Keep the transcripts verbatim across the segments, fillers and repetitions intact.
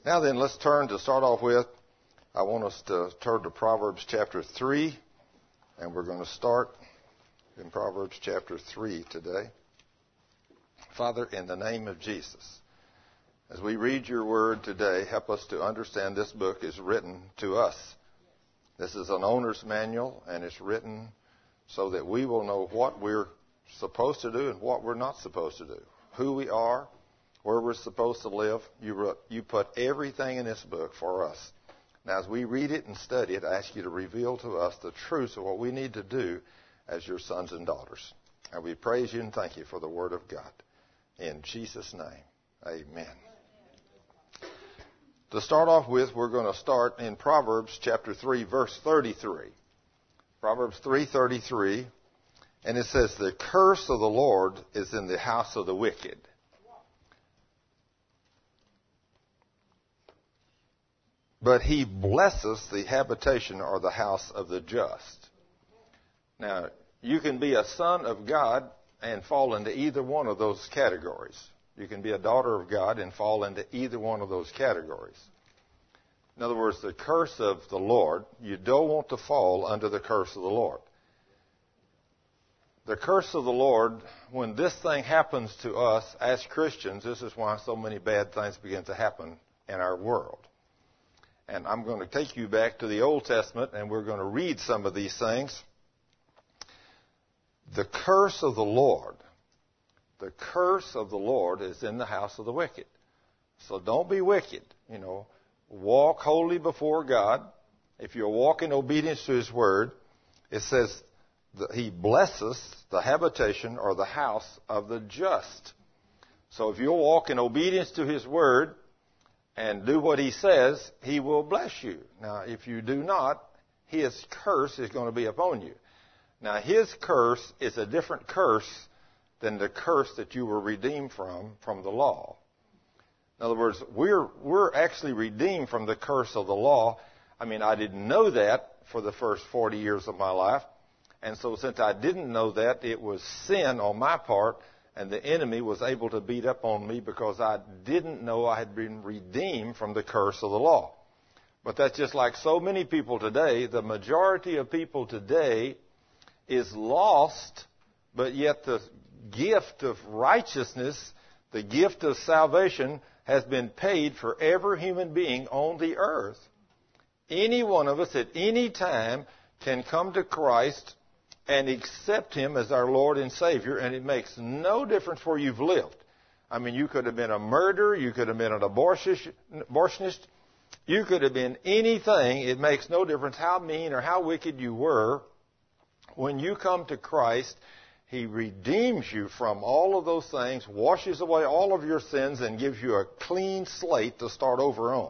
Now then, let's turn to start off with. I want us to turn to Proverbs chapter three, and we're going to start in Proverbs chapter three today. Father, in the name of Jesus, as we read your word today, help us to understand this book is written to us. This is an owner's manual, and it's written so that we will know what we're supposed to do and what we're not supposed to do, who we are, where we're supposed to live. You wrote, you put everything in this book for us. Now, as we read it and study it, I ask you to reveal to us the truths of what we need to do as your sons and daughters. And we praise you and thank you for the word of God. In Jesus' name, amen. To start off with, we're going to start in Proverbs chapter three, verse thirty-three. Proverbs three thirty-three, and it says, "The curse of the Lord is in the house of the wicked." But he blesses the habitation or the house of the just. Now, you can be a son of God and fall into either one of those categories. You can be a daughter of God and fall into either one of those categories. In other words, the curse of the Lord, you don't want to fall under the curse of the Lord. The curse of the Lord, when this thing happens to us as Christians, this is why so many bad things begin to happen in our world. And I'm going to take you back to the Old Testament, and we're going to read some of these things. The curse of the Lord, the curse of the Lord is in the house of the wicked. So don't be wicked, you know. Walk holy before God. If you walk in obedience to His Word, it says that He blesses the habitation or the house of the just. So if you'll walk in obedience to His Word and do what He says, He will bless you. Now, if you do not, His curse is going to be upon you. Now, His curse is a different curse than the curse that you were redeemed from, from the law. In other words, we're, we're actually redeemed from the curse of the law. I mean, I didn't know that for the first forty years of my life. And so since I didn't know that, it was sin on my part, and the enemy was able to beat up on me because I didn't know I had been redeemed from the curse of the law. But that's just like so many people today. The majority of people today is lost, but yet the gift of righteousness, the gift of salvation, has been paid for every human being on the earth. Any one of us at any time can come to Christ and accept Him as our Lord and Savior, and it makes no difference where you've lived. I mean, you could have been a murderer, you could have been an abortionist, you could have been anything. It makes no difference how mean or how wicked you were. When you come to Christ, He redeems you from all of those things, washes away all of your sins, and gives you a clean slate to start over on.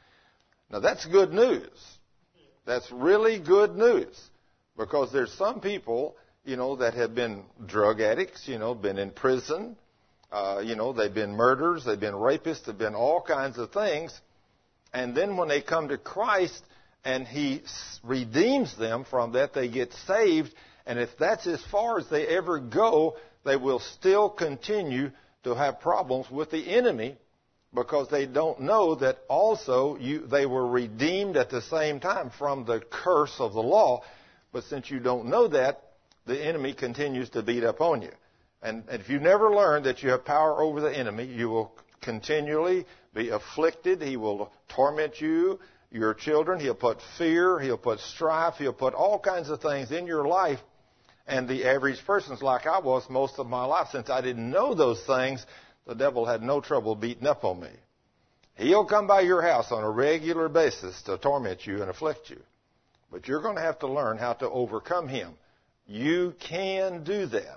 Now, that's good news. That's really good news. Because there's some people, you know, that have been drug addicts, you know, been in prison, uh, you know, they've been murderers, they've been rapists, they've been all kinds of things. And then when they come to Christ and He redeems them from that, they get saved. And if that's as far as they ever go, they will still continue to have problems with the enemy because they don't know that also you, they were redeemed at the same time from the curse of the law. But since you don't know that, the enemy continues to beat up on you. And, and if you never learn that you have power over the enemy, you will continually be afflicted. He will torment you, your children. He'll put fear. He'll put strife. He'll put all kinds of things in your life. And the average person's like I was most of my life. Since I didn't know those things, the devil had no trouble beating up on me. He'll come by your house on a regular basis to torment you and afflict you. But you're going to have to learn how to overcome him. You can do that.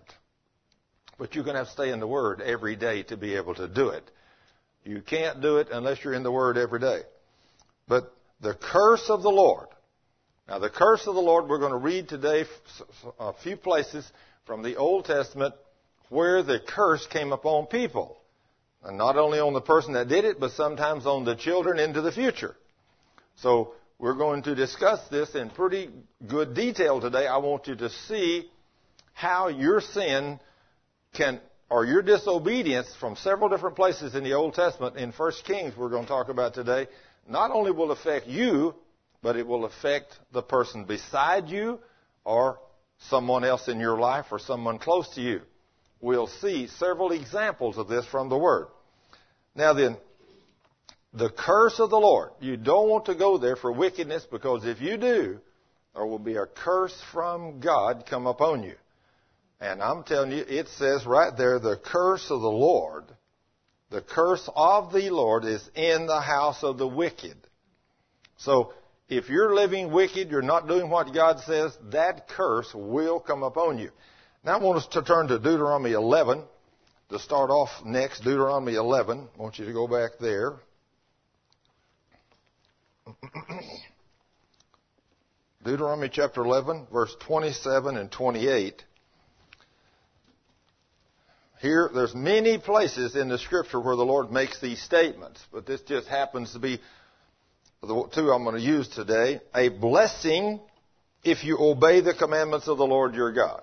But you're going to have to stay in the Word every day to be able to do it. You can't do it unless you're in the Word every day. But the curse of the Lord. Now, the curse of the Lord, we're going to read today a few places from the Old Testament where the curse came upon people. And not only on the person that did it, but sometimes on the children into the future. So we're going to discuss this in pretty good detail today. I want you to see how your sin can or your disobedience from several different places in the Old Testament, in First Kings we're going to talk about today, not only will affect you, but it will affect the person beside you or someone else in your life or someone close to you. We'll see several examples of this from the Word. Now then, the curse of the Lord. You don't want to go there for wickedness, because if you do, there will be a curse from God come upon you. And I'm telling you, it says right there, the curse of the Lord, the curse of the Lord is in the house of the wicked. So, if you're living wicked, you're not doing what God says, that curse will come upon you. Now I want us to turn to Deuteronomy eleven. To start off next, Deuteronomy eleven. I want you to go back there. Deuteronomy chapter eleven, verse twenty-seven and twenty-eight. Here, there's many places in the Scripture where the Lord makes these statements, but this just happens to be the two I'm going to use today. A blessing if you obey the commandments of the Lord your God.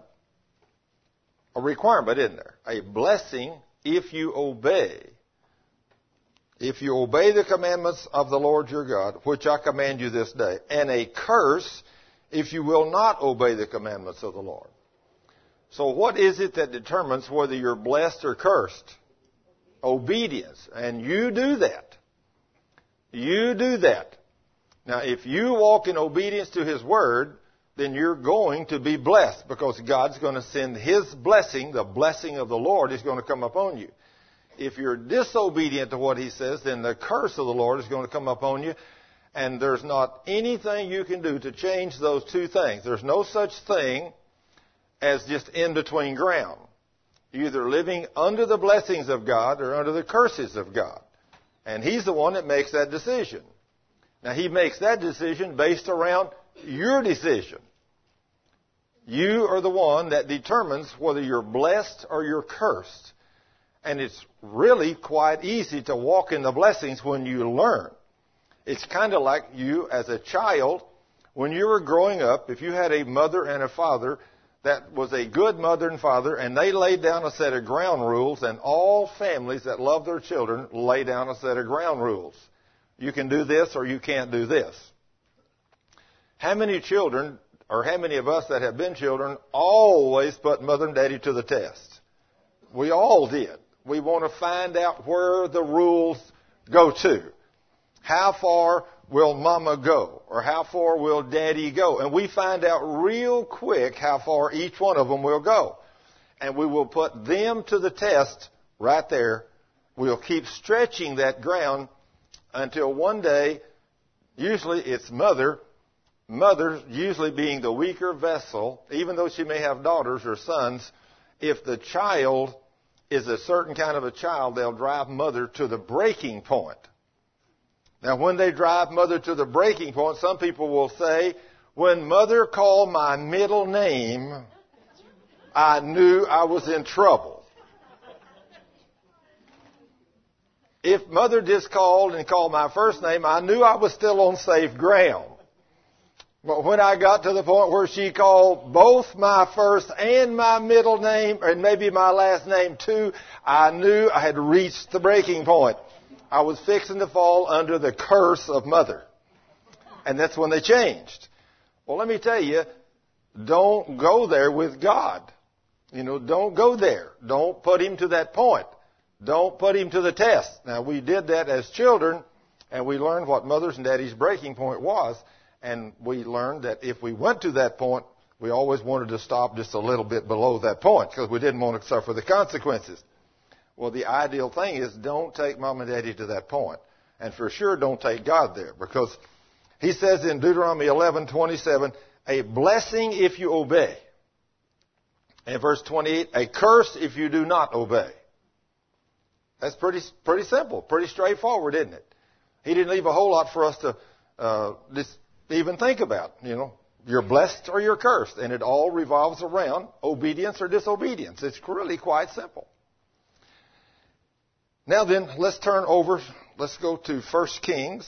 A requirement, isn't there? A blessing if you obey. If you obey the commandments of the Lord your God, which I command you this day. And a curse if you will not obey the commandments of the Lord. So what is it that determines whether you're blessed or cursed? Obedience. And you do that. You do that. Now, if you walk in obedience to His Word, then you're going to be blessed, because God's going to send His blessing. The blessing of the Lord is going to come upon you. If you're disobedient to what He says, then the curse of the Lord is going to come upon you. And there's not anything you can do to change those two things. There's no such thing as just in between ground. You're either living under the blessings of God or under the curses of God. And He's the one that makes that decision. Now, He makes that decision based around your decision. You are the one that determines whether you're blessed or you're cursed. And it's really quite easy to walk in the blessings when you learn. It's kind of like you as a child, when you were growing up, if you had a mother and a father that was a good mother and father, and they laid down a set of ground rules, and all families that love their children lay down a set of ground rules. You can do this or you can't do this. How many children, or how many of us that have been children, always put mother and daddy to the test? We all did. We want to find out where the rules go to. How far will mama go? Or how far will daddy go? And we find out real quick how far each one of them will go. And we will put them to the test right there. We'll keep stretching that ground until one day, usually it's mother, mother usually being the weaker vessel, even though she may have daughters or sons, if the child is a certain kind of a child, they'll drive mother to the breaking point. Now, when they drive mother to the breaking point, some people will say, when mother called my middle name, I knew I was in trouble. If mother just called and called my first name, I knew I was still on safe ground. But when I got to the point where she called both my first and my middle name, and maybe my last name too, I knew I had reached the breaking point. I was fixing to fall under the curse of mother. And that's when they changed. Well, let me tell you, don't go there with God. You know, don't go there. Don't put Him to that point. Don't put Him to the test. Now, we did that as children, and we learned what mother's and daddy's breaking point was. And we learned that if we went to that point, we always wanted to stop just a little bit below that point, because we didn't want to suffer the consequences. Well, the ideal thing is don't take mom and daddy to that point. And for sure, don't take God there. Because He says in Deuteronomy eleven twenty-seven, a blessing if you obey. And verse twenty-eight, a curse if you do not obey. That's pretty pretty simple, pretty straightforward, isn't it? He didn't leave a whole lot for us to uh, just even think about. You know, you're blessed or you're cursed. And it all revolves around obedience or disobedience. It's really quite simple. Now then, let's turn over, let's go to First Kings.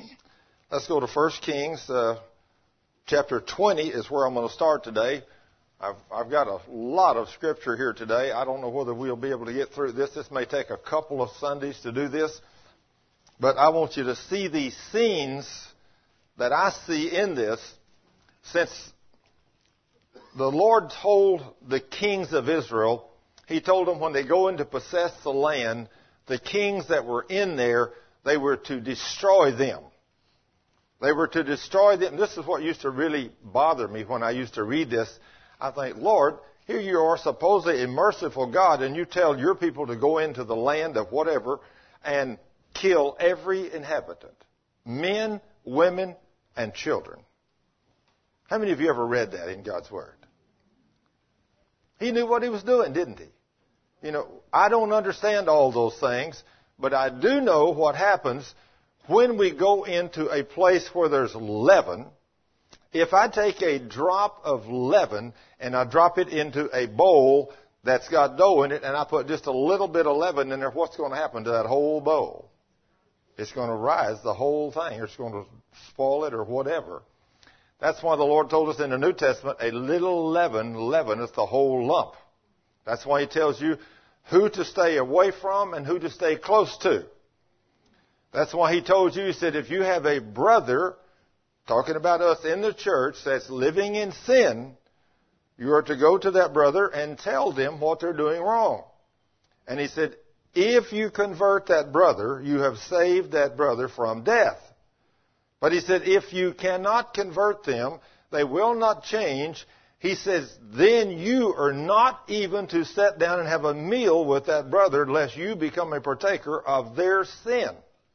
Let's go to First Kings. Uh, chapter twenty is where I'm going to start today. I've, I've got a lot of scripture here today. I don't know whether we'll be able to get through this. This may take a couple of Sundays to do this. But I want you to see these scenes that I see in this, since the Lord told the kings of Israel, He told them when they go in to possess the land, the kings that were in there, they were to destroy them. They were to destroy them. This is what used to really bother me when I used to read this. I think, Lord, here you are, supposedly a merciful God, and you tell your people to go into the land of whatever and kill every inhabitant, men, women, and children. How many of you ever read that in God's Word? He knew what He was doing, didn't He? You know, I don't understand all those things, but I do know what happens when we go into a place where there's leaven. If I take a drop of leaven and I drop it into a bowl that's got dough in it and I put just a little bit of leaven in there, what's going to happen to that whole bowl? It's going to rise the whole thing. It's going to spoil it or whatever. That's why the Lord told us in the New Testament, a little leaven leaveneth the whole lump. That's why He tells you who to stay away from and who to stay close to. That's why He told you, He said, if you have a brother, talking about us in the church, that's living in sin, you are to go to that brother and tell them what they're doing wrong. And He said, if you convert that brother, you have saved that brother from death. But He said, if you cannot convert them, they will not change. He says, then you are not even to sit down and have a meal with that brother unless you become a partaker of their sin.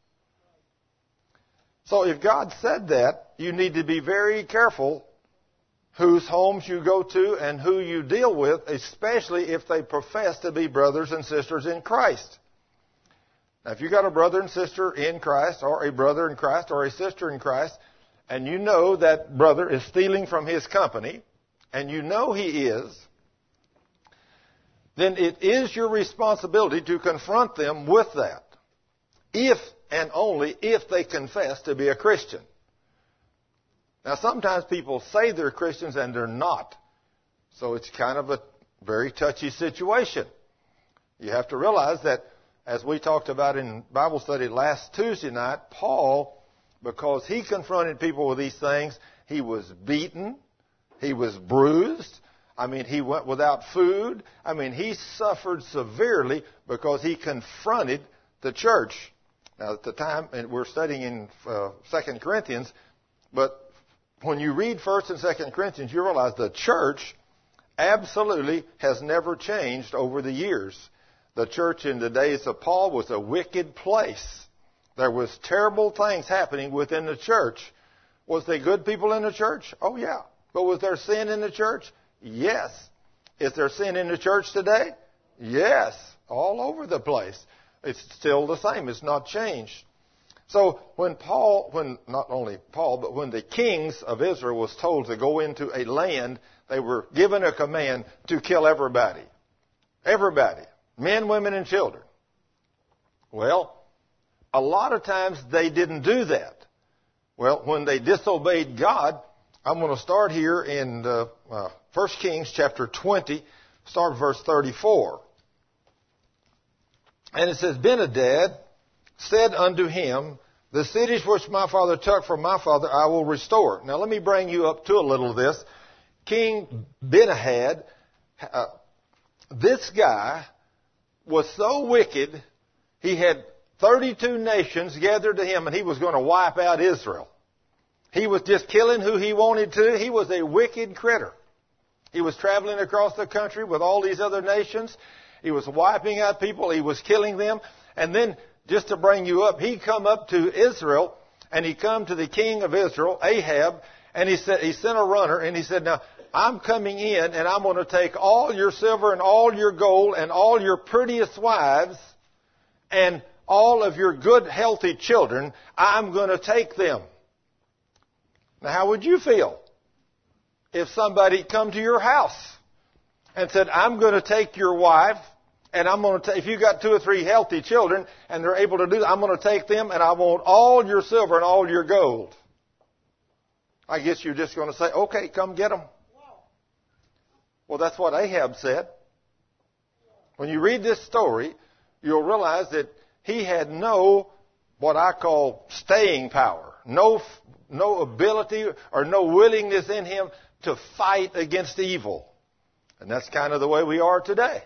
So if God said that, you need to be very careful whose homes you go to and who you deal with, especially if they profess to be brothers and sisters in Christ. Now, if you've got a brother and sister in Christ, or a brother in Christ, or a sister in Christ, and you know that brother is stealing from his company, and you know he is, then it is your responsibility to confront them with that. If and only if they confess to be a Christian. Now, sometimes people say they're Christians and they're not. So it's kind of a very touchy situation. You have to realize that, as we talked about in Bible study last Tuesday night, Paul, because he confronted people with these things, he was beaten, he was bruised. I mean, he went without food. I mean, he suffered severely because he confronted the church. Now, at the time, and we're studying in uh, Second Corinthians, but when you read First and Second Corinthians, you realize the church absolutely has never changed over the years. The church in the days of Paul was a wicked place. There was terrible things happening within the church. Was there good people in the church? Oh, yeah. But was there sin in the church? Yes. Is there sin in the church today? Yes. All over the place. It's still the same. It's not changed. So when Paul, when not only Paul, but when the kings of Israel was told to go into a land, they were given a command to kill everybody. Everybody. Men, women, and children. Well, a lot of times they didn't do that. Well, when they disobeyed God, I'm going to start here in uh, uh, First Kings chapter twenty, start verse thirty-four. And it says, Ben-Hadad said unto him, the cities which my father took from my father I will restore. Now let me bring you up to a little of this. King Ben-Hadad, uh, this guy was so wicked, he had thirty-two nations gathered to him and he was going to wipe out Israel. He was just killing who he wanted to. He was a wicked critter. He was traveling across the country with all these other nations. He was wiping out people. He was killing them. And then, just to bring you up, he come up to Israel, and he come to the king of Israel, Ahab, and he said, he sent a runner, and he said, now, I'm coming in, and I'm going to take all your silver and all your gold and all your prettiest wives and all of your good, healthy children. I'm going to take them. Now, how would you feel if somebody come to your house and said, I'm going to take your wife, and I'm going to take, if you got two or three healthy children and they're able to do that, I'm going to take them and I want all your silver and all your gold. I guess you're just going to say, okay, come get them. Well, that's what Ahab said. When you read this story, you'll realize that he had no, what I call, staying power. No, no ability or no willingness in him to fight against evil. And that's kind of the way we are today.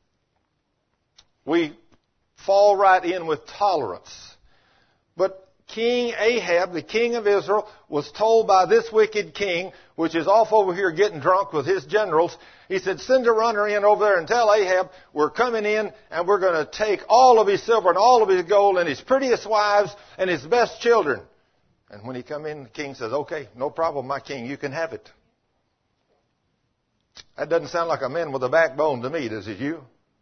We fall right in with tolerance. But King Ahab, the king of Israel, was told by this wicked king, which is off over here getting drunk with his generals, he said, send a runner in over there and tell Ahab we're coming in and we're going to take all of his silver and all of his gold and his prettiest wives and his best children. And when he come in, the king says, okay, no problem, my king, you can have it. That doesn't sound like a man with a backbone to me, does it you?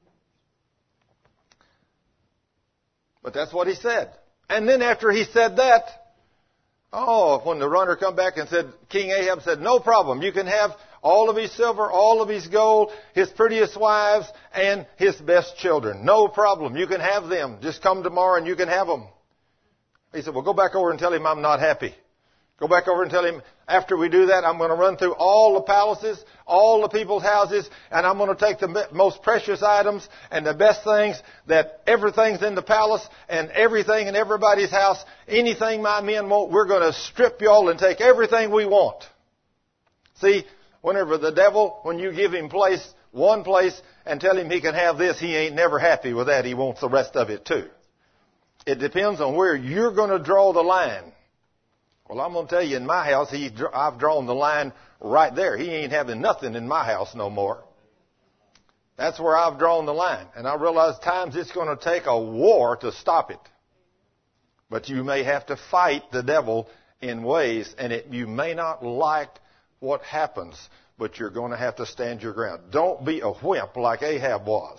But that's what he said. And then after he said that, oh, when the runner come back and said, King Ahab said, no problem, you can have all of his silver, all of his gold, his prettiest wives, and his best children. No problem, you can have them. Just come tomorrow and you can have them. He said, well, go back over and tell him I'm not happy. Go back over and tell him, after we do that, I'm going to run through all the palaces, all the people's houses, and I'm going to take the most precious items and the best things, that everything's in the palace and everything in everybody's house, anything my men want, we're going to strip y'all and take everything we want. See, whenever the devil, when you give him place, one place, and tell him he can have this, he ain't never happy with that. He wants the rest of it too. It depends on where you're going to draw the line. Well, I'm going to tell you, in my house, he, I've drawn the line right there. He ain't having nothing in my house no more. That's where I've drawn the line. And I realize times it's going to take a war to stop it. But you may have to fight the devil in ways, and it, you may not like what happens, but you're going to have to stand your ground. Don't be a wimp like Ahab was.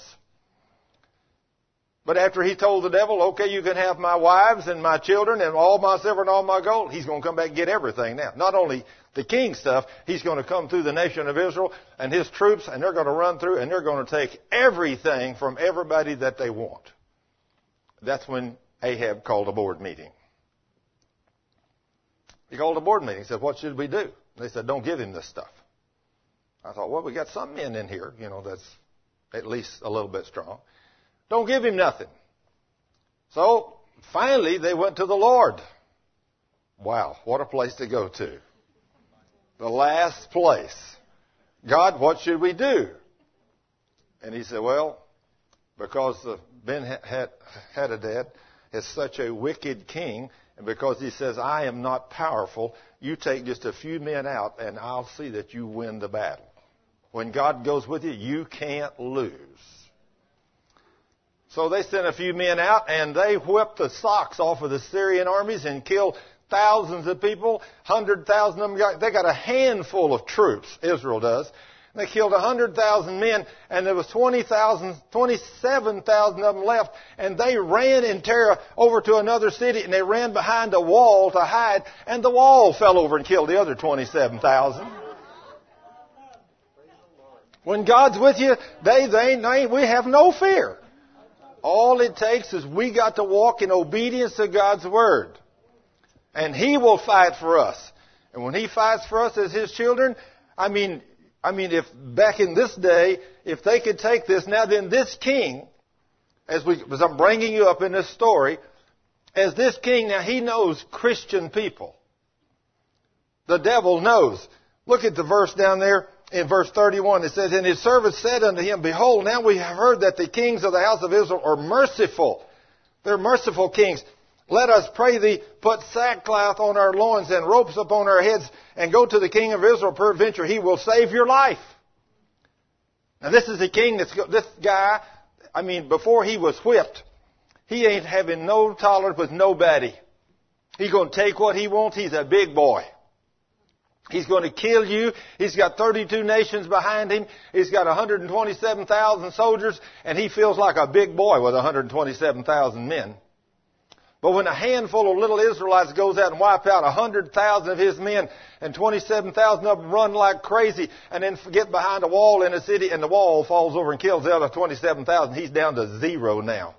But after he told the devil, okay, you can have my wives and my children and all my silver and all my gold, he's going to come back and get everything now. Not only the king's stuff, he's going to come through the nation of Israel and his troops, and they're going to run through and they're going to take everything from everybody that they want. That's when Ahab called a board meeting. He called a board meeting. He said, what should we do? They said, don't give him this stuff. I thought, well, we got some men in here, you know, that's at least a little bit strong. Don't give him nothing. So, finally, they went to the Lord. Wow, what a place to go to. The last place. God, what should we do? And he said, well, because Ben-Hadad is such a wicked king, and because he says, I am not powerful, you take just a few men out, and I'll see that you win the battle. When God goes with you, you can't lose. So they sent a few men out, and they whipped the socks off of the Syrian armies and killed thousands of people. one hundred thousand of them got, they got a handful of troops, Israel does. They killed one hundred thousand men, and there was twenty thousand, twenty-seven thousand of them left, and they ran in terror over to another city, and they ran behind a wall to hide, and the wall fell over and killed the other twenty-seven thousand. When God's with you, they, they, they, we have no fear. All it takes is we got to walk in obedience to God's Word. And He will fight for us. And when He fights for us as His children, I mean, I mean, if back in this day, if they could take this, now then this king, as, we, as I'm bringing you up in this story, as this king, now he knows Christian people. The devil knows. Look at the verse down there. In verse thirty-one, it says, and his servants said unto him, behold, now we have heard that the kings of the house of Israel are merciful. They're merciful kings. Let us, pray thee, put sackcloth on our loins and ropes upon our heads and go to the king of Israel. Peradventure, he will save your life. Now this is the king that's, this guy, I mean, before he was whipped, he ain't having no tolerance with nobody. He's going to take what he wants. He's a big boy. He's going to kill you. He's got thirty-two nations behind him. He's got one hundred twenty-seven thousand soldiers, and he feels like a big boy with one hundred twenty-seven thousand men. But when a handful of little Israelites goes out and wipe out one hundred thousand of his men, and twenty-seven thousand of them run like crazy, and then get behind a wall in a city, and the wall falls over and kills the other twenty-seven thousand, he's down to zero now.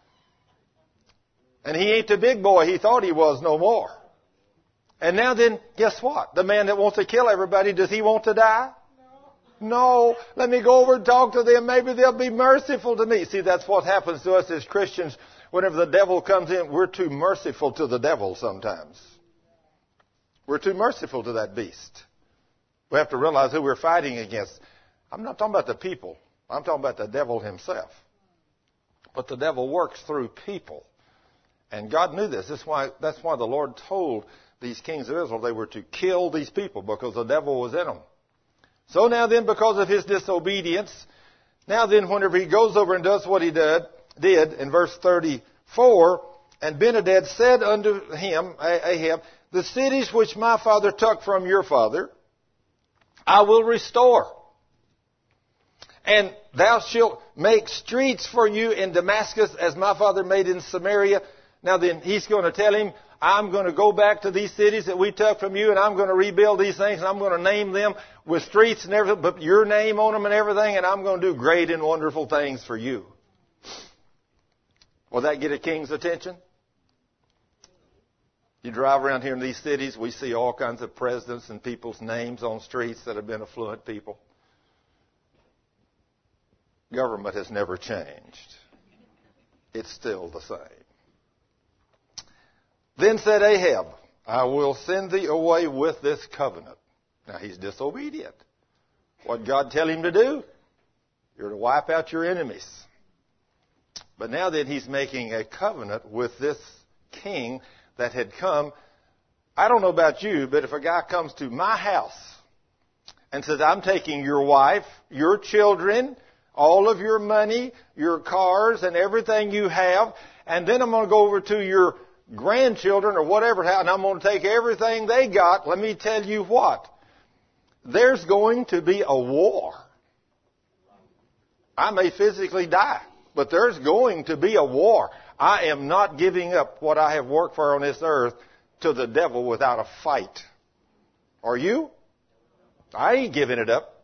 And he ain't the big boy he thought he was no more. And now then, guess what? The man that wants to kill everybody, does he want to die? No, let me go over and talk to them. Maybe they'll be merciful to me. See, that's what happens to us as Christians. Whenever the devil comes in, we're too merciful to the devil sometimes. We're too merciful to that beast. We have to realize who we're fighting against. I'm not talking about the people. I'm talking about the devil himself. But the devil works through people. And God knew this. That's why, that's why the Lord told these kings of Israel they were to kill these people, because the devil was in them. So now then, because of his disobedience, now then whenever he goes over and does what he did, did in verse thirty-four, and Ben-hadad said unto him, Ahab, the cities which my father took from your father, I will restore. And thou shalt make streets for you in Damascus as my father made in Samaria. Now then, he's going to tell him, I'm going to go back to these cities that we took from you, and I'm going to rebuild these things, and I'm going to name them with streets and everything, but your name on them and everything, and I'm going to do great and wonderful things for you. Will that get a king's attention? You drive around here in these cities, we see all kinds of presidents and people's names on streets that have been affluent people. Government has never changed. It's still the same. Then said Ahab, I will send thee away with this covenant. Now he's disobedient. What did God tell him to do? You're to wipe out your enemies. But now that he's making a covenant with this king that had come, I don't know about you, but if a guy comes to my house and says, I'm taking your wife, your children, all of your money, your cars, and everything you have, and then I'm going to go over to your grandchildren or whatever, and I'm going to take everything they got, let me tell you what. There's going to be a war. I may physically die, but there's going to be a war. I am not giving up what I have worked for on this earth to the devil without a fight. Are you? I ain't giving it up.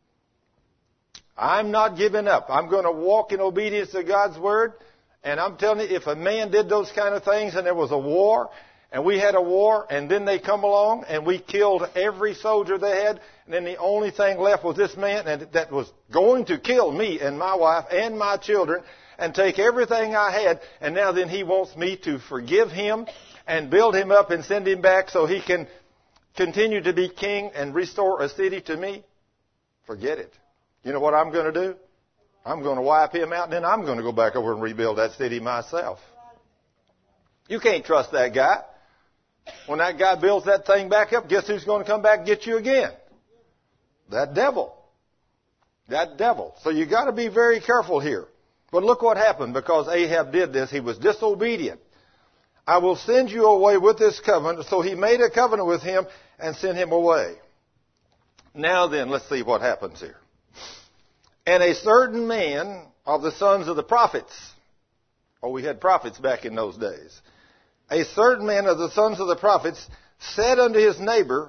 I'm not giving up. I'm going to walk in obedience to God's word. And I'm telling you, if a man did those kind of things and there was a war, and we had a war, and then they come along and we killed every soldier they had, and then the only thing left was this man and that was going to kill me and my wife and my children and take everything I had, and now then he wants me to forgive him and build him up and send him back so he can continue to be king and restore a city to me? Forget it. You know what I'm going to do? I'm going to wipe him out, and then I'm going to go back over and rebuild that city myself. You can't trust that guy. When that guy builds that thing back up, guess who's going to come back and get you again? That devil. That devil. So you got to be very careful here. But look what happened because Ahab did this. He was disobedient. I will send you away with this covenant. So he made a covenant with him and sent him away. Now then, let's see what happens here. And a certain man of the sons of the prophets. Oh, we had prophets back in those days. A certain man of the sons of the prophets said unto his neighbor,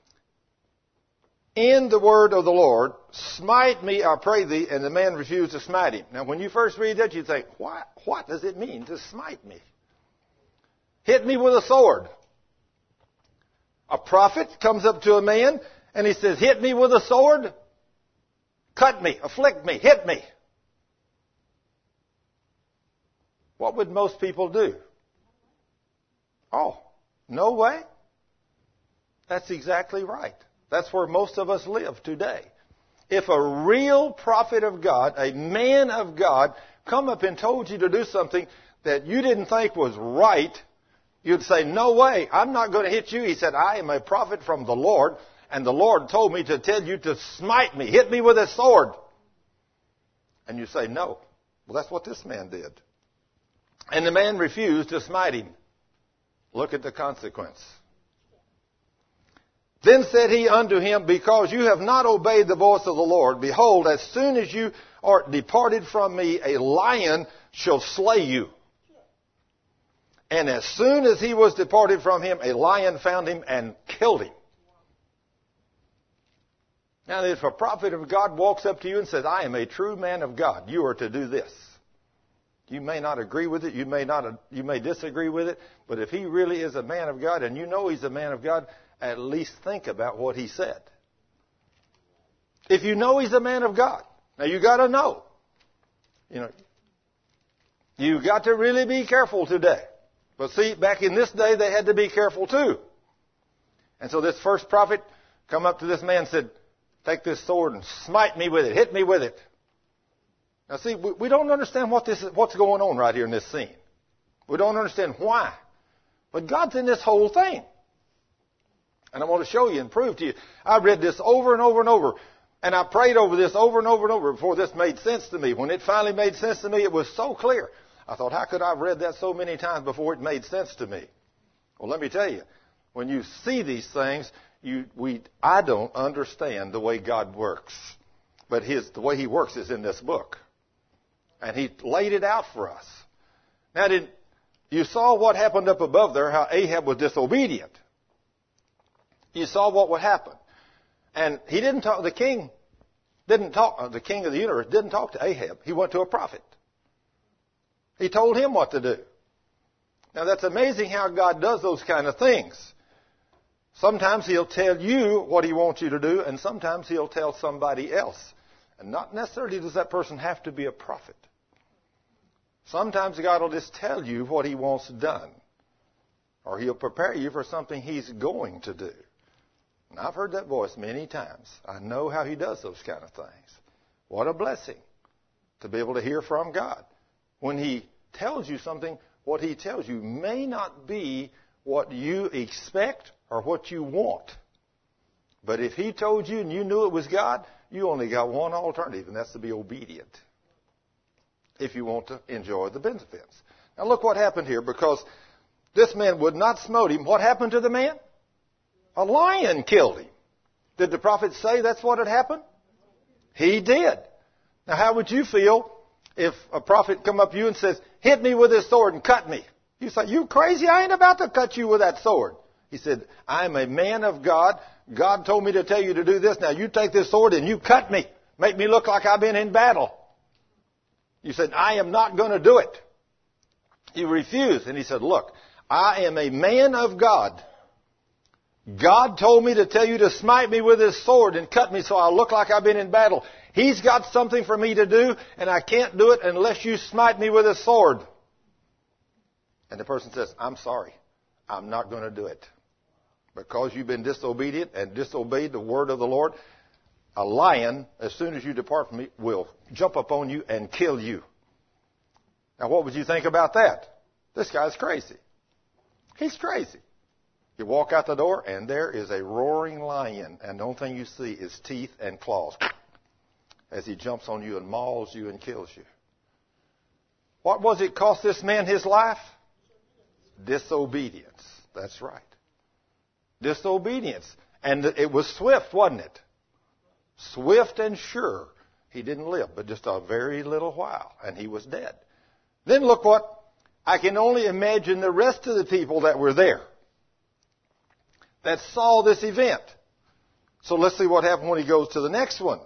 in the word of the Lord, smite me, I pray thee, and the man refused to smite him. Now, when you first read that, you think, what, what does it mean to smite me? Hit me with a sword. A prophet comes up to a man and he says, hit me with a sword? Cut me, afflict me, hit me. What would most people do? Oh, no way. That's exactly right. That's where most of us live today. If a real prophet of God, a man of God, come up and told you to do something that you didn't think was right, you'd say, no way, I'm not going to hit you. He said, I am a prophet from the Lord, and the Lord told me to tell you to smite me, hit me with a sword. And you say, no. Well, that's what this man did. And the man refused to smite him. Look at the consequence. Then said he unto him, because you have not obeyed the voice of the Lord, behold, as soon as you are departed from me, a lion shall slay you. And as soon as he was departed from him, a lion found him and killed him. Now, if a prophet of God walks up to you and says, I am a true man of God, you are to do this. You may not agree with it, you may not, you may disagree with it, but if he really is a man of God and you know he's a man of God, at least think about what he said. If you know he's a man of God. Now you got to know. You know, you got to really be careful today. But see, back in this day, they had to be careful too. And so this first prophet come up to this man and said, take this sword and smite me with it. Hit me with it. Now see, we, we don't understand what this, what's going on right here in this scene. We don't understand why. But God's in this whole thing. And I want to show you and prove to you. I read this over and over and over. And I prayed over this over and over and over before this made sense to me. When it finally made sense to me, it was so clear. I thought, how could I have read that so many times before it made sense to me? Well, let me tell you. When you see these things, you, we, I don't understand the way God works. But his, the way he works is in this book. And he laid it out for us. Now, did, you saw what happened up above there, how Ahab was disobedient. You saw what would happen. And he didn't talk, the king didn't talk, uh, the king of the universe didn't talk to Ahab. He went to a prophet. He told him what to do. Now, that's amazing how God does those kind of things. Sometimes he'll tell you what he wants you to do, and sometimes he'll tell somebody else. And not necessarily does that person have to be a prophet. Sometimes God will just tell you what he wants done. Or he'll prepare you for something he's going to do. And I've heard that voice many times. I know how he does those kind of things. What a blessing to be able to hear from God. When he tells you something, what he tells you may not be what you expect or what you want. But if he told you and you knew it was God, you only got one alternative, and that's to be obedient if you want to enjoy the benefits. Now look what happened here, because this man would not smote him. What happened to the man? A lion killed him. Did the prophet say that's what had happened? He did. Now how would you feel if a prophet come up to you and says, hit me with this sword and cut me? You say, you crazy? I ain't about to cut you with that sword. He said, I'm a man of God. God told me to tell you to do this. Now you take this sword and you cut me. Make me look like I've been in battle. You said, I am not going to do it. You refused. And he said, look, I am a man of God. God told me to tell you to smite me with his sword and cut me so I'll look like I've been in battle. He's got something for me to do, and I can't do it unless you smite me with a sword. And the person says, I'm sorry. I'm not going to do it. Because you've been disobedient and disobeyed the word of the Lord, a lion, as soon as you depart from me, will jump upon you and kill you. Now, what would you think about that? This guy's crazy. He's crazy. You walk out the door, and there is a roaring lion, and the only thing you see is teeth and claws as he jumps on you and mauls you and kills you. What was it cost this man his life? Disobedience. That's right. Disobedience. And it was swift, wasn't it? Swift and sure. He didn't live but just a very little while, and he was dead. Then look what, I can only imagine the rest of the people that were there that saw this event. So let's see what happened when he goes to the next one.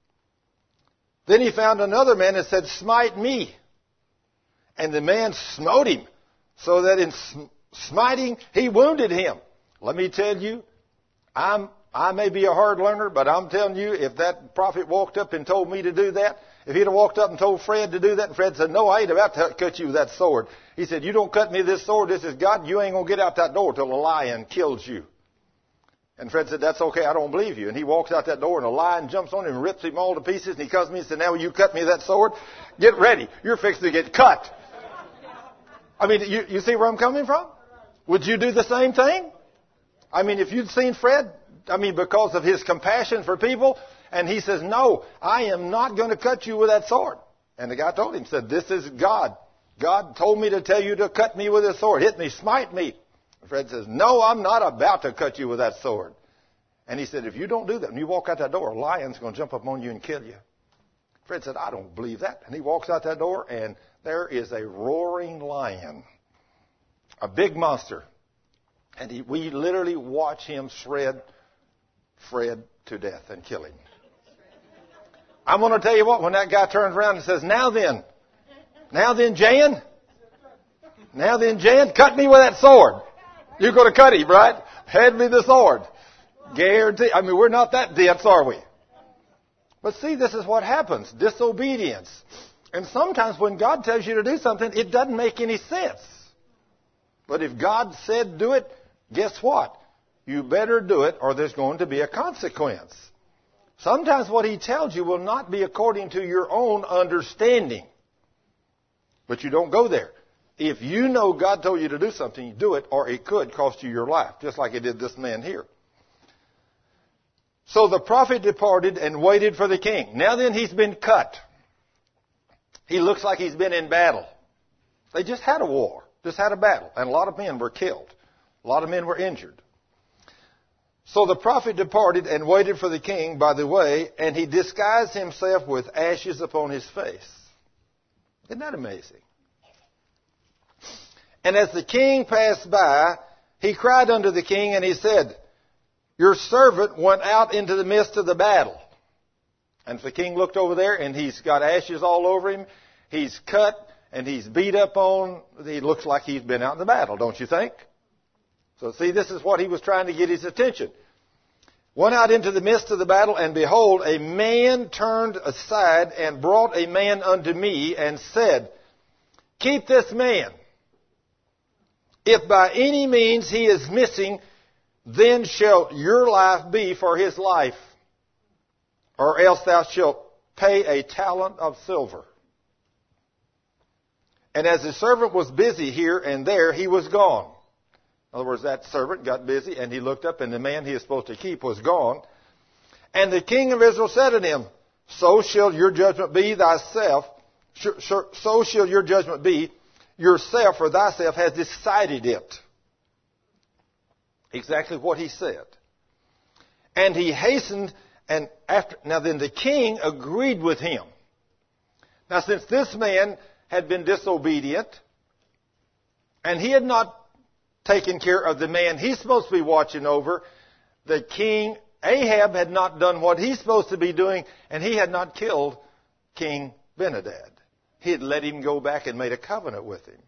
Then he found another man and said, smite me. And the man smote him, so that in smiting, he wounded him. Let me tell you, I'm, I may be a hard learner, but I'm telling you, if that prophet walked up and told me to do that, if he'd have walked up and told Fred to do that, and Fred said, no, I ain't about to cut you with that sword. He said, you don't cut me this sword, this is God, you ain't going to get out that door till a lion kills you. And Fred said, that's okay, I don't believe you. And he walks out that door, and a lion jumps on him and rips him all to pieces, and he comes to me and said, now will you cut me that sword? Get ready, you're fixing to get cut. I mean, you, you see where I'm coming from? Would you do the same thing? I mean, if you'd seen Fred, I mean, because of his compassion for people, and he says, no, I am not going to cut you with that sword. And the guy told him, said, this is God. God told me to tell you to cut me with a sword. Hit me, smite me. And Fred says, no, I'm not about to cut you with that sword. And he said, if you don't do that, when you walk out that door, a lion's going to jump up on you and kill you. Fred said, I don't believe that. And he walks out that door, and there is a roaring lion, a big monster. And he, we literally watch him shred Fred to death and kill him. I'm going to tell you what, when that guy turns around and says, now then, now then, Jan, now then, Jan, cut me with that sword. You're going to cut him, right? Hand me the sword. Guarantee. I mean, we're not that dense, are we? But see, this is what happens. Disobedience. And sometimes when God tells you to do something, it doesn't make any sense. But if God said do it, guess what? You better do it or there's going to be a consequence. Sometimes what He tells you will not be according to your own understanding. But you don't go there. If you know God told you to do something, you do it, or it could cost you your life, just like it did this man here. So the prophet departed and waited for the king. Now then, he's been cut. He looks like he's been in battle. They just had a war, just had a battle, and a lot of men were killed. A lot of men were injured. So the prophet departed and waited for the king by the way, and he disguised himself with ashes upon his face. Isn't that amazing? And as the king passed by, he cried unto the king, and he said, Your servant went out into the midst of the battle. And the king looked over there, and he's got ashes all over him. He's cut, and he's beat up on. He looks like he's been out in the battle, don't you think? So see, this is what he was trying to get his attention. Went out into the midst of the battle, and behold, a man turned aside and brought a man unto me, and said, Keep this man. If by any means he is missing, then shall your life be for his life, or else thou shalt pay a talent of silver. And as the servant was busy here and there, he was gone. In other words, that servant got busy, and he looked up, and the man he was supposed to keep was gone. And the king of Israel said unto him, So shall your judgment be thyself, so shall your judgment be, yourself or thyself has decided it. Exactly what he said. And he hastened, and after, now then the king agreed with him. Now since this man had been disobedient, and he had not taken care of the man he's supposed to be watching over, the king Ahab had not done what he's supposed to be doing, and he had not killed King Ben-Hadad. He had let him go back and made a covenant with him.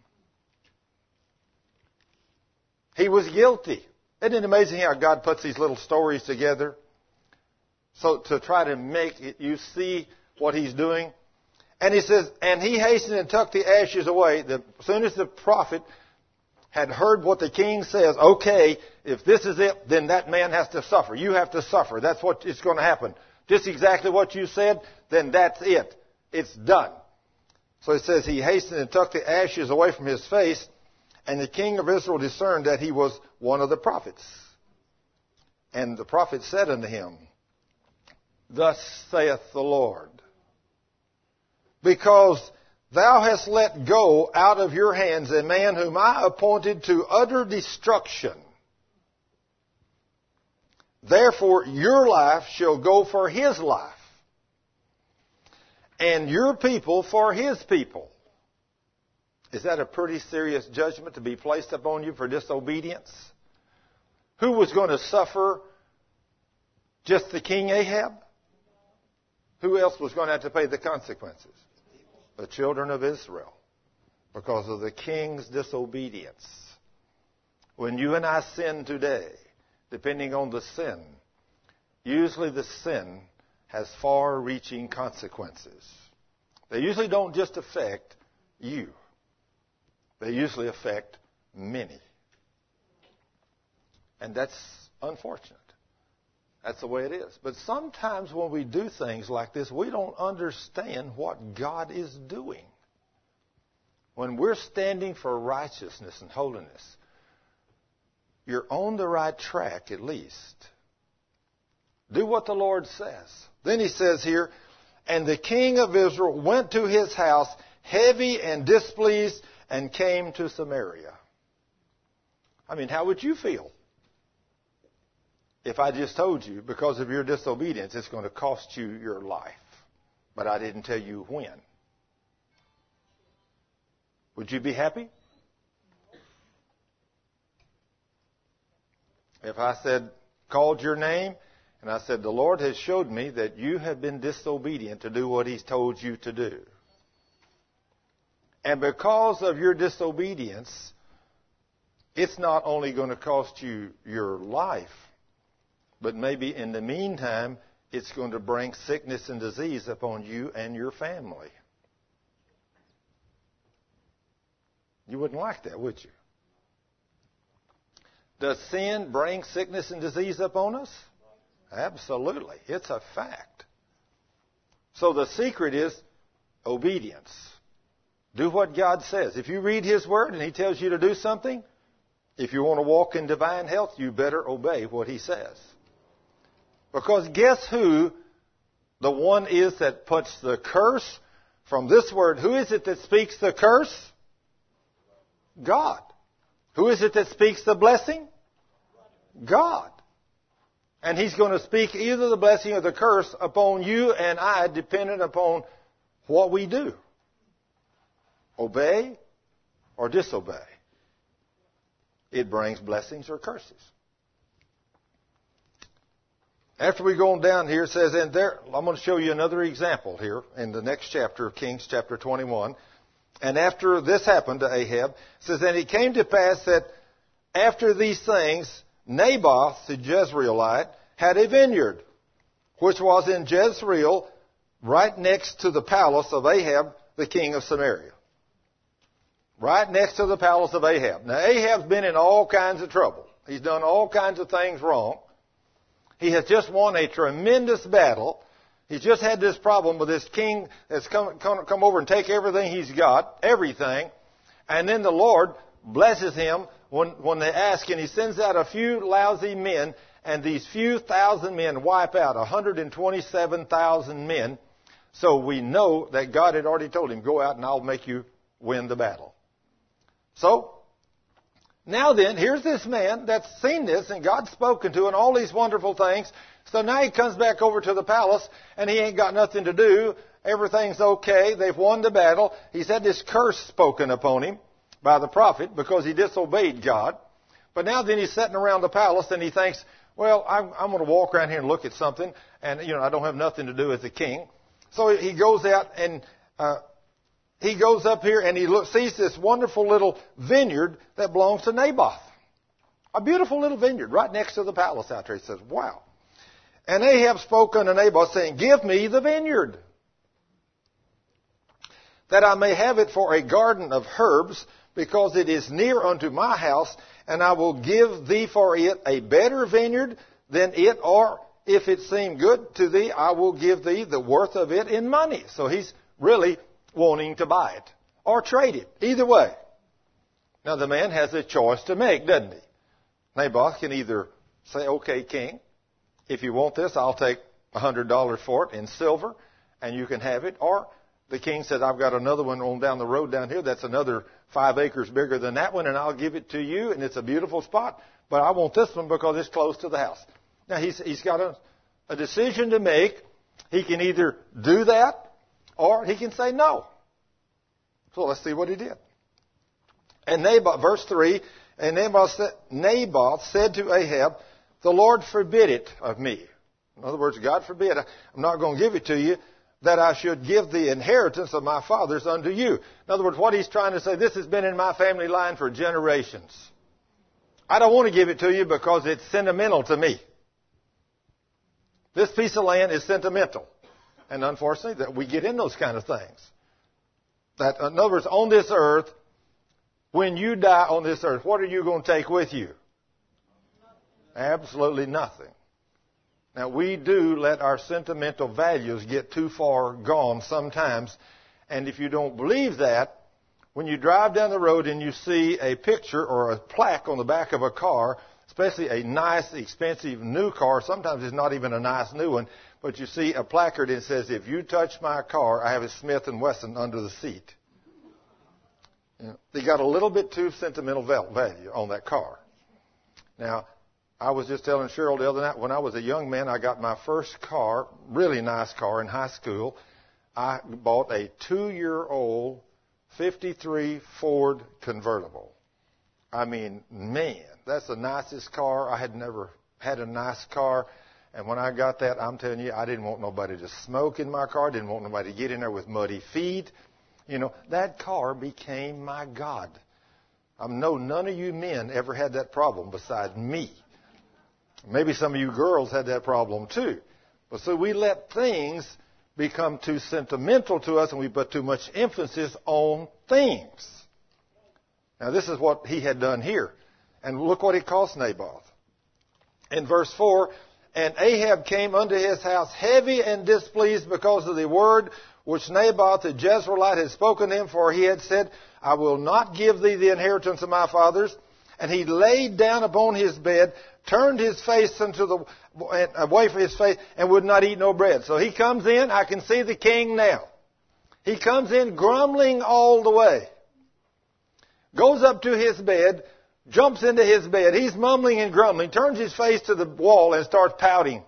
He was guilty. Isn't it amazing how God puts these little stories together? So to try to make it, you see what he's doing. And he says, and he hastened and took the ashes away. The, as soon as the prophet had heard what the king says, okay, if this is it, then that man has to suffer. You have to suffer. That's what is going to happen. Just exactly what you said, then that's it. It's done. So it says he hastened and took the ashes away from his face, and the king of Israel discerned that he was one of the prophets. And the prophet said unto him, Thus saith the Lord, because thou hast let go out of your hands a man whom I appointed to utter destruction. Therefore your life shall go for his life, and your people for his people. Is that a pretty serious judgment to be placed upon you for disobedience? Who was going to suffer? Just the king Ahab? Who else was going to have to pay the consequences? The children of Israel, because of the king's disobedience. When you and I sin today, depending on the sin, usually the sin has far-reaching consequences. They usually don't just affect you. They usually affect many. And that's unfortunate. That's the way it is. But sometimes when we do things like this, we don't understand what God is doing. When we're standing for righteousness and holiness, you're on the right track at least. Do what the Lord says. Then he says here, and the king of Israel went to his house heavy and displeased and came to Samaria. I mean, how would you feel if I just told you, because of your disobedience, it's going to cost you your life, but I didn't tell you when? Would you be happy? If I said, called your name, and I said, the Lord has showed me that you have been disobedient to do what He's told you to do. And because of your disobedience, it's not only going to cost you your life, but maybe in the meantime, it's going to bring sickness and disease upon you and your family. You wouldn't like that, would you? Does sin bring sickness and disease upon us? Absolutely. It's a fact. So the secret is obedience. Do what God says. If you read His Word and He tells you to do something, if you want to walk in divine health, you better obey what He says. Because guess who the one is that puts the curse from this word? Who is it that speaks the curse? God. Who is it that speaks the blessing? God. And He's going to speak either the blessing or the curse upon you and I, dependent upon what we do. Obey or disobey. It brings blessings or curses. After we go on down here, it says, and there, I'm going to show you another example here in the next chapter of Kings, chapter twenty-one. And after this happened to Ahab, it says, and it came to pass that after these things, Naboth the Jezreelite had a vineyard, which was in Jezreel, right next to the palace of Ahab, the king of Samaria. Right next to the palace of Ahab. Now, Ahab's been in all kinds of trouble. He's done all kinds of things wrong. He has just won a tremendous battle. He's just had this problem with this king that's come, come, come over and take everything he's got, everything. And then the Lord blesses him when, when they ask, and He sends out a few lousy men, and these few thousand men wipe out one hundred twenty-seven thousand men. So we know that God had already told him, go out and I'll make you win the battle. So, now then, here's this man that's seen this and God's spoken to and all these wonderful things. So now he comes back over to the palace and he ain't got nothing to do. Everything's okay. They've won the battle. He's had this curse spoken upon him by the prophet because he disobeyed God. But now then he's sitting around the palace and he thinks, well, I'm, I'm going to walk around here and look at something. And, you know, I don't have nothing to do as a king. So he goes out and uh, he goes up here and he look, sees this wonderful little vineyard that belongs to Naboth. A beautiful little vineyard right next to the palace out there. He says, wow. And Ahab spoke unto Naboth, saying, give me the vineyard, that I may have it for a garden of herbs, because it is near unto my house, and I will give thee for it a better vineyard than it, or if it seem good to thee, I will give thee the worth of it in money. So he's really wanting to buy it or trade it. Either way. Now the man has a choice to make, doesn't he? Naboth can either say, okay, king, if you want this, I'll take one hundred dollars for it in silver and you can have it. Or the king says, I've got another one on down the road down here that's another five acres bigger than that one, and I'll give it to you, and it's a beautiful spot, but I want this one because it's close to the house. Now he's, he's got a, a decision to make. He can either do that or he can say no. So let's see what he did. And Naboth, verse three, and Naboth said, Naboth said to Ahab, the Lord forbid it of me. In other words, God forbid, I'm not going to give it to you, that I should give the inheritance of my fathers unto you. In other words, what he's trying to say, this has been in my family line for generations. I don't want to give it to you because it's sentimental to me. This piece of land is sentimental. And unfortunately, that we get in those kind of things. That, in other words, on this earth, when you die on this earth, what are you going to take with you? Absolutely nothing. Now, we do let our sentimental values get too far gone sometimes. And if you don't believe that, when you drive down the road and you see a picture or a plaque on the back of a car, especially a nice, expensive new car, sometimes it's not even a nice new one, but you see a placard that says, if you touch my car, I have a Smith and Wesson under the seat. You know, they got a little bit too sentimental value on that car. Now, I was just telling Cheryl the other night, when I was a young man, I got my first car, really nice car in high school. I bought a two-year-old fifty-three Ford convertible. I mean, man, that's the nicest car. I had never had a nice car. And when I got that, I'm telling you, I didn't want nobody to smoke in my car. Didn't want nobody to get in there with muddy feet. You know, that car became my God. I know none of you men ever had that problem besides me. Maybe some of you girls had that problem too. But so we let things become too sentimental to us, and we put too much emphasis on things. Now, this is what he had done here. And look what it cost Naboth. In verse four, and Ahab came unto his house heavy and displeased because of the word which Naboth the Jezreelite had spoken to him, for he had said, I will not give thee the inheritance of my fathers. And he laid down upon his bed, turned his face unto the away from his face, and would not eat no bread. So he comes in. I can see the king now. He comes in grumbling all the way. Goes up to his bed, jumps into his bed. He's mumbling and grumbling, turns his face to the wall and starts pouting.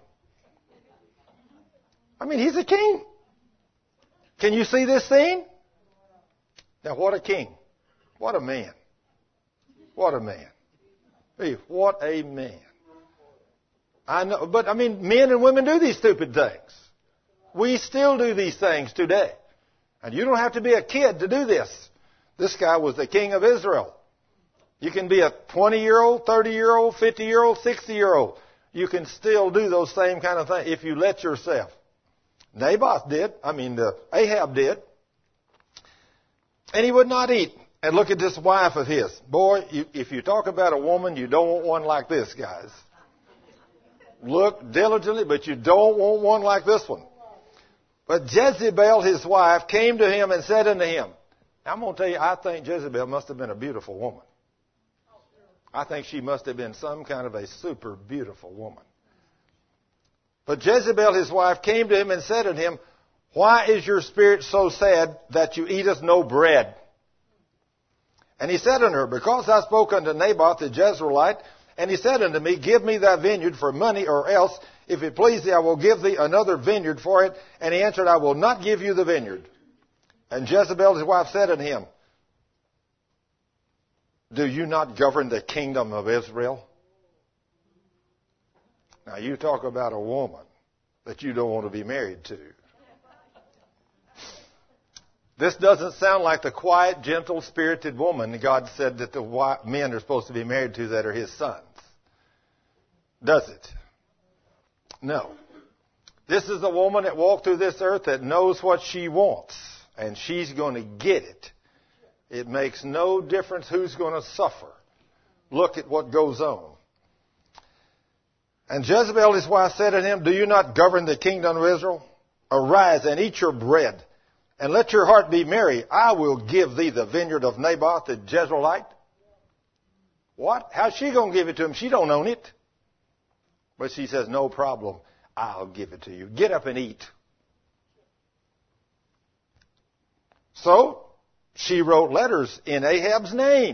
I mean, he's a king. Can you see this scene? Now, what a king. What a man. What a man. Hey, what a man. I know, but I mean, men and women do these stupid things. We still do these things today. And you don't have to be a kid to do this. This guy was the king of Israel. You can be a twenty-year-old, thirty-year-old, fifty-year-old, sixty-year-old. You can still do those same kind of things if you let yourself. Naboth did. I mean, uh, Ahab did. And he would not eat. And look at this wife of his. Boy, you, if you talk about a woman, you don't want one like this, guys. Look diligently, but you don't want one like this one. But Jezebel, his wife, came to him and said unto him, I'm going to tell you, I think Jezebel must have been a beautiful woman. I think she must have been some kind of a super beautiful woman. But Jezebel, his wife, came to him and said unto him, why is your spirit so sad that you eateth no bread? And he said unto her, because I spoke unto Naboth the Jezreelite, and he said unto me, give me thy vineyard for money, or else, if it please thee, I will give thee another vineyard for it. And he answered, I will not give you the vineyard. And Jezebel, his wife, said unto him, do you not govern the kingdom of Israel? Now, you talk about a woman that you don't want to be married to. This doesn't sound like the quiet, gentle, spirited woman God said that the men are supposed to be married to that are his sons. Does it? No. This is a woman that walked through this earth that knows what she wants, and she's going to get it. It makes no difference who's going to suffer. Look at what goes on. And Jezebel, his wife, said to him, do you not govern the kingdom of Israel? Arise and eat your bread, and let your heart be merry. I will give thee the vineyard of Naboth the Jezreelite. What? How's she going to give it to him? She don't own it. But she says, no problem. I'll give it to you. Get up and eat. So, she wrote letters in Ahab's name.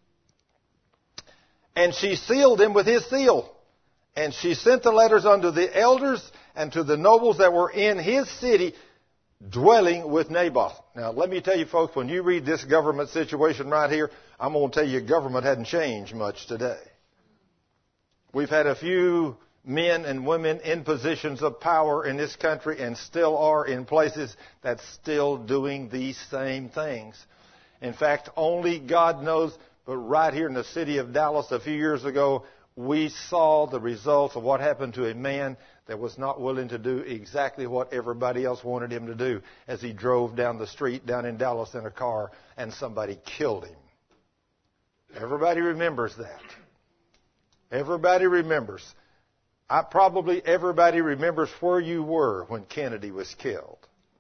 And she sealed them with his seal. And she sent the letters unto the elders and to the nobles that were in his city, dwelling with Naboth. Now, let me tell you, folks, when you read this government situation right here, I'm going to tell you government hadn't changed much today. We've had a few men and women in positions of power in this country and still are in places that's still doing these same things. In fact, only God knows, but right here in the city of Dallas a few years ago, we saw the results of what happened to a man that was not willing to do exactly what everybody else wanted him to do as he drove down the street down in Dallas in a car and somebody killed him. Everybody remembers that. Everybody remembers. I probably everybody remembers where you were when Kennedy was killed.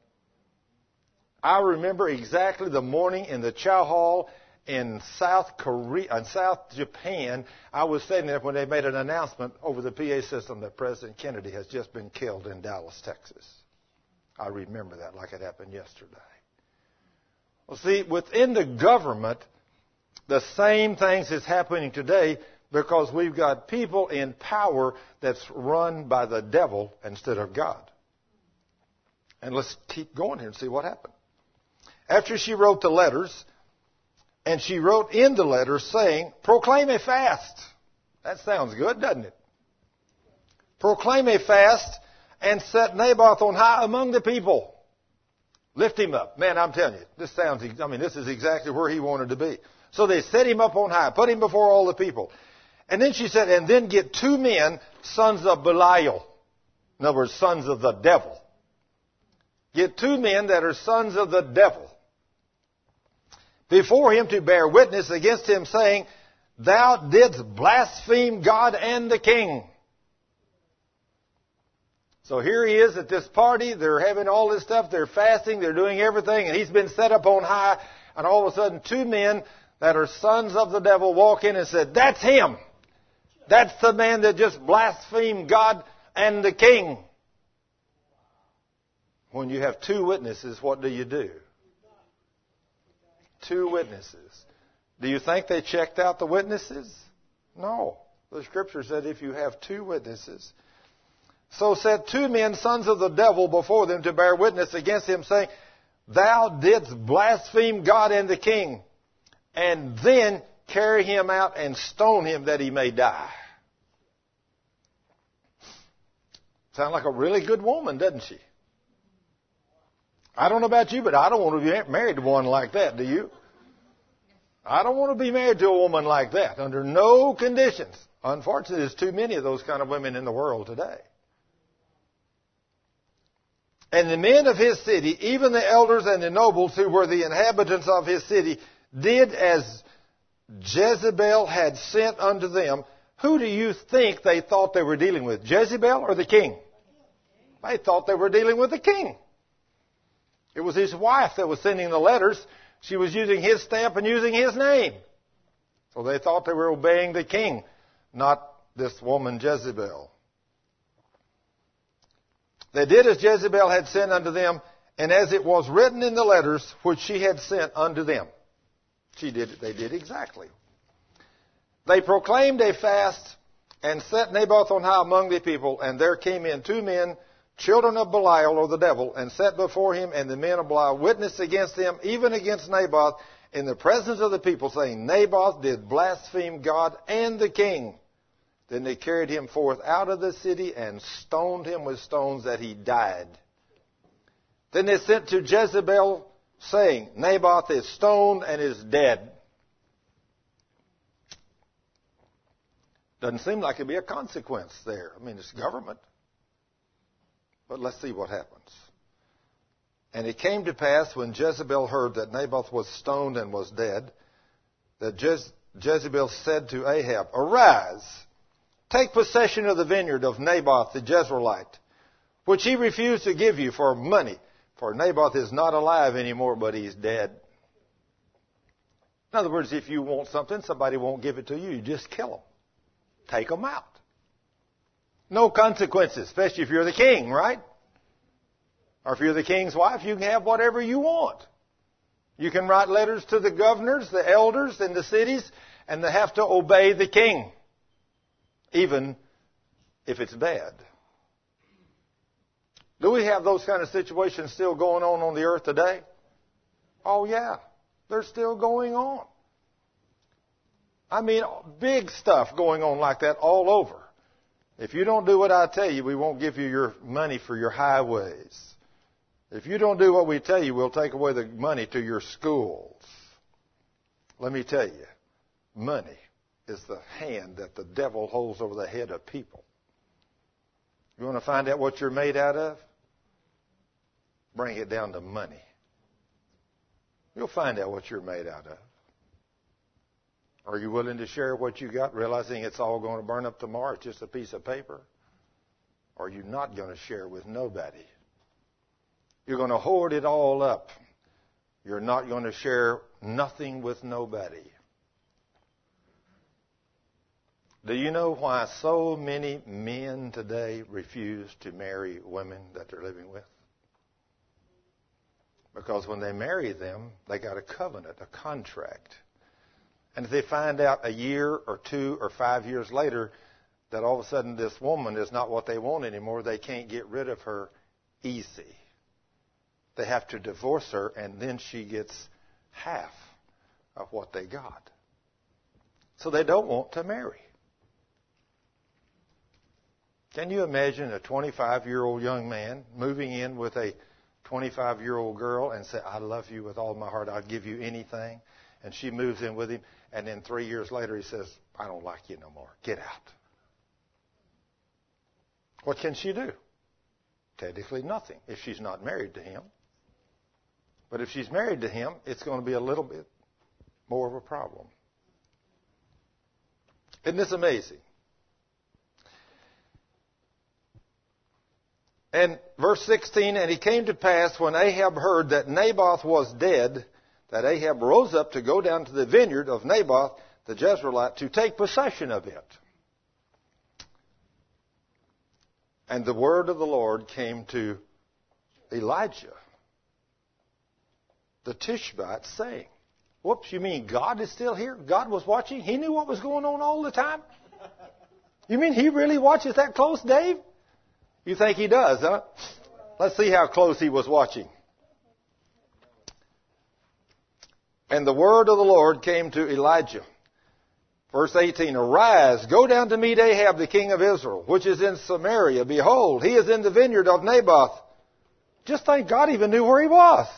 I remember exactly the morning in the Chow Hall in South Korea, in South Japan. I was sitting there when they made an announcement over the P A system that President Kennedy has just been killed in Dallas, Texas. I remember that like it happened yesterday. Well, see, within the government, the same things is happening today because we've got people in power that's run by the devil instead of God. And let's keep going here and see what happened. After she wrote the letters, and she wrote in the letter saying, proclaim a fast. That sounds good, doesn't it? Proclaim a fast and set Naboth on high among the people. Lift him up. Man, I'm telling you, this sounds, I mean, this is exactly where he wanted to be. So they set him up on high, put him before all the people. And then she said, and then get two men, sons of Belial. In other words, sons of the devil. Get two men that are sons of the devil before him to bear witness against him, saying, Thou didst blaspheme God and the king. So here he is at this party. They're having all this stuff. They're fasting. They're doing everything. And he's been set up on high. And all of a sudden, two men that are sons of the devil walk in and said, That's him. That's the man that just blasphemed God and the king. When you have two witnesses, what do you do? Two witnesses. Do you think they checked out the witnesses? No. The Scripture said if you have two witnesses. So said two men, sons of the devil, before them to bear witness against him, saying, Thou didst blaspheme God and the king, and then carry him out and stone him that he may die. Sounds like a really good woman, doesn't she? I don't know about you, but I don't want to be married to one like that, do you? I don't want to be married to a woman like that under no conditions. Unfortunately, there's too many of those kind of women in the world today. And the men of his city, even the elders and the nobles who were the inhabitants of his city, did as Jezebel had sent unto them. Who do you think they thought they were dealing with? Jezebel or the king? They thought they were dealing with the king. It was his wife that was sending the letters. She was using his stamp and using his name. So they thought they were obeying the king, not this woman Jezebel. They did as Jezebel had sent unto them, and as it was written in the letters which she had sent unto them. She did, they did exactly. They proclaimed a fast and set Naboth on high among the people, and there came in two men, children of Belial, or the devil, and set before him, and the men of Belial witnessed against him, even against Naboth, in the presence of the people, saying, Naboth did blaspheme God and the king. Then they carried him forth out of the city and stoned him with stones that he died. Then they sent to Jezebel, saying, Naboth is stoned and is dead. Doesn't seem like it'd be a consequence there. I mean, it's government. But let's see what happens. And it came to pass when Jezebel heard that Naboth was stoned and was dead, that Jez- Jezebel said to Ahab, Arise, take possession of the vineyard of Naboth the Jezreelite, which he refused to give you for money. For Naboth is not alive anymore, but he's dead. In other words, if you want something, somebody won't give it to you. You just kill them. Take them out. No consequences, especially if you're the king, right? Or if you're the king's wife, you can have whatever you want. You can write letters to the governors, the elders in the cities, and they have to obey the king, even if it's bad. Do we have those kind of situations still going on on the earth today? Oh, yeah. They're still going on. I mean, big stuff going on like that all over. If you don't do what I tell you, we won't give you your money for your highways. If you don't do what we tell you, we'll take away the money to your schools. Let me tell you, money is the hand that the devil holds over the head of people. You want to find out what you're made out of? Bring it down to money. You'll find out what you're made out of. Are you willing to share what you got, realizing it's all going to burn up tomorrow? It's just a piece of paper. Or are you not going to share with nobody? You're going to hoard it all up. You're not going to share nothing with nobody. Do you know why so many men today refuse to marry women that they're living with? Because when they marry them, they got a covenant, a contract. And if they find out a year or two or five years later that all of a sudden this woman is not what they want anymore, they can't get rid of her easy. They have to divorce her, and then she gets half of what they got. So they don't want to marry. Can you imagine a twenty-five-year-old young man moving in with a twenty-five-year-old girl and say, I love you with all my heart, I'll give you anything? And she moves in with him, and then three years later he says, I don't like you no more. Get out. What can she do? Technically nothing if she's not married to him. But if she's married to him, it's going to be a little bit more of a problem. Isn't this amazing? And verse sixteen, and it came to pass when Ahab heard that Naboth was dead, that Ahab rose up to go down to the vineyard of Naboth the Jezreelite to take possession of it. And the word of the Lord came to Elijah, the Tishbite, saying, whoops, you mean God is still here? God was watching? He knew what was going on all the time? You mean he really watches that close, Dave? You think he does, huh? Let's see how close he was watching. And the word of the Lord came to Elijah. Verse eighteen, arise, go down to meet Ahab, the king of Israel, which is in Samaria. Behold, he is in the vineyard of Naboth. Just think God even knew where he was.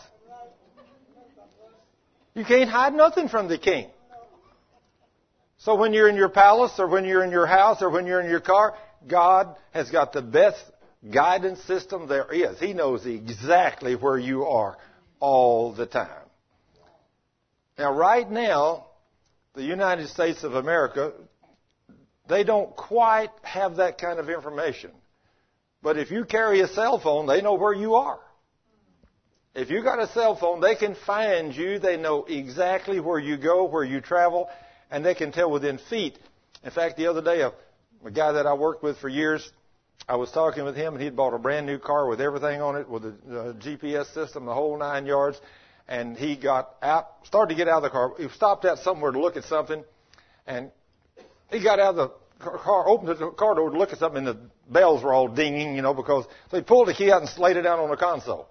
You can't hide nothing from the king. So when you're in your palace or when you're in your house or when you're in your car, God has got the best guidance system there is. He knows exactly where you are all the time. Now, right now, the United States of America, they don't quite have that kind of information. But if you carry a cell phone, they know where you are. If you got a cell phone, they can find you. They know exactly where you go, where you travel, and they can tell within feet. In fact, the other day, a, a guy that I worked with for years, I was talking with him, and he'd bought a brand new car with everything on it, with a, a G P S system, the whole nine yards. And he got out, started to get out of the car. He stopped out somewhere to look at something, and he got out of the car, opened the car door to look at something, and the bells were all dinging, you know, because so he pulled the key out and laid it down on the console.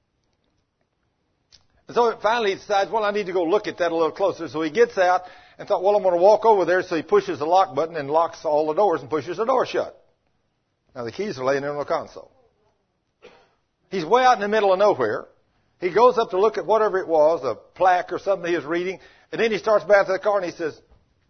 And so finally he decides, well, I need to go look at that a little closer. So he gets out and thought, well, I'm going to walk over there. So he pushes the lock button and locks all the doors and pushes the door shut. Now the keys are laying there on the console. He's way out in the middle of nowhere. He goes up to look at whatever it was, a plaque or something he was reading, and then he starts back to the car and he says,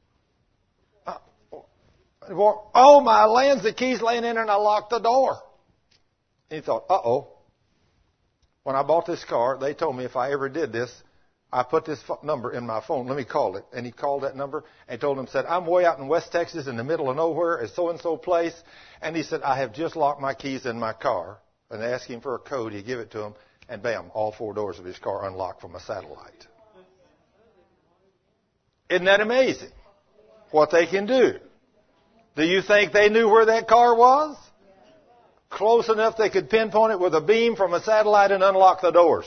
oh, my lands, the key's laying in there and I locked the door. And he thought, uh-oh. When I bought this car, they told me if I ever did this, I put this number in my phone. Let me call it. And he called that number and told him, said, I'm way out in West Texas in the middle of nowhere at so-and-so place. And he said, I have just locked my keys in my car. And they asked him for a code. He gave it to him. And bam, all four doors of his car unlocked from a satellite. Isn't that amazing? What they can do. Do you think they knew where that car was? Close enough they could pinpoint it with a beam from a satellite and unlock the doors.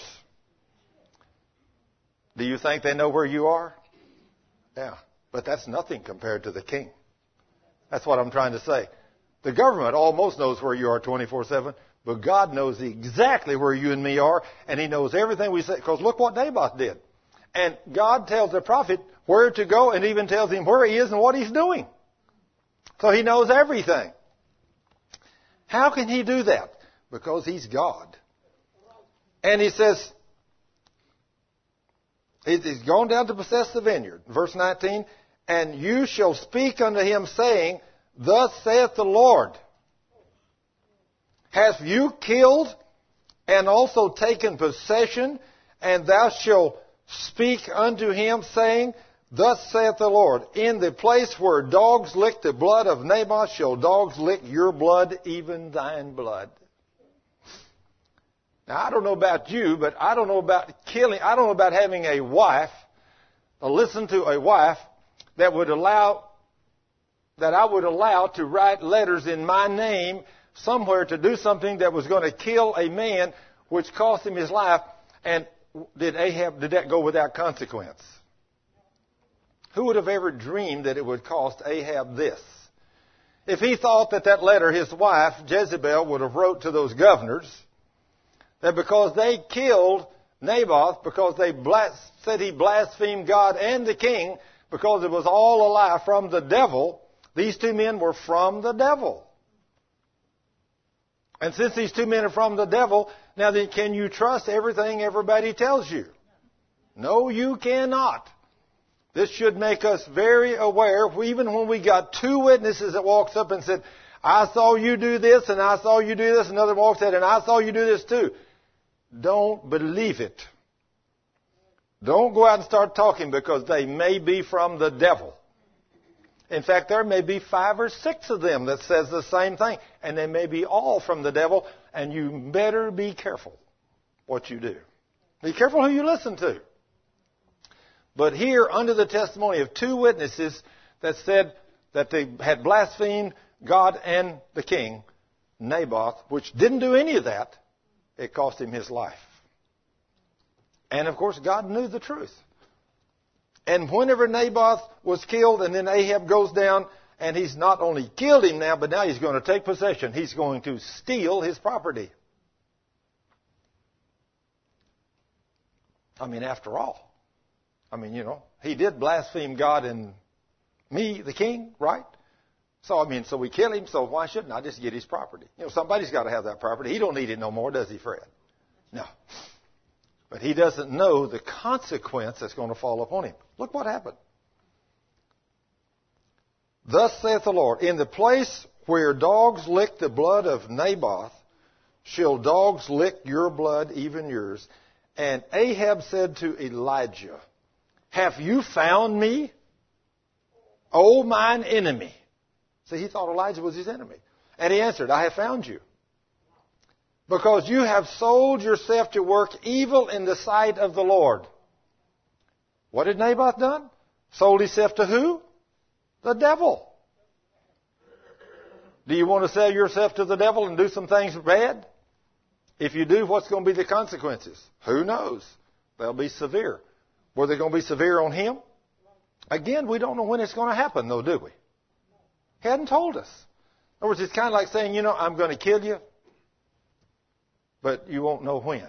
Do you think they know where you are? Yeah, but that's nothing compared to the king. That's what I'm trying to say. The government almost knows where you are twenty-four seven. But God knows exactly where you and me are, and He knows everything we say. Because look what Naboth did. And God tells the prophet where to go and even tells him where he is and what he's doing. So He knows everything. How can He do that? Because He's God. And He says, He's gone down to possess the vineyard. Verse nineteen, and you shall speak unto him, saying, thus saith the Lord, have you killed and also taken possession? And thou shalt speak unto him, saying, thus saith the Lord, in the place where dogs lick the blood of Naboth shall dogs lick your blood, even thine blood. Now, I don't know about you, but I don't know about killing, I don't know about having a wife, or listen to a wife that would allow, that I would allow to write letters in my name somewhere to do something that was going to kill a man, which cost him his life. And did Ahab, did that go without consequence? Who would have ever dreamed that it would cost Ahab this? If he thought that that letter his wife, Jezebel, would have wrote to those governors, that because they killed Naboth, because they blas- said he blasphemed God and the king, because it was all a lie from the devil, these two men were from the devil. And since these two men are from the devil, now then can you trust everything everybody tells you? No, you cannot. This should make us very aware, even when we got two witnesses that walks up and said, I saw you do this, and I saw you do this. Another walks in, and I saw you do this too. Don't believe it. Don't go out and start talking, because they may be from the devil. In fact, there may be five or six of them that says the same thing, and they may be all from the devil, and you better be careful what you do. Be careful who you listen to. But here, under the testimony of two witnesses that said that they had blasphemed God and the king, Naboth, which didn't do any of that, it cost him his life. And of course, God knew the truth. And whenever Naboth was killed, and then Ahab goes down, and he's not only killed him now, but now he's going to take possession. He's going to steal his property. I mean, after all. I mean, you know, he did blaspheme God and me, the king, right? So, I mean, so we kill him, so why shouldn't I just get his property? You know, somebody's got to have that property. He don't need it no more, does he, Fred? No. But he doesn't know the consequence that's going to fall upon him. Look what happened. Thus saith the Lord, in the place where dogs lick the blood of Naboth, shall dogs lick your blood, even yours. And Ahab said to Elijah, have you found me, O mine enemy? See, he thought Elijah was his enemy. And he answered, I have found you. Because you have sold yourself to work evil in the sight of the Lord. What had Naboth done? Sold himself to who? The devil. Do you want to sell yourself to the devil and do some things bad? If you do, what's going to be the consequences? Who knows? They'll be severe. Were they going to be severe on him? Again, we don't know when it's going to happen, though, do we? He hadn't told us. In other words, it's kind of like saying, you know, I'm going to kill you, but you won't know when.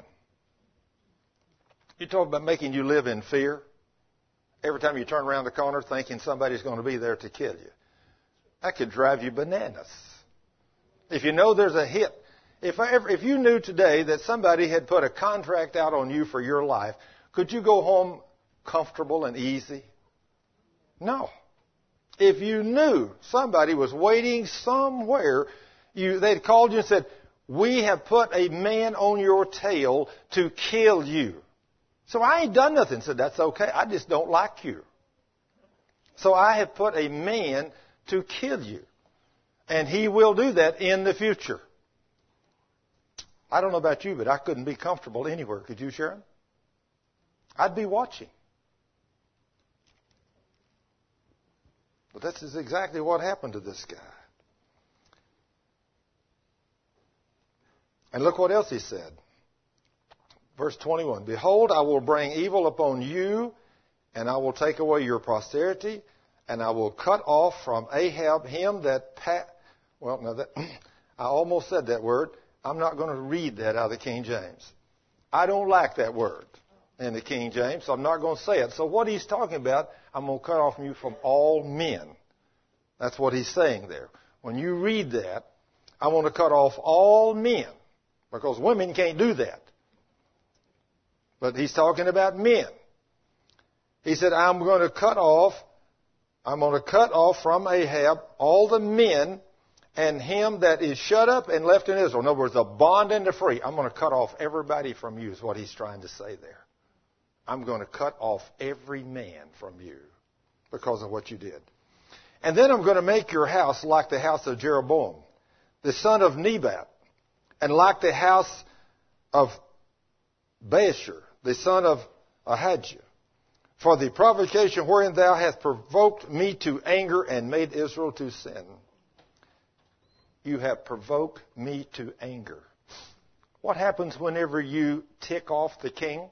You talk about making you live in fear. Every time you turn around the corner thinking somebody's going to be there to kill you. That could drive you bananas. If you know there's a hit. If, I ever, if you knew today that somebody had put a contract out on you for your life, could you go home comfortable and easy? No. If you knew somebody was waiting somewhere, you, they'd called you and said, we have put a man on your tail to kill you. So I ain't done nothing. Said, that's okay. I just don't like you. So I have put a man to kill you. And he will do that in the future. I don't know about you, but I couldn't be comfortable anywhere. Could you, Sharon? I'd be watching. But this is exactly what happened to this guy. And look what else he said. Verse twenty-one, behold, I will bring evil upon you, and I will take away your posterity, and I will cut off from Ahab him that... Pa- well, no, that I almost said that word. I'm not going to read that out of the King James. I don't like that word in the King James, so I'm not going to say it. So what he's talking about, I'm going to cut off from you from all men. That's what he's saying there. When you read that, I want to cut off all men, because women can't do that. But he's talking about men. He said, I'm going to cut off, I'm going to cut off from Ahab all the men and him that is shut up and left in Israel. In other words, the bond and the free. I'm going to cut off everybody from you is what he's trying to say there. I'm going to cut off every man from you because of what you did. And then I'm going to make your house like the house of Jeroboam, the son of Nebat, and like the house of Baasha, the son of Ahijah. For the provocation wherein thou hast provoked me to anger and made Israel to sin. You have provoked me to anger. What happens whenever you tick off the king?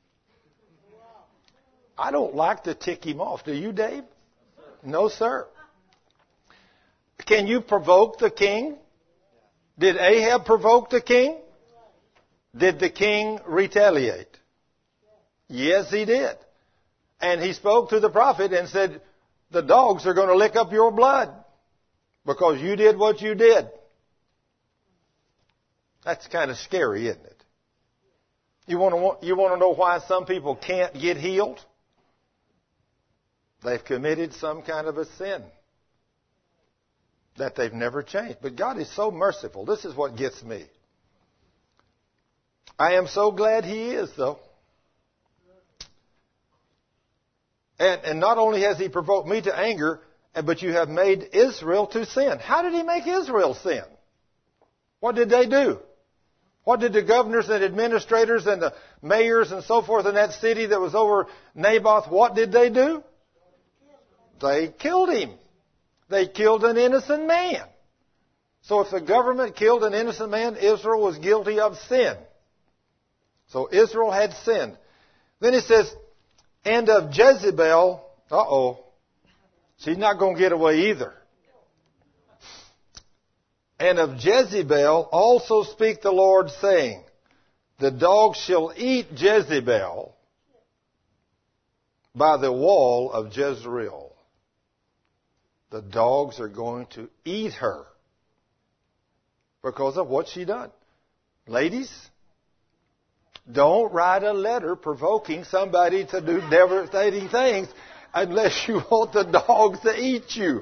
I don't like to tick him off. Do you, Dave? No, sir. Can you provoke the king? Did Ahab provoke the king? Did the king retaliate? Yes, he did. And he spoke to the prophet and said, the dogs are going to lick up your blood because you did what you did. That's kind of scary, isn't it? You want to, you want to know why some people can't get healed? They've committed some kind of a sin. that they've never changed. But God is so merciful. This is what gets me. I am so glad He is, though. And, and not only has He provoked me to anger, but you have made Israel to sin. How did He make Israel sin? What did they do? What did the governors and administrators and the mayors and so forth in that city that was over Naboth, what did they do? They killed him. They killed an innocent man. So if the government killed an innocent man, Israel was guilty of sin. So Israel had sinned. Then it says, and of Jezebel, uh-oh, she's not going to get away either. And of Jezebel also speak the Lord, saying, the dogs shall eat Jezebel by the wall of Jezreel. The dogs are going to eat her because of what she done. Ladies, don't write a letter provoking somebody to do devastating things unless you want the dogs to eat you.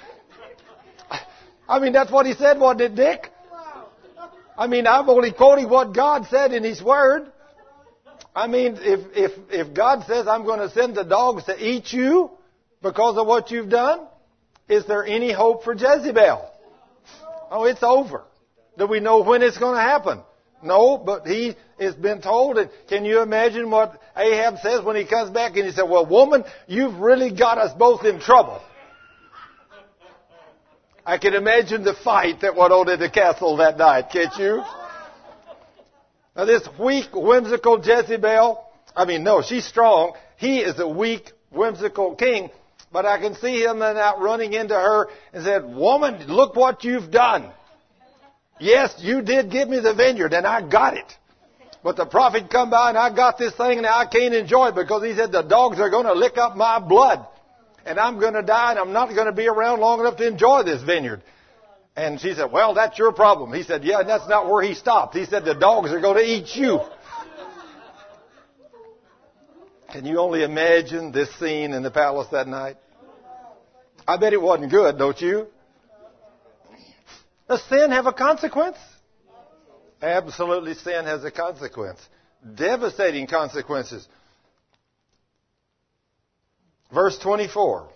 I mean, that's what he said, wasn't it, Dick? I mean, I'm only quoting what God said in His Word. I mean, if, if, if God says, I'm going to send the dogs to eat you because of what you've done, is there any hope for Jezebel? Oh, it's over. Do we know when it's going to happen? No, but he has been told. And can you imagine what Ahab says when he comes back and he said, well, woman, you've really got us both in trouble. I can imagine the fight that went on in the castle that night, can't you? Now this weak, whimsical Jezebel, I mean, no, she's strong. He is a weak, whimsical king. But I can see him then out running into her and said, woman, look what you've done. Yes, you did give me the vineyard and I got it. But the prophet come by and I got this thing and now I can't enjoy it because he said the dogs are going to lick up my blood. And I'm going to die and I'm not going to be around long enough to enjoy this vineyard. And she said, well, that's your problem. He said, yeah, and that's not where he stopped. He said, the dogs are going to eat you. Can you only imagine this scene in the palace that night? I bet it wasn't good, don't you? Does sin have a consequence? Absolutely, sin has a consequence. Devastating consequences. Verse twenty-four.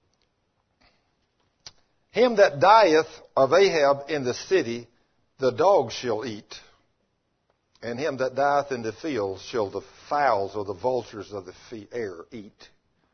Him that dieth of Ahab in the city, the dogs shall eat. And him that dieth in the fields shall the fowls or the vultures of the air eat.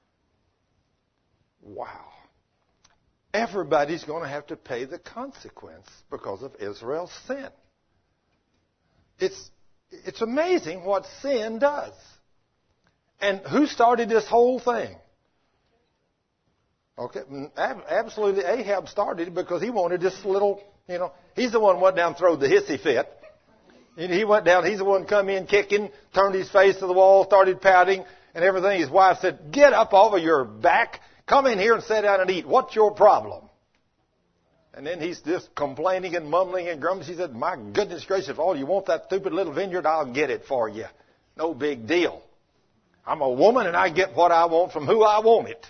Wow. Everybody's going to have to pay the consequence because of Israel's sin. It's, it's amazing what sin does. And who started this whole thing? Okay, absolutely Ahab started it because he wanted this little, you know, he's the one who went down and throwed the hissy fit. And he went down, he's the one come in kicking, turned his face to the wall, started pouting and everything. His wife said, get up off of your back, come in here and sit down and eat. What's your problem? And then he's just complaining and mumbling and grumbling. She said, my goodness gracious, if all you want that stupid little vineyard, I'll get it for you. No big deal. I'm a woman and I get what I want from who I want it.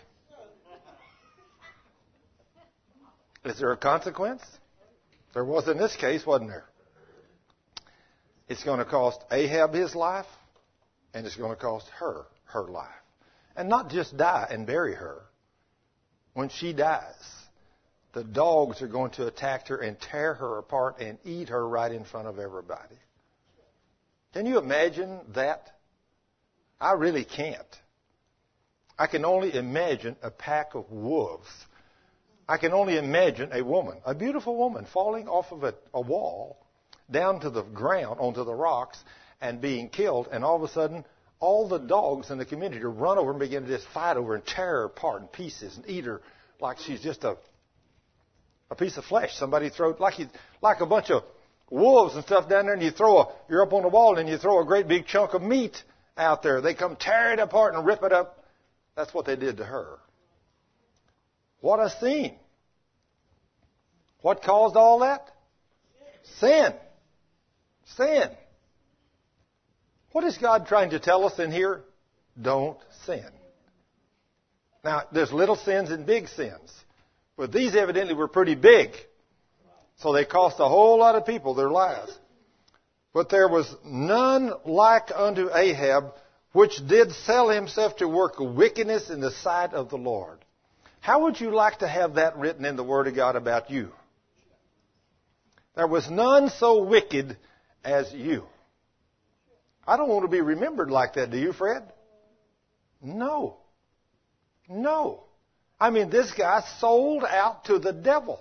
Is there a consequence? There was in this case, wasn't there? It's going to cost Ahab his life, and it's going to cost her her life. And not just die and bury her. When she dies, the dogs are going to attack her and tear her apart and eat her right in front of everybody. Can you imagine that? I really can't. I can only imagine a pack of wolves. I can only imagine a woman, a beautiful woman, falling off of a, a wall down to the ground, onto the rocks, and being killed. And all of a sudden, all the dogs in the community run over and begin to just fight over and tear her apart in pieces and eat her like she's just a a piece of flesh. Somebody throw like you, like a bunch of wolves and stuff down there, and you throw a you're up on the wall and you throw a great big chunk of meat out there. They come tear it apart and rip it up. That's what they did to her. What a scene. What caused all that? Sin. Sin. What is God trying to tell us in here? Don't sin. Now, there's little sins and big sins. But these evidently were pretty big. So they cost a whole lot of people their lives. But there was none like unto Ahab, which did sell himself to work wickedness in the sight of the Lord. How would you like to have that written in the Word of God about you? There was none so wicked as you. I don't want to be remembered like that, do you, Fred? No. No. I mean, this guy sold out to the devil.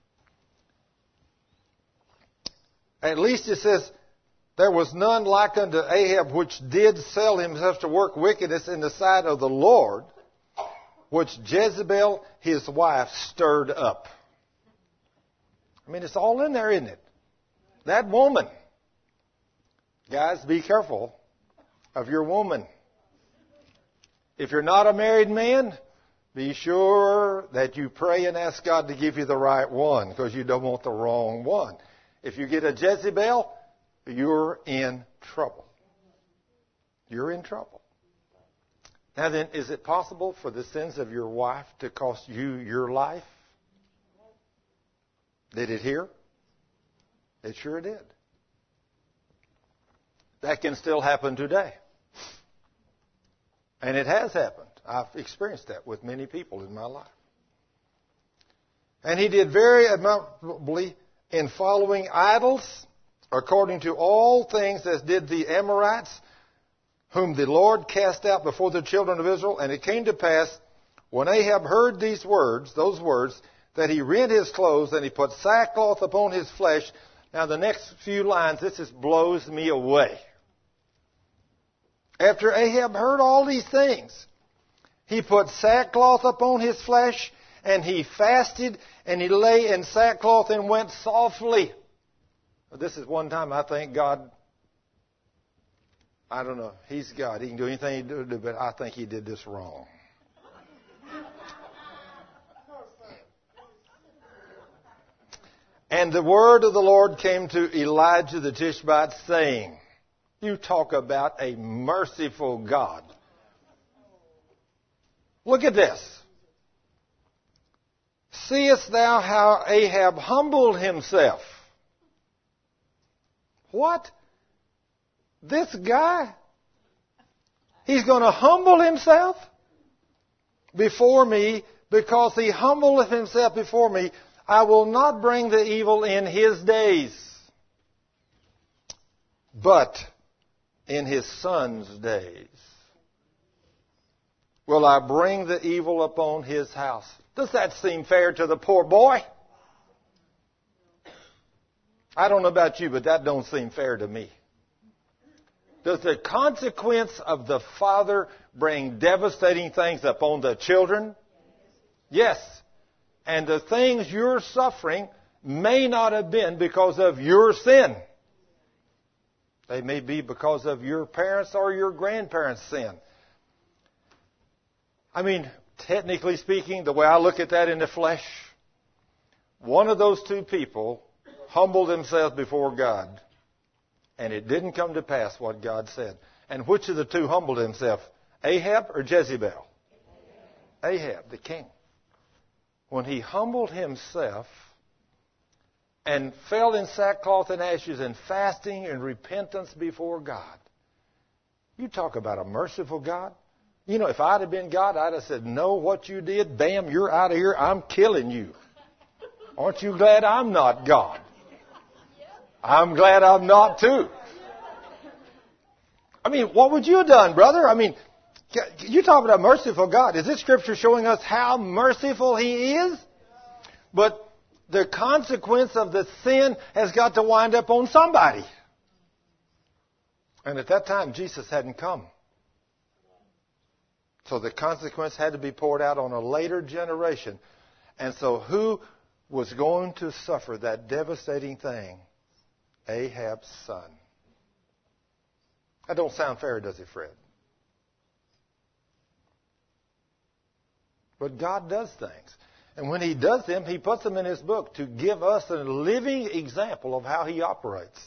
At least it says, there was none like unto Ahab, which did sell himself to work wickedness in the sight of the Lord, which Jezebel, his wife, stirred up. I mean, it's all in there, isn't it? That woman. Guys, be careful of your woman. If you're not a married man, be sure that you pray and ask God to give you the right one, because you don't want the wrong one. If you get a Jezebel, you're in trouble. You're in trouble. Now then, is it possible for the sins of your wife to cost you your life? Did it here? It sure did. That can still happen today. And it has happened. I've experienced that with many people in my life. And he did very admirably in following idols, according to all things as did the Amorites, whom the Lord cast out before the children of Israel. And it came to pass, when Ahab heard these words, those words, that he rent his clothes and he put sackcloth upon his flesh. Now the next few lines, this just blows me away. After Ahab heard all these things, he put sackcloth upon his flesh, and he fasted, and he lay in sackcloth and went softly. This is one time I think God, I don't know, He's God. He can do anything He do, but I think He did this wrong. And the word of the Lord came to Elijah the Tishbite, saying, you talk about a merciful God. Look at this. Seest thou how Ahab humbled himself? What? This guy? He's going to humble himself before me, because he humbleth himself before me. I will not bring the evil in his days, but in his son's days will I bring the evil upon his house. Does that seem fair to the poor boy? I don't know about you, but that don't seem fair to me. Does the consequence of the father bring devastating things upon the children? Yes. And the things you're suffering may not have been because of your sin. They may be because of your parents' or your grandparents' sin. I mean, technically speaking, the way I look at that in the flesh, one of those two people humbled themselves before God, and it didn't come to pass what God said. And which of the two humbled himself? Ahab or Jezebel? Ahab, the king. When he humbled himself and fell in sackcloth and ashes and fasting and repentance before God. You talk about a merciful God. You know, if I'd have been God, I'd have said, no, what you did, bam, you're out of here. I'm killing you. Aren't you glad I'm not God? I'm glad I'm not too. I mean, what would you have done, brother? I mean, you talk about a merciful God. Is this scripture showing us how merciful He is? But the consequence of the sin has got to wind up on somebody. And at that time, Jesus hadn't come. So the consequence had to be poured out on a later generation. And so who was going to suffer that devastating thing? Ahab's son. That don't sound fair, does it, Fred? But God does things. And when He does them, He puts them in His book to give us a living example of how He operates.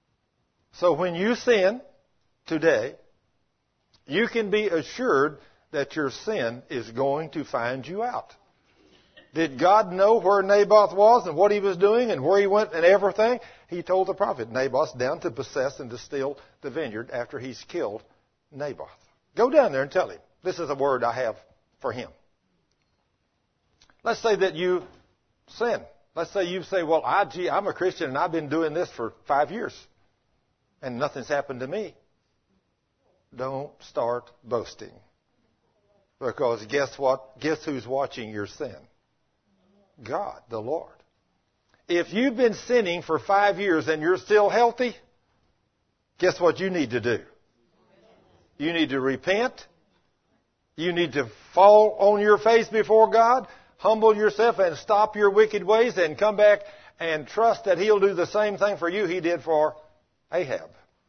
So when you sin today, you can be assured that your sin is going to find you out. Did God know where Naboth was and what he was doing and where he went and everything? He told the prophet, Naboth's down to possess and to steal the vineyard after he's killed Naboth. Go down there and tell him. This is a word I have for him. Let's say that you sin. Let's say you say, well, I, gee, I'm a Christian and I've been doing this for five years and nothing's happened to me. Don't start boasting. Because guess what? Guess who's watching your sin? God, the Lord. If you've been sinning for five years and you're still healthy, guess what you need to do? You need to repent. You need to fall on your face before God, humble yourself and stop your wicked ways and come back and trust that He'll do the same thing for you He did for Ahab.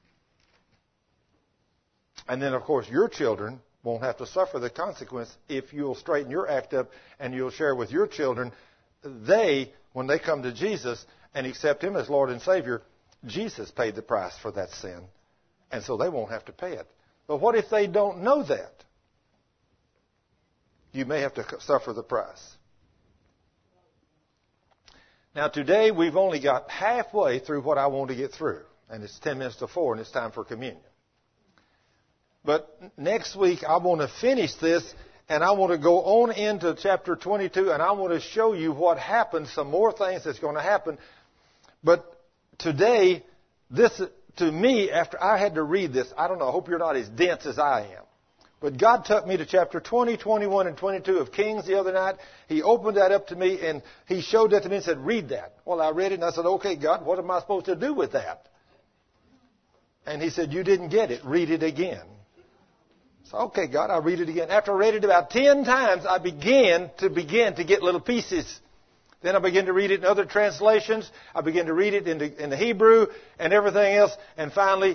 And then, of course, your children won't have to suffer the consequence if you'll straighten your act up and you'll share with your children. They, when they come to Jesus and accept Him as Lord and Savior, Jesus paid the price for that sin. And so they won't have to pay it. But what if they don't know that? You may have to suffer the price. Now today we've only got halfway through what I want to get through. And it's ten minutes to four and it's time for communion. But next week I want to finish this and I want to go on into chapter twenty-two and I want to show you what happened, some more things that's going to happen. But today, this, to me, after I had to read this, I don't know, I hope you're not as dense as I am. But God took me to chapter twenty, twenty-one, and twenty-two of Kings the other night. He opened that up to me and He showed that to me and said, read that. Well, I read it and I said, okay, God, what am I supposed to do with that? And He said, you didn't get it. Read it again. So, okay, God, I'll read it again. After I read it about ten times, I began to begin to get little pieces. Then I began to read it in other translations. I began to read it in the, in the Hebrew and everything else. And finally,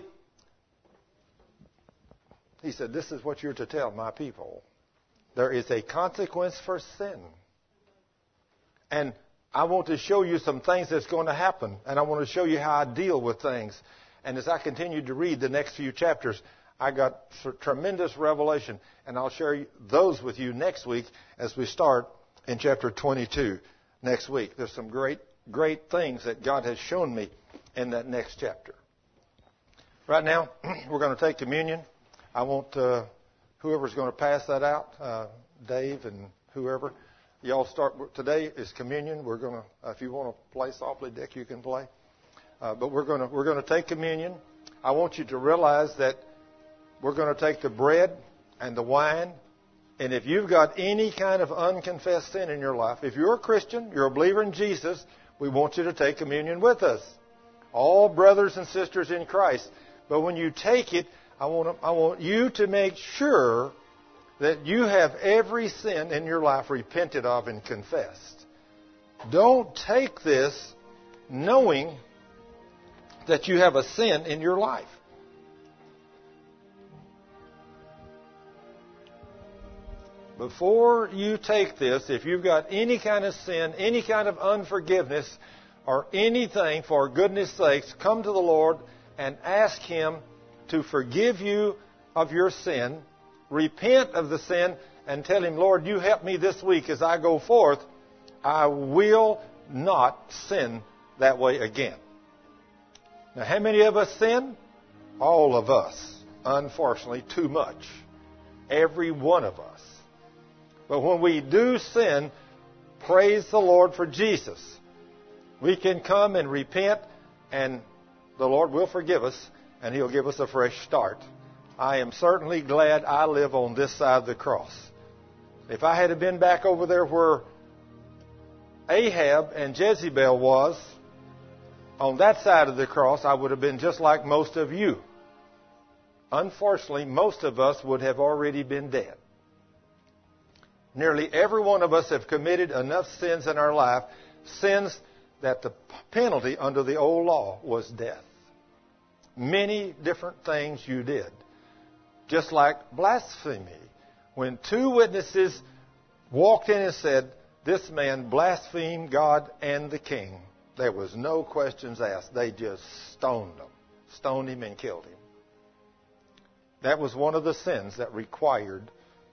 He said, this is what you're to tell my people. There is a consequence for sin. And I want to show you some things that's going to happen. And I want to show you how I deal with things. And as I continued to read the next few chapters, I got tremendous revelation. And I'll share those with you next week as we start in chapter twenty-two next week. There's some great, great things that God has shown me in that next chapter. Right now, we're going to take communion. I want uh, whoever's going to pass that out, uh, Dave and whoever, y'all start. Today is communion. We're going to, uh, if you want to play softly, Dick, you can play. Uh, but we're going to we're going to take communion. I want you to realize that we're going to take the bread and the wine. And if you've got any kind of unconfessed sin in your life, if you're a Christian, you're a believer in Jesus, we want you to take communion with us. All brothers and sisters in Christ. But when you take it, I want, to, I want you to make sure that you have every sin in your life repented of and confessed. Don't take this knowing that you have a sin in your life. Before you take this, if you've got any kind of sin, any kind of unforgiveness, or anything, for goodness sakes, come to the Lord and ask Him to forgive you of your sin, repent of the sin, and tell Him, Lord, you help me this week as I go forth. I will not sin that way again. Now, how many of us sin? All of us. Unfortunately, too much. Every one of us. But when we do sin, praise the Lord for Jesus. We can come and repent, and the Lord will forgive us, and He'll give us a fresh start. I am certainly glad I live on this side of the cross. If I had been back over there where Ahab and Jezebel was, on that side of the cross, I would have been just like most of you. Unfortunately, most of us would have already been dead. Nearly every one of us have committed enough sins in our life, sins that the penalty under the old law was death. Many different things you did. Just like blasphemy. When two witnesses walked in and said, this man blasphemed God and the king, there was no questions asked. They just stoned him. Stoned him and killed him. That was one of the sins that required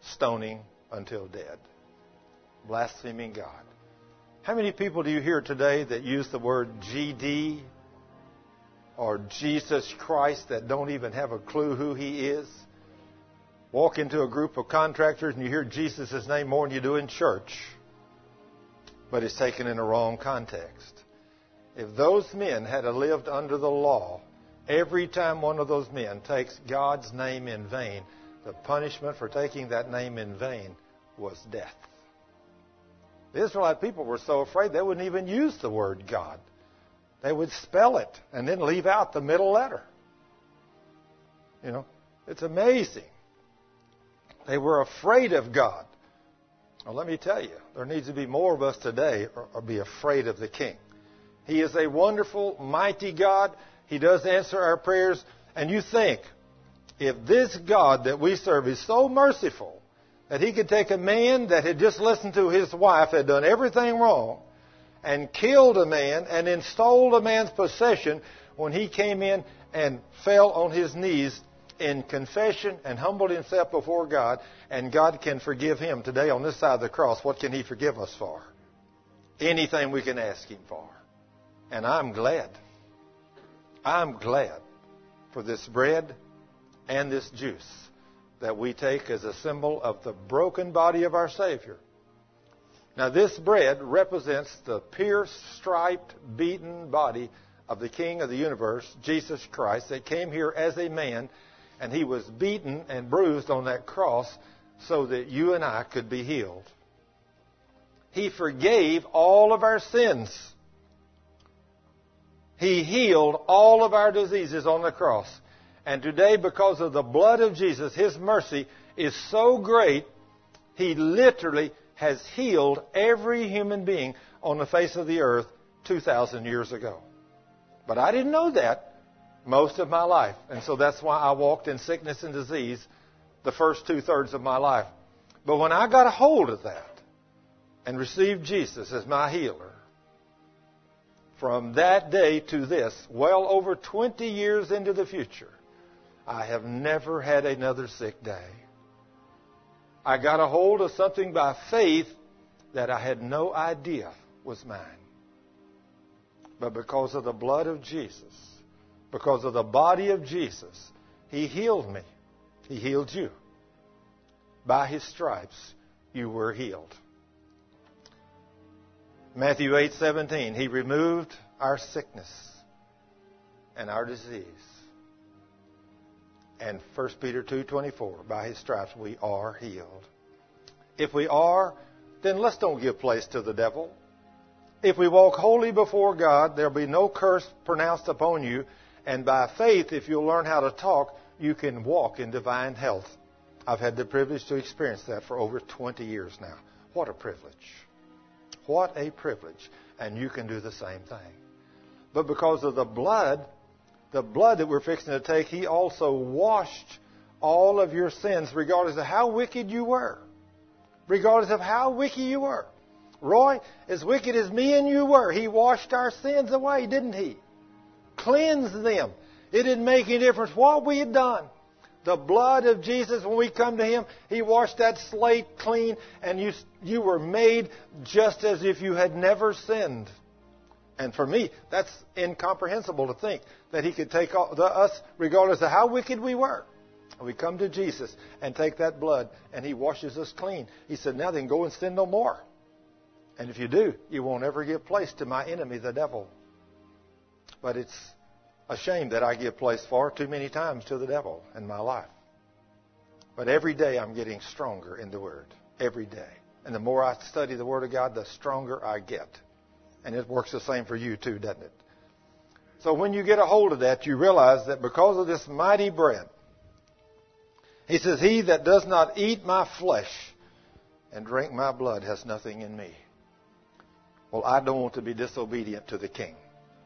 stoning until dead. Blaspheming God. How many people do you hear today that use the word G D or Jesus Christ that don't even have a clue who He is? Walk into a group of contractors and you hear Jesus' name more than you do in church. But it's taken in a wrong context. If those men had lived under the law, every time one of those men takes God's name in vain, the punishment for taking that name in vain was death. The Israelite people were so afraid they wouldn't even use the word God. They would spell it and then leave out the middle letter. You know, it's amazing. They were afraid of God. Well, let me tell you, there needs to be more of us today or, or be afraid of the King. He is a wonderful, mighty God. He does answer our prayers. And you think, if this God that we serve is so merciful that He could take a man that had just listened to his wife, had done everything wrong, and killed a man and then stole a man's possession when he came in and fell on his knees in confession and humbled himself before God, and God can forgive him today on this side of the cross. What can He forgive us for? Anything we can ask Him for. And I'm glad. I'm glad for this bread and this juice that we take as a symbol of the broken body of our Savior. Now, this bread represents the pierced, striped, beaten body of the King of the universe, Jesus Christ, that came here as a man, and He was beaten and bruised on that cross so that you and I could be healed. He forgave all of our sins. He healed all of our diseases on the cross. And today, because of the blood of Jesus, His mercy is so great, He literally has healed every human being on the face of the earth two thousand years ago. But I didn't know that most of my life. And so that's why I walked in sickness and disease the first two-thirds of my life. But when I got a hold of that and received Jesus as my healer, from that day to this, well over twenty years into the future, I have never had another sick day. I got a hold of something by faith that I had no idea was mine. But because of the blood of Jesus, because of the body of Jesus, He healed me. He healed you. By His stripes, you were healed. Matthew eight seventeen, He removed our sickness and our disease. And First Peter two twenty-four, by His stripes we are healed. If we are, then let's don't give place to the devil. If we walk holy before God, there'll be no curse pronounced upon you. And by faith, if you'll learn how to talk, you can walk in divine health. I've had the privilege to experience that for over twenty years now. What a privilege. What a privilege. And you can do the same thing. But because of the blood, the blood that we're fixing to take, He also washed all of your sins, regardless of how wicked you were. Regardless of how wicked you were. Roy, as wicked as me and you were, He washed our sins away, didn't He? Cleansed them. It didn't make any difference what we had done. The blood of Jesus, when we come to Him, He washed that slate clean, and you, you were made just as if you had never sinned. And for me, that's incomprehensible to think that He could take all, the, us, regardless of how wicked we were. We come to Jesus and take that blood, and He washes us clean. He said, now then, go and sin no more. And if you do, you won't ever give place to my enemy, the devil. But it's a shame that I give place far too many times to the devil in my life. But every day I'm getting stronger in the Word. Every day. And the more I study the Word of God, the stronger I get. And it works the same for you too, doesn't it? So when you get a hold of that, you realize that because of this mighty bread, He says, He that does not eat my flesh and drink my blood has nothing in me. Well, I don't want to be disobedient to the King.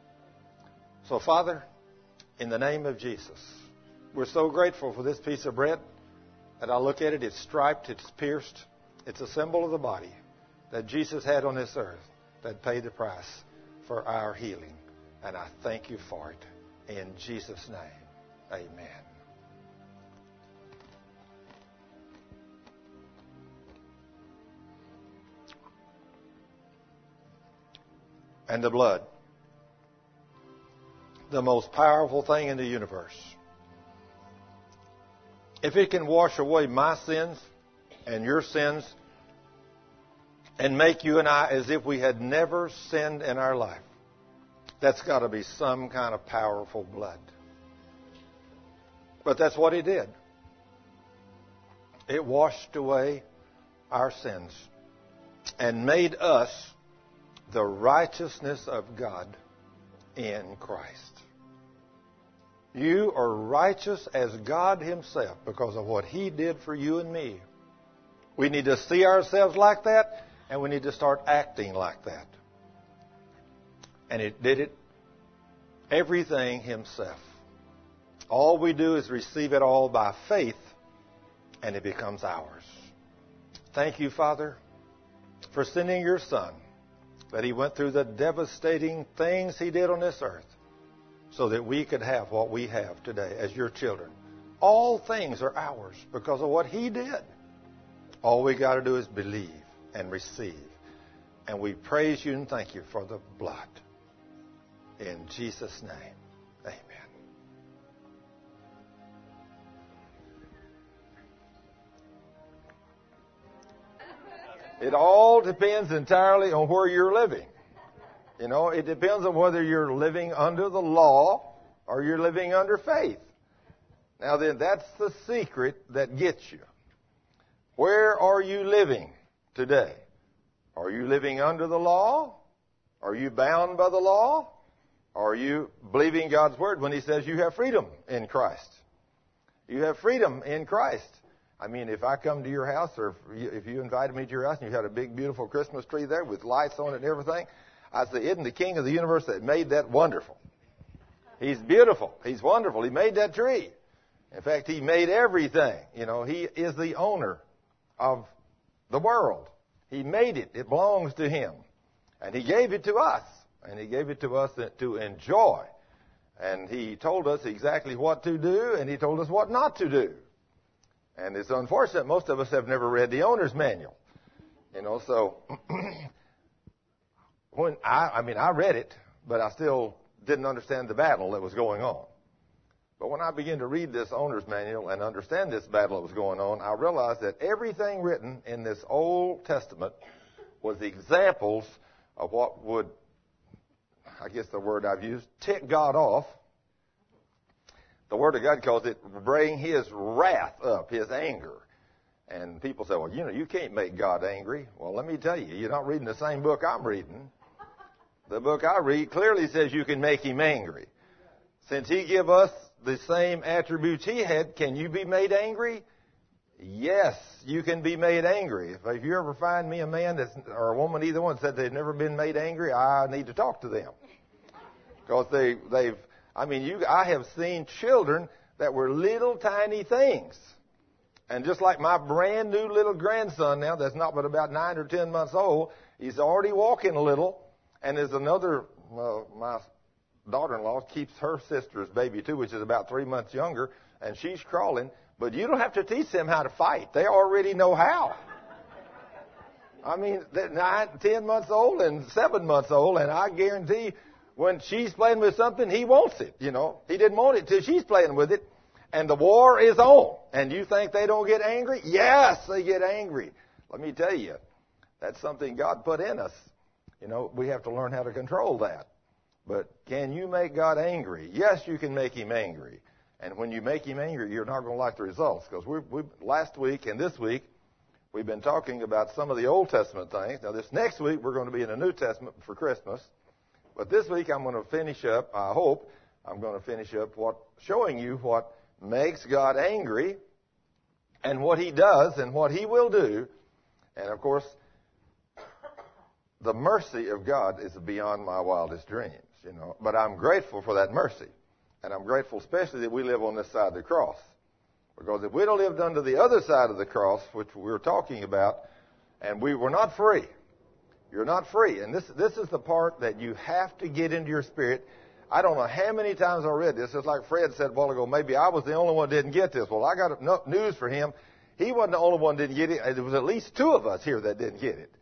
So, Father, in the name of Jesus, we're so grateful for this piece of bread that I look at it, it's striped, it's pierced. It's a symbol of the body that Jesus had on this earth that paid the price for our healing. And I thank you for it. In Jesus' name, amen. and the blood. The most powerful thing in the universe. If it can wash away my sins and your sins and make you and I as if we had never sinned in our life, that's got to be some kind of powerful blood. But that's what He did. It washed away our sins and made us the righteousness of God in Christ. You are righteous as God Himself because of what He did for you and me. We need to see ourselves like that, and we need to start acting like that. And it did it, everything Himself. All we do is receive it all by faith, and it becomes ours. Thank you, Father, for sending your Son, that He went through the devastating things He did on this earth so that we could have what we have today as your children. All things are ours because of what He did. All we got to do is believe and receive. And we praise you and thank you for the blood. In Jesus' name, amen. It all depends entirely on where you're living. You know, it depends on whether you're living under the law or you're living under faith. Now then, that's the secret that gets you. Where are you living today? Are you living under the law? Are you bound by the law? Are you believing God's word when He says you have freedom in Christ? You have freedom in Christ. I mean, if I come to your house, or if you, if you invited me to your house and you had a big, beautiful Christmas tree there with lights on it and everything, I'd say, isn't the King of the universe that made that wonderful? He's beautiful. He's wonderful. He made that tree. In fact, He made everything. You know, He is the owner of the world. He made it. It belongs to Him. And He gave it to us. And He gave it to us to enjoy. And He told us exactly what to do, and He told us what not to do. And it's unfortunate most of us have never read the owner's manual. You know, so when I, I mean, I read it, but I still didn't understand the battle that was going on. But when I began to read this owner's manual and understand this battle that was going on, I realized that everything written in this Old Testament was examples of what would, I guess the word I've used, tick God off. The Word of God calls it bring His wrath up, His anger. And people say, well, you know, you can't make God angry. Well, let me tell you, you're not reading the same book I'm reading. The book I read clearly says you can make Him angry. Since He gave us the same attributes He had, can you be made angry? Yes, you can be made angry. If, if you ever find me a man that's, or a woman, either one, said they've never been made angry, I need to talk to them. Because they, they've, I mean, you, I have seen children that were little tiny things. And just like my brand new little grandson now, that's not but about nine or ten months old, he's already walking a little. And there's another, uh, my daughter-in-law keeps her sister's baby too, which is about three months younger, and she's crawling. But you don't have to teach them how to fight. They already know how. I mean, they're nine, ten months old and seven months old, and I guarantee when she's playing with something, he wants it, you know. He didn't want it till she's playing with it. And the war is on. And you think they don't get angry? Yes, they get angry. Let me tell you, that's something God put in us. You know, we have to learn how to control that. But can you make God angry? Yes, you can make Him angry. And when you make Him angry, you're not going to like the results. Because we we last week and this week, we've been talking about some of the Old Testament things. Now, this next week, we're going to be in the New Testament for Christmas. But this week, I'm going to finish up, I hope, I'm going to finish up what showing you what makes God angry and what He does and what He will do. And, of course, the mercy of God is beyond my wildest dreams, you know. But I'm grateful for that mercy. And I'm grateful especially that we live on this side of the cross. Because if we'd have lived under the other side of the cross, which we were talking about, and we were not free. You're not free. And this this is the part that you have to get into your spirit. I don't know how many times I read this. It's like Fred said a while ago, maybe I was the only one that didn't get this. Well, I got news for him. He wasn't the only one that didn't get it. There was at least two of us here that didn't get it.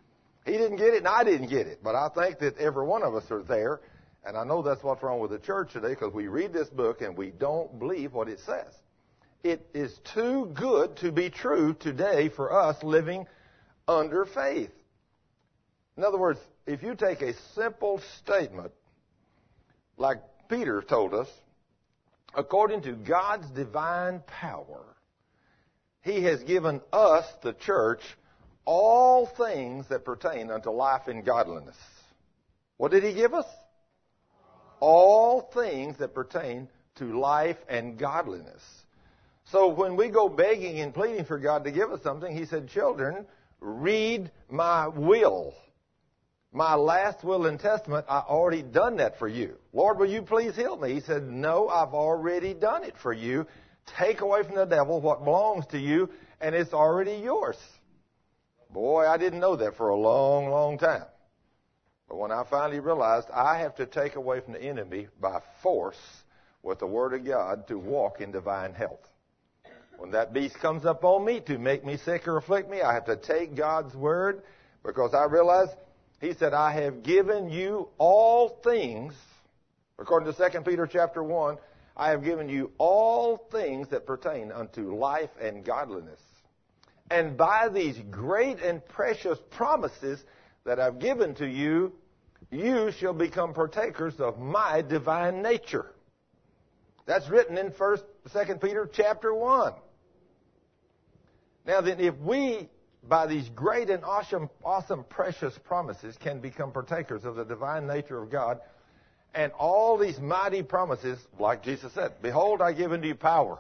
He didn't get it, and I didn't get it. But I think that every one of us are there. And I know that's what's wrong with the church today, because we read this book and we don't believe what it says. It is too good to be true today for us living under faith. In other words, if you take a simple statement, like Peter told us, according to God's divine power, He has given us, the church, all things that pertain unto life and godliness. What did He give us? All things that pertain to life and godliness. So when we go begging and pleading for God to give us something, He said, children, read my will. My last will and testament, I already done that for you. Lord, will you please heal me? He said, no, I've already done it for you. Take away from the devil what belongs to you, and it's already yours. Boy, I didn't know that for a long, long time. But when I finally realized I have to take away from the enemy by force with the Word of God to walk in divine health. When that beast comes up on me to make me sick or afflict me, I have to take God's Word, because I realize He said, I have given you all things, according to Second Peter chapter one, I have given you all things that pertain unto life and godliness. And by these great and precious promises that I've given to you, you shall become partakers of my divine nature. That's written in First, Second Peter chapter one. Now then, if we, by these great and awesome, awesome, precious promises, can become partakers of the divine nature of God, and all these mighty promises, like Jesus said, behold, I give unto you power.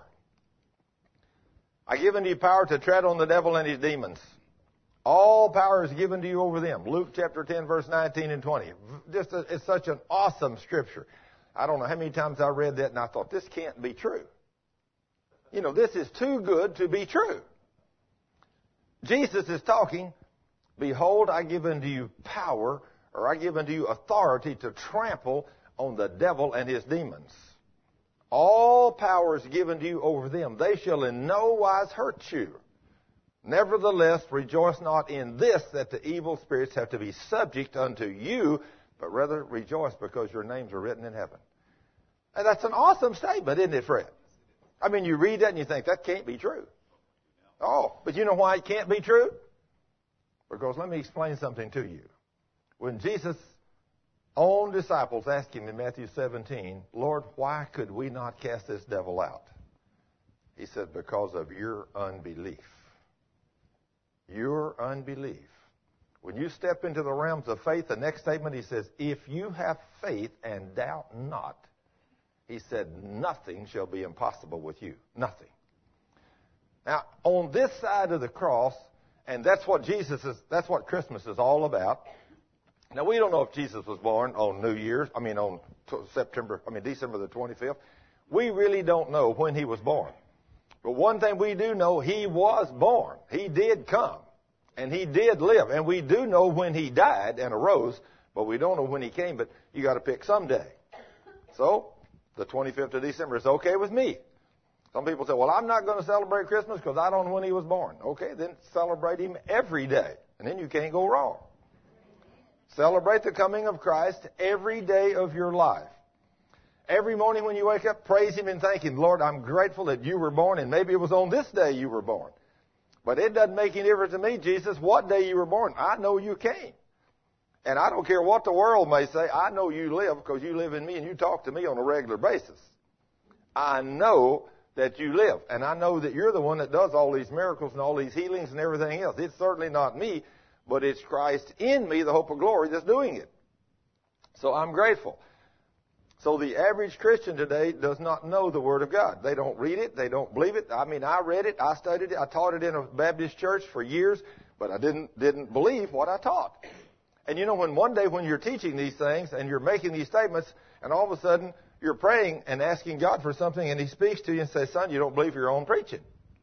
I give unto you power to tread on the devil and his demons. All power is given to you over them. Luke chapter ten, verse nineteen and twenty. Just a, it's such an awesome scripture. I don't know how many times I read that and I thought, this can't be true. You know, this is too good to be true. Jesus is talking, behold, I give unto you power, or I give unto you authority to trample on the devil and his demons. All power is given to you over them. They shall in no wise hurt you. Nevertheless, rejoice not in this, that the evil spirits have to be subject unto you, but rather rejoice because your names are written in heaven. And that's an awesome statement, isn't it, Fred? I mean, you read that and you think, that can't be true. Oh, but you know why it can't be true? Because let me explain something to you. When Jesus' own disciples asked Him in Matthew seventeen, Lord, why could we not cast this devil out? He said, because of your unbelief. Your unbelief. When you step into the realms of faith, the next statement He says, if you have faith and doubt not, He said, nothing shall be impossible with you. Nothing. Now, on this side of the cross, and that's what Jesus is, that's what Christmas is all about. Now, we don't know if Jesus was born on New Year's, I mean on September, I mean December the twenty-fifth. We really don't know when He was born. But one thing we do know, He was born. He did come. And He did live. And we do know when He died and arose, but we don't know when He came, but you got to pick some day. So, the twenty-fifth of December is okay with me. Some people say, well, I'm not going to celebrate Christmas because I don't know when He was born. Okay, then celebrate Him every day. And then you can't go wrong. Celebrate the coming of Christ every day of your life. Every morning when you wake up, praise Him and thank Him. Lord, I'm grateful that you were born, and maybe it was on this day you were born. But it doesn't make any difference to me, Jesus, what day you were born. I know you came. And I don't care what the world may say. I know you live because you live in me and you talk to me on a regular basis. I know that you live. And I know that you're the one that does all these miracles and all these healings and everything else. It's certainly not me, but it's Christ in me, the hope of glory, that's doing it. So I'm grateful. So the average Christian today does not know the Word of God. They don't read it. They don't believe it. I mean, I read it. I studied it. I taught it in a Baptist church for years, but I didn't didn't believe what I taught. And you know, when one day when you're teaching these things and you're making these statements, and all of a sudden you're praying and asking God for something, and He speaks to you and says, son, you don't believe your own preaching.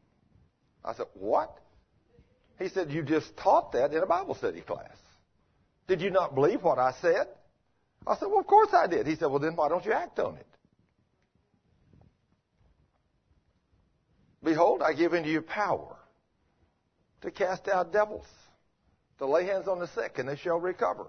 I said, what? He said, you just taught that in a Bible study class. Did you not believe what I said? I said, well, of course I did. He said, well, then why don't you act on it? Behold, I give unto you power to cast out devils. to lay hands on the sick and they shall recover.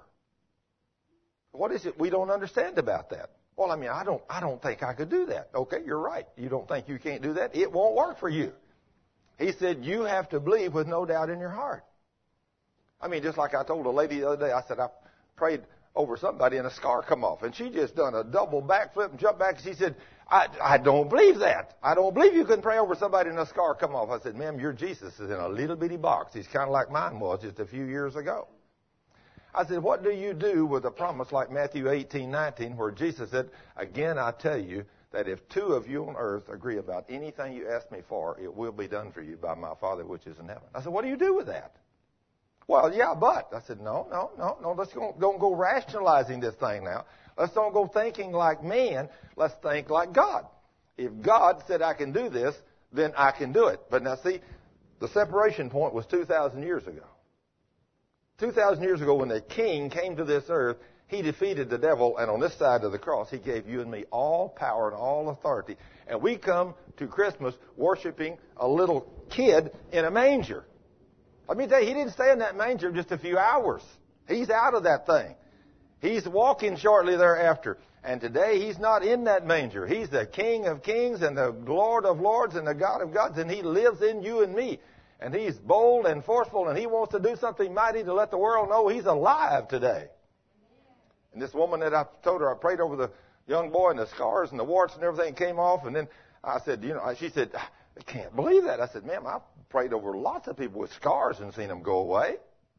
What is it we don't understand about that? Well, I mean, I don't, I don't think I could do that. Okay, you're right. You don't think you can't do that? It won't work for you. He said, you have to believe with no doubt in your heart. I mean, just like I told a lady the other day, I said, I prayed over somebody and a scar come off. And she just done a double backflip and jumped back. She said, I, I don't believe that. I don't believe you can pray over somebody and a scar come off. I said, ma'am, your Jesus is in a little bitty box. He's kind of like mine was just a few years ago. I said, what do you do with a promise like Matthew eighteen nineteen where Jesus said, again, I tell you that if two of you on earth agree about anything you ask me for, it will be done for you by my Father which is in heaven. I said, what do you do with that? Well, yeah, but. I said, no, no, no, no. Let's go, don't go rationalizing this thing now. Let's don't go thinking like man. Let's think like God. If God said I can do this, then I can do it. But now see, the separation point was two thousand years ago. two thousand years ago when the king came to this earth, he defeated the devil, and on this side of the cross, he gave you and me all power and all authority. And we come to Christmas worshiping a little kid in a manger. Let me tell you, he didn't stay in that manger just a few hours. He's out of that thing. He's walking shortly thereafter. And today, he's not in that manger. He's the King of kings and the Lord of lords and the God of gods, and he lives in you and me. And he's bold and forceful, and he wants to do something mighty to let the world know he's alive today. And this woman that I told her, I prayed over the young boy and the scars and the warts and everything came off. And then I said, you know, she said, I can't believe that. I said, ma'am, I've prayed over lots of people with scars and seen them go away.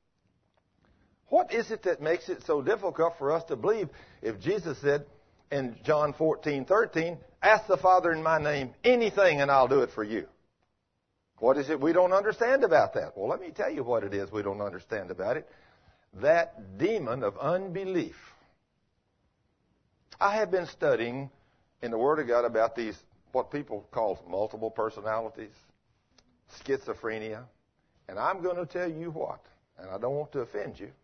What is it that makes it so difficult for us to believe if Jesus said in John fourteen thirteen, ask the Father in my name anything and I'll do it for you? What is it we don't understand about that? Well, let me tell you what it is we don't understand about it. That demon of unbelief. I have been studying in the Word of God about these, what people call multiple personalities, schizophrenia, and I'm going to tell you what, and I don't want to offend you,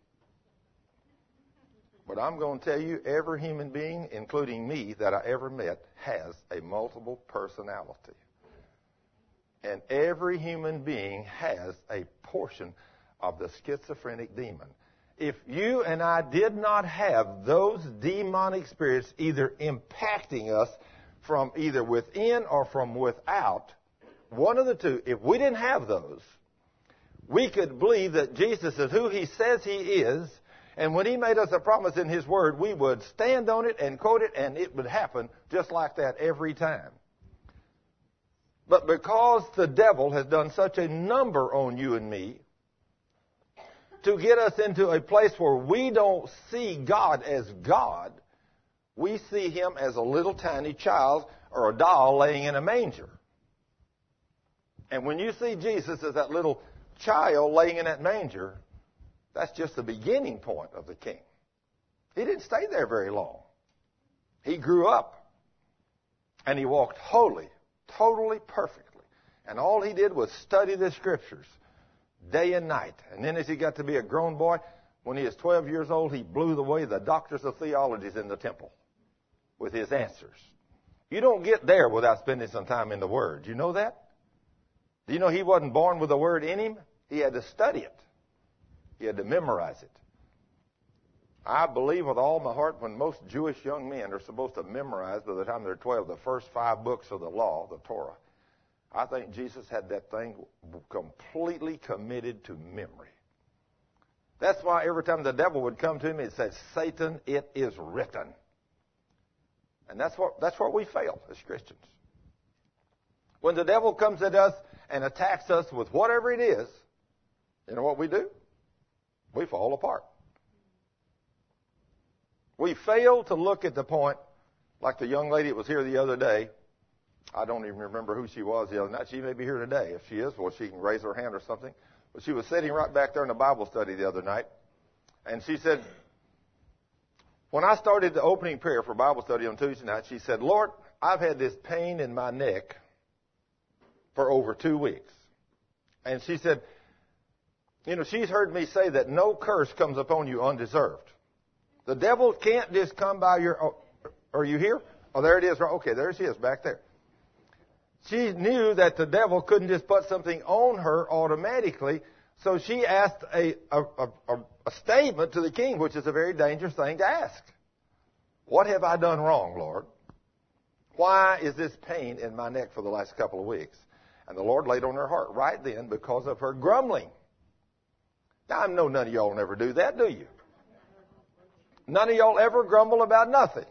but I'm going to tell you every human being, including me, that I ever met has a multiple personality. And every human being has a portion of the schizophrenic demon. If you and I did not have those demonic spirits either impacting us from either within or from without, one of the two, if we didn't have those, we could believe that Jesus is who he says he is, and when he made us a promise in his word, we would stand on it and quote it, and it would happen just like that every time. But because the devil has done such a number on you and me, to get us into a place where we don't see God as God, we see him as a little tiny child or a doll laying in a manger. And when you see Jesus as that little child laying in that manger, that's just the beginning point of the king. He didn't stay there very long. He grew up and he walked holy, totally perfectly. And all he did was study the scriptures day and night. And then as he got to be a grown boy, when he was twelve years old, he blew away the doctors of theologies in the temple with his answers. You don't get there without spending some time in the Word. You know that? Do you know he wasn't born with the Word in him? He had to study it. He had to memorize it. I believe with all my heart when most Jewish young men are supposed to memorize by the time they're twelve the first five books of the law, the Torah, I think Jesus had that thing completely committed to memory. That's why every time the devil would come to him, he'd say, Satan, it is written. And that's what, that's where we fail as Christians. When the devil comes at us and attacks us with whatever it is, you know what we do? We fall apart. We fail to look at the point, like the young lady that was here the other day. I don't even remember who she was the other night. She may be here today. If she is, well, she can raise her hand or something. But she was sitting right back there in the Bible study the other night. And she said, when I started the opening prayer for Bible study on Tuesday night, she said, Lord, I've had this pain in my neck for over two weeks. And she said, you know, she's heard me say that no curse comes upon you undeserved. The devil can't just come by your... Oh, are you here? Oh, there it is. Okay, there she is back there. She knew that the devil couldn't just put something on her automatically, So she asked a, a, a, a statement to the king, which is a very dangerous thing to ask. What have I done wrong, Lord? Why is this pain in my neck for the last couple of weeks? And the Lord laid on her heart right then because of her grumbling. Now, I know none of y'all never do that, do you? None of y'all ever grumble about nothing.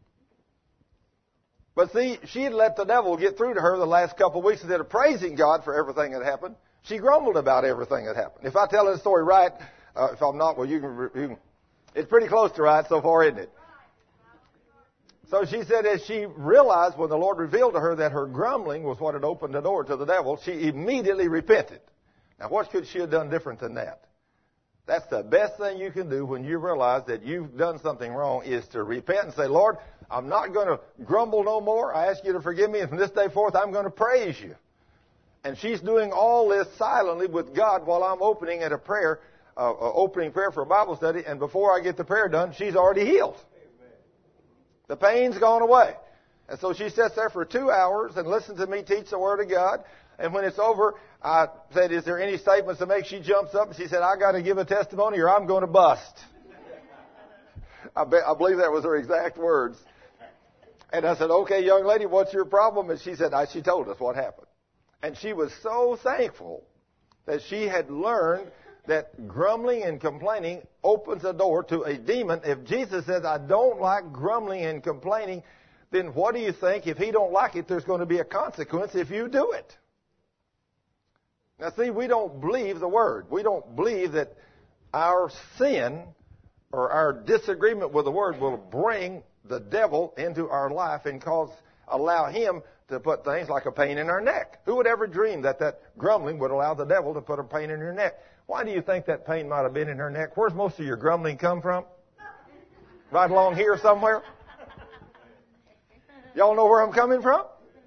But see, she had let the devil get through to her the last couple of weeks. Instead of praising God for everything that happened, she grumbled about everything that happened. If I tell this story right, uh, if I'm not, well, you can, you can. It's pretty close to right so far, isn't it? So she said as she realized when the Lord revealed to her that her grumbling was what had opened the door to the devil, she immediately repented. Now, what could she have done different than that? That's the best thing you can do when you realize that you've done something wrong, is to repent and say, Lord, I'm not going to grumble no more. I ask you to forgive me, and from this day forth, I'm going to praise you. And she's doing all this silently with God while I'm opening at a prayer, uh, uh, opening prayer for a Bible study, and before I get the prayer done, she's already healed. The pain's gone away. And so she sits there for two hours and listens to me teach the Word of God. And when it's over, I said, is there any statements to make? She jumps up and she said, I got to give a testimony or I'm going to bust. I, be, I believe that was her exact words. And I said, okay, young lady, what's your problem? And she said, I, she told us what happened. And she was so thankful that she had learned that grumbling and complaining opens a door to a demon. If Jesus says, I don't like grumbling and complaining, then what do you think? If he don't like it, there's going to be a consequence if you do it. Now see, we don't believe the Word. We don't believe that our sin or our disagreement with the Word will bring the devil into our life and cause, allow him to put things like a pain in our neck. Who would ever dream that that grumbling would allow the devil to put a pain in your neck? Why do you think that pain might have been in her neck? Where's most of your grumbling come from? Right along here somewhere? Y'all know where I'm coming from?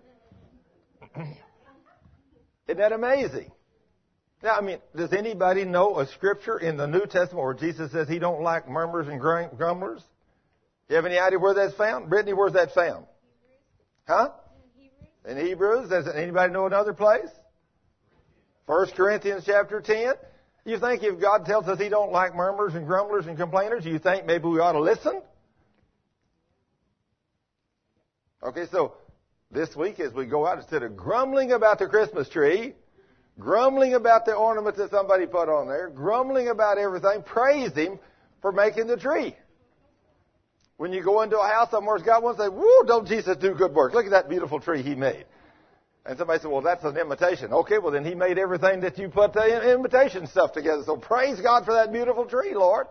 Isn't that amazing? Now, I mean, does anybody know a scripture in the New Testament where Jesus says he don't like murmurers and grumblers? You have any idea where that's found? Brittany, where's that found? Huh? In Hebrews. Does anybody know another place? First Corinthians chapter ten. You think if God tells us he don't like murmurers and grumblers and complainers, you think maybe we ought to listen? Okay, so this week as we go out, instead of grumbling about the Christmas tree, grumbling about the ornaments that somebody put on there, grumbling about everything, praise him for making the tree. When you go into a house somewhere's got one, say, woo, don't Jesus do good work. Look at that beautiful tree he made. And somebody said, well, that's an imitation. Okay, well, then he made everything that you put the imitation stuff together. So praise God for that beautiful tree, Lord.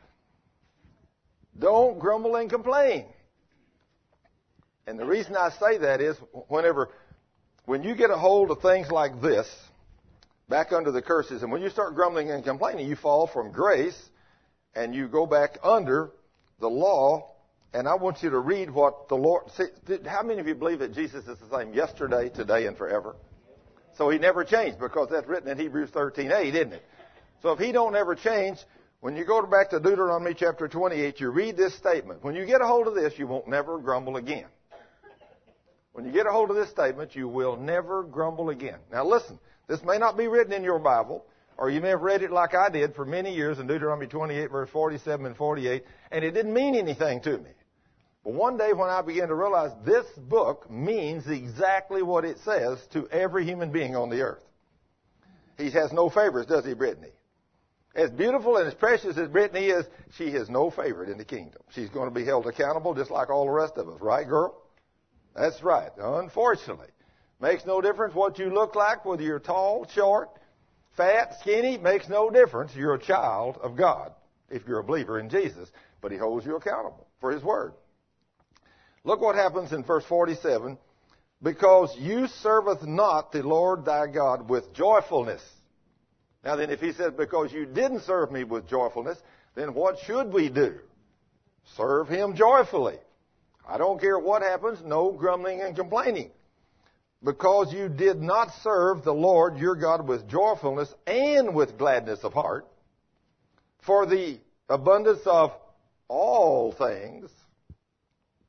Don't grumble and complain. And the reason I say that is whenever, when you get a hold of things like this, back under the curses, and when you start grumbling and complaining, you fall from grace and you go back under the law. And I want you to read what the Lord... See, how many of you believe that Jesus is the same yesterday, today, and forever? So he never changed, because that's written in Hebrews thirteen eight, isn't it? So if he don't ever change, when you go back to Deuteronomy chapter twenty-eight, you read this statement. When you get a hold of this, you won't never grumble again. When you get a hold of this statement, you will never grumble again. Now listen, this may not be written in your Bible, or you may have read it like I did for many years in Deuteronomy twenty-eight, verse forty-seven and forty-eight, and it didn't mean anything to me. But one day when I began to realize this book means exactly what it says to every human being on the earth. He has no favorites, does he, Brittany? As beautiful and as precious as Brittany is, she has no favorite in the kingdom. She's going to be held accountable just like all the rest of us. Right, girl? That's right. Unfortunately. Makes no difference what you look like, whether you're tall, short, fat, skinny, makes no difference. You're a child of God if you're a believer in Jesus. But he holds you accountable for his word. Look what happens in verse forty-seven. Because you serveth not the Lord thy God with joyfulness. Now then, if he says, because you didn't serve me with joyfulness, then what should we do? Serve him joyfully. I don't care what happens, no grumbling and complaining. Because you did not serve the Lord your God with joyfulness and with gladness of heart, for the abundance of all things.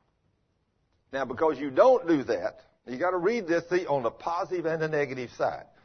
Now, because you don't do that, you got to read this, see, on the positive and the negative side.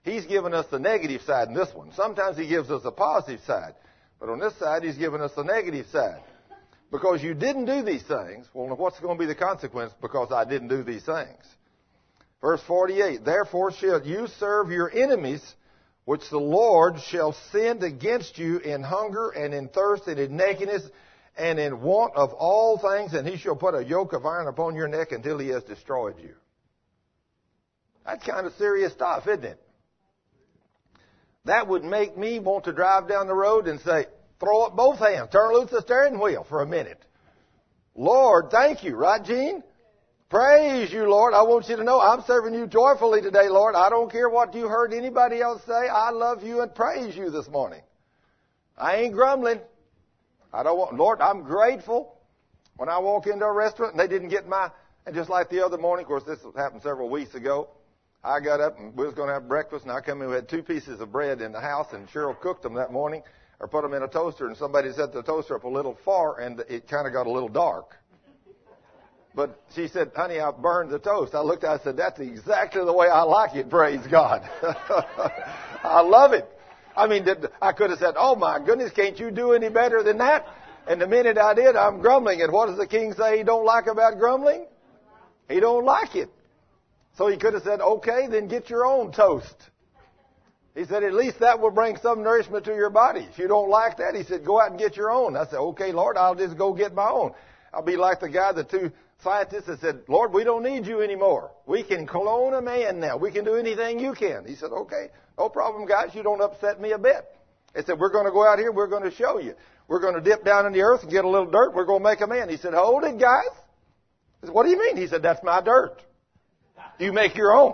He's given us the negative side in this one. Sometimes he gives us the positive side. But on this side, he's given us the negative side. Because you didn't do these things, well, what's going to be the consequence because I didn't do these things? Verse forty-eight, therefore shall you serve your enemies, which the Lord shall send against you in hunger and in thirst and in nakedness and in want of all things, and he shall put a yoke of iron upon your neck until he has destroyed you. That's kind of serious stuff, isn't it? That would make me want to drive down the road and say, throw up both hands, turn loose the steering wheel for a minute. Lord, thank you, right, Gene? Praise you, Lord. I want you to know I'm serving you joyfully today, Lord. I don't care what you heard anybody else say. I love you and praise you this morning. I ain't grumbling. I don't want, Lord, I'm grateful. When I walk into a restaurant and they didn't get my, and just like the other morning, of course, this happened several weeks ago. I got up and we was going to have breakfast, and I come in, we had two pieces of bread in the house, and Cheryl cooked them that morning, or put them in a toaster, and somebody set the toaster up a little far, and it kind of got a little dark. But she said, honey, I burned the toast. I looked at it, I said, that's exactly the way I like it, praise God. I love it. I mean, I could have said, oh my goodness, can't you do any better than that? And the minute I did, I'm grumbling. And what does the king say he don't like about grumbling? He don't like it. So he could have said, okay, then get your own toast. He said, at least that will bring some nourishment to your body. If you don't like that, he said, go out and get your own. I said, okay, Lord, I'll just go get my own. I'll be like the guy, the two scientists that said, Lord, we don't need you anymore. We can clone a man now. We can do anything you can. He said, okay, no problem, guys. You don't upset me a bit. He said, we're going to go out here. We're going to show you. We're going to dip down in the earth and get a little dirt. We're going to make a man. He said, hold it, guys. I said, what do you mean? He said, that's my dirt. You make your own.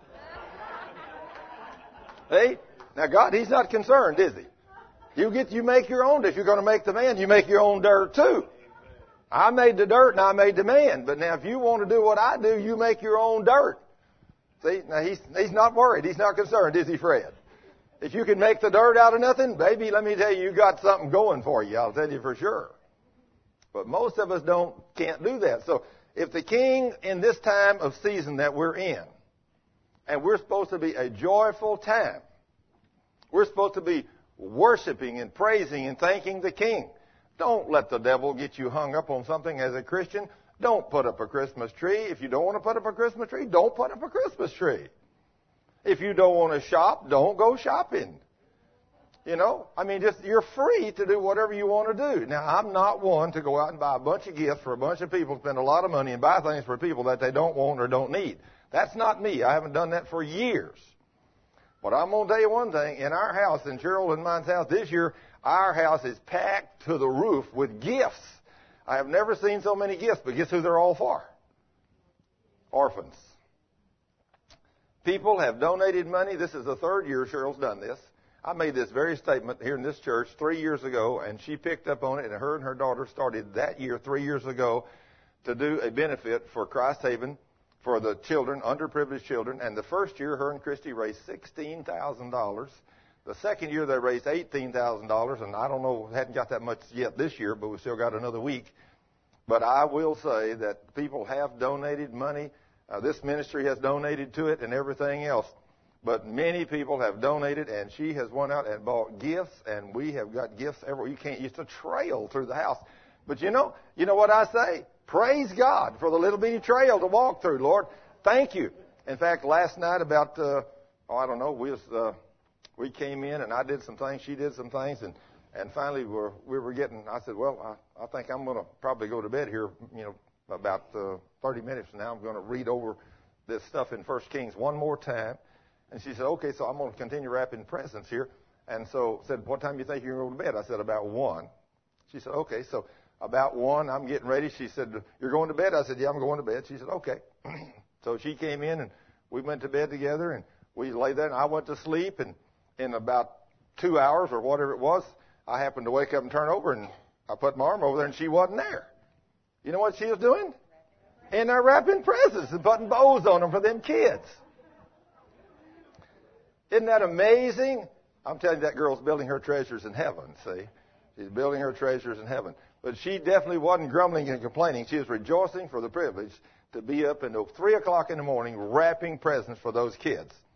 Hey, now God, he's not concerned, is he? You get, you make your own. If you're going to make the man, you make your own dirt too. I made the dirt and I made the man. But now if you want to do what I do, you make your own dirt. See, now he's, he's not worried. He's not concerned, is he, Fred? If you can make the dirt out of nothing, baby, let me tell you, you got something going for you. I'll tell you for sure. But most of us don't, can't do that. So if the king in this time of season that we're in, and we're supposed to be a joyful time, we're supposed to be worshiping and praising and thanking the king. Don't let the devil get you hung up on something as a Christian. Don't put up a Christmas tree. If you don't want to put up a Christmas tree, don't put up a Christmas tree. If you don't want to shop, don't go shopping. You know, I mean, just you're free to do whatever you want to do. Now, I'm not one to go out and buy a bunch of gifts for a bunch of people, spend a lot of money and buy things for people that they don't want or don't need. That's not me. I haven't done that for years. But I'm going to tell you one thing. In our house, in Cheryl and mine's house this year, our house is packed to the roof with gifts. I have never seen so many gifts, but guess who they're all for? Orphans. People have donated money. This is the third year Cheryl's done this. I made this very statement here in this church three years ago, and she picked up on it, and her and her daughter started that year, three years ago, to do a benefit for Christ Haven for the children, underprivileged children. And the first year, her and Christy raised sixteen thousand dollars. The second year, they raised eighteen thousand dollars, and I don't know, hadn't got that much yet this year, but we still got another week. But I will say that people have donated money. Uh, this ministry has donated to it and everything else. But many people have donated, and she has went out and bought gifts, and we have got gifts everywhere. You can't use a trail through the house. But you know, you know what I say? Praise God for the little bitty trail to walk through, Lord. Thank you. In fact, last night about, uh, oh, I don't know, we was, uh, we came in, and I did some things, she did some things, and, and finally we're, we were getting, I said, well, I, I think I'm going to probably go to bed here, you know, about uh, thirty minutes from now. I'm going to read over this stuff in First Kings one more time. And she said, okay, so I'm going to continue wrapping presents here. And so said, what time do you think you're going to go to bed? I said, about one. She said, okay, so about one, I'm getting ready. She said, you're going to bed? I said, yeah, I'm going to bed. She said, okay. So she came in, and we went to bed together, and we lay there, and I went to sleep. And in about two hours or whatever it was, I happened to wake up and turn over, and I put my arm over there, and she wasn't there. You know what she was doing? In there wrapping presents and putting bows on them for them kids. Isn't that amazing? I'm telling you, that girl's building her treasures in heaven, see? She's building her treasures in heaven. But she definitely wasn't grumbling and complaining. She was rejoicing for the privilege to be up until three o'clock in the morning wrapping presents for those kids.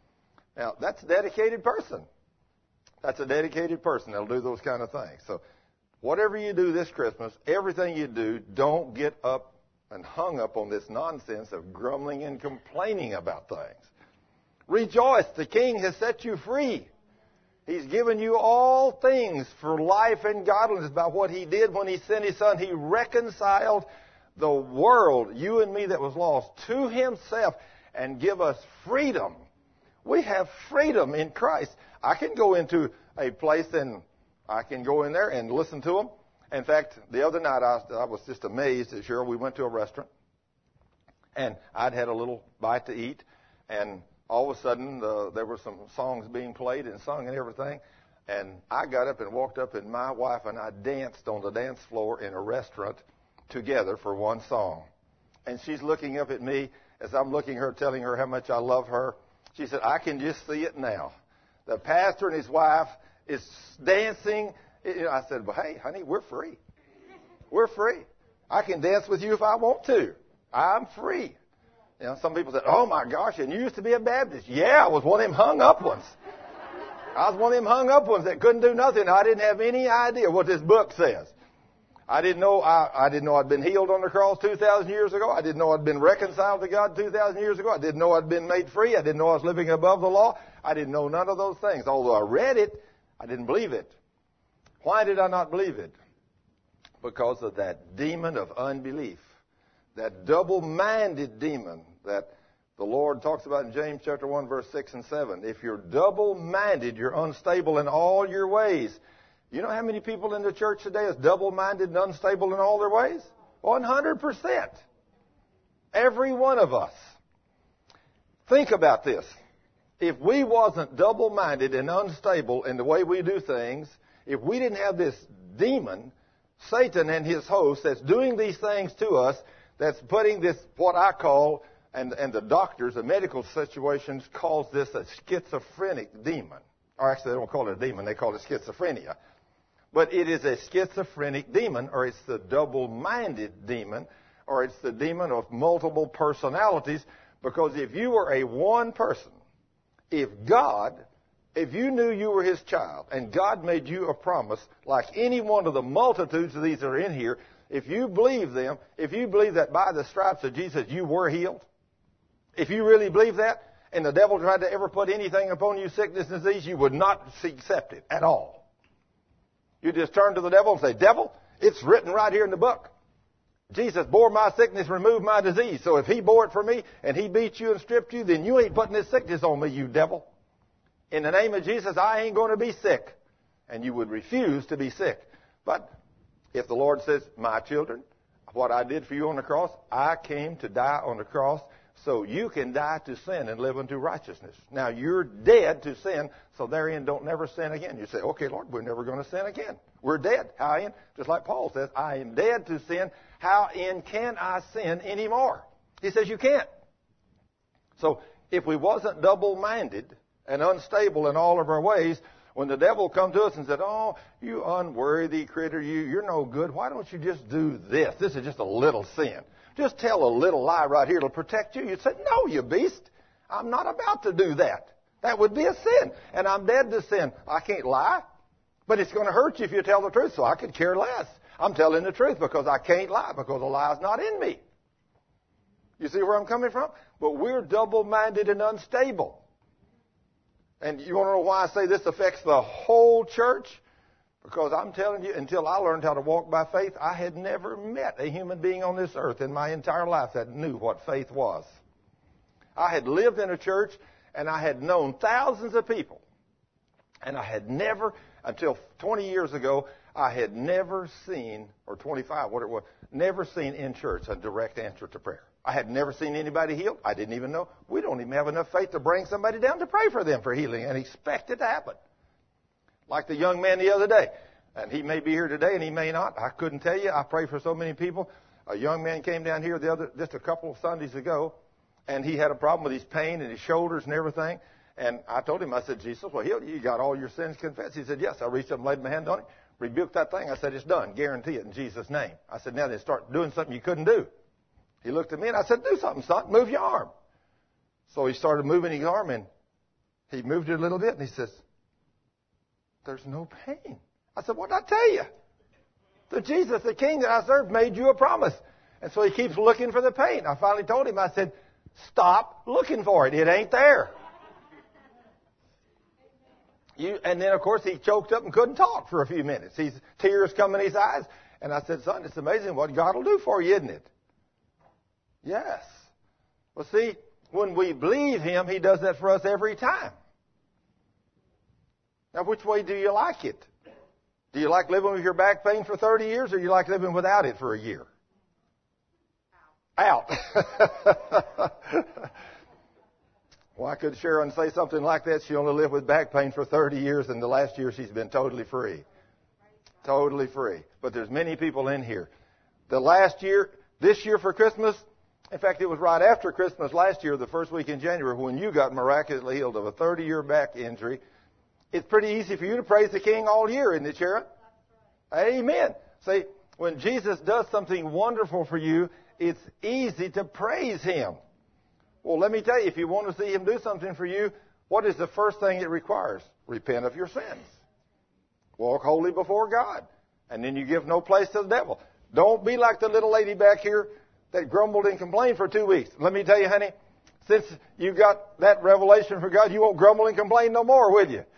Now, that's a dedicated person. That's a dedicated person that'll do those kind of things. So whatever you do this Christmas, everything you do, don't get up and hung up on this nonsense of grumbling and complaining about things. Rejoice, the King has set you free. He's given you all things for life and godliness by what He did when He sent His Son. He reconciled the world, you and me that was lost, to Himself and give us freedom. We have freedom in Christ. I can go into a place and I can go in there and listen to them. In fact, the other night I, I was just amazed at Cheryl. We went to a restaurant and I'd had a little bite to eat, and all of a sudden uh, there were some songs being played and sung and everything. And I got up and walked up, and my wife and I danced on the dance floor in a restaurant together for one song. And she's looking up at me as I'm looking at her, telling her how much I love her. She said, I can just see it now. The pastor and his wife is dancing. I said, well, hey, honey, we're free. We're free. I can dance with you if I want to. I'm free. You know, some people said, oh, my gosh, and you used to be a Baptist. Yeah, I was one of them hung up ones. I was one of them hung up ones that couldn't do nothing. I didn't have any idea what this book says. I didn't know I, I didn't know I'd been healed on the cross two thousand years ago. I didn't know I'd been reconciled to God two thousand years ago. I didn't know I'd been made free. I didn't know I was living above the law. I didn't know none of those things. Although I read it, I didn't believe it. Why did I not believe it? Because of that demon of unbelief, that double-minded demon that the Lord talks about in James chapter one, verse six and seven. If you're double-minded, you're unstable in all your ways. You know how many people in the church today is double-minded and unstable in all their ways? one hundred percent. Every one of us. Think about this. If we wasn't double-minded and unstable in the way we do things, if we didn't have this demon, Satan and his host, that's doing these things to us, that's putting this, what I call, and, and the doctors, the medical situations, calls this a schizophrenic demon. Or actually, they don't call it a demon, they call it schizophrenia. But it is a schizophrenic demon, or it's the double-minded demon, or it's the demon of multiple personalities. Because if you were a one person, if God, if you knew you were His child, and God made you a promise, like any one of the multitudes of these that are in here, if you believe them, if you believe that by the stripes of Jesus you were healed, if you really believe that, and the devil tried to ever put anything upon you, sickness and disease, you would not accept it at all. You just turn to the devil and say, devil, it's written right here in the book. Jesus bore my sickness, removed my disease. So if He bore it for me and He beat you and stripped you, then you ain't putting this sickness on me, you devil. In the name of Jesus, I ain't going to be sick. And you would refuse to be sick. But if the Lord says, my children, what I did for you on the cross, I came to die on the cross so you can die to sin and live unto righteousness. Now, you're dead to sin, so therein don't never sin again. You say, okay, Lord, we're never going to sin again. We're dead. How in? Just like Paul says, I am dead to sin. How in can I sin anymore? He says you can't. So if we wasn't double-minded and unstable in all of our ways, when the devil come to us and said, oh, you unworthy critter, you, you're no good. Why don't you just do this? This is just a little sin. Just tell a little lie right here. It'll protect you. You'd say, no, you beast. I'm not about to do that. That would be a sin. And I'm dead to sin. I can't lie. But it's going to hurt you if you tell the truth, so I could care less. I'm telling the truth because I can't lie, because the lie is not in me. You see where I'm coming from? But we're double-minded and unstable. And you want to know why I say this affects the whole church? Because I'm telling you, until I learned how to walk by faith, I had never met a human being on this earth in my entire life that knew what faith was. I had lived in a church, and I had known thousands of people. And I had never, until twenty years ago, I had never seen, or twenty-five, what it was, never seen in church a direct answer to prayer. I had never seen anybody healed. I didn't even know. We don't even have enough faith to bring somebody down to pray for them for healing and expect it to happen. Like the young man the other day. And he may be here today and he may not. I couldn't tell you. I pray for so many people. A young man came down here the other, just a couple of Sundays ago, and he had a problem with his pain and his shoulders and everything. And I told him, I said, Jesus will heal you. You got all your sins confessed. He said, yes. I reached up and laid my hand on it, rebuked that thing. I said, it's done. Guarantee it in Jesus' name. I said, now then start doing something you couldn't do. He looked at me and I said, do something, son. Move your arm. So he started moving his arm, and He moved it a little bit, and he says, there's no pain. I said, what did I tell you? The Jesus, the King that I serve, made you a promise. And so he keeps looking for the pain. I finally told him, I said, stop looking for it. It ain't there. You, and then, of course, he choked up and couldn't talk for a few minutes. He's tears come in his eyes. And I said, son, it's amazing what God will do for you, isn't it? Yes. Well, see, when we believe him, he does that for us every time. Now, which way do you like it? Do you like living with your back pain for thirty years, or do you like living without it for a year? Out. Out. Why could Sharon say something like that? She only lived with back pain for thirty years, and the last year she's been totally free. Totally free. But there's many people in here. The last year, this year for Christmas, in fact, it was right after Christmas last year, the first week in January, when you got miraculously healed of a thirty-year back injury. It's pretty easy for you to praise the King all year, isn't it, Sharon? Right. Amen. See, when Jesus does something wonderful for you, it's easy to praise him. Well, let me tell you, if you want to see him do something for you, what is the first thing it requires? Repent of your sins. Walk holy before God. And then you give no place to the devil. Don't be like the little lady back here that grumbled and complained for two weeks. Let me tell you, honey, since you got that revelation from God, you won't grumble and complain no more, will you?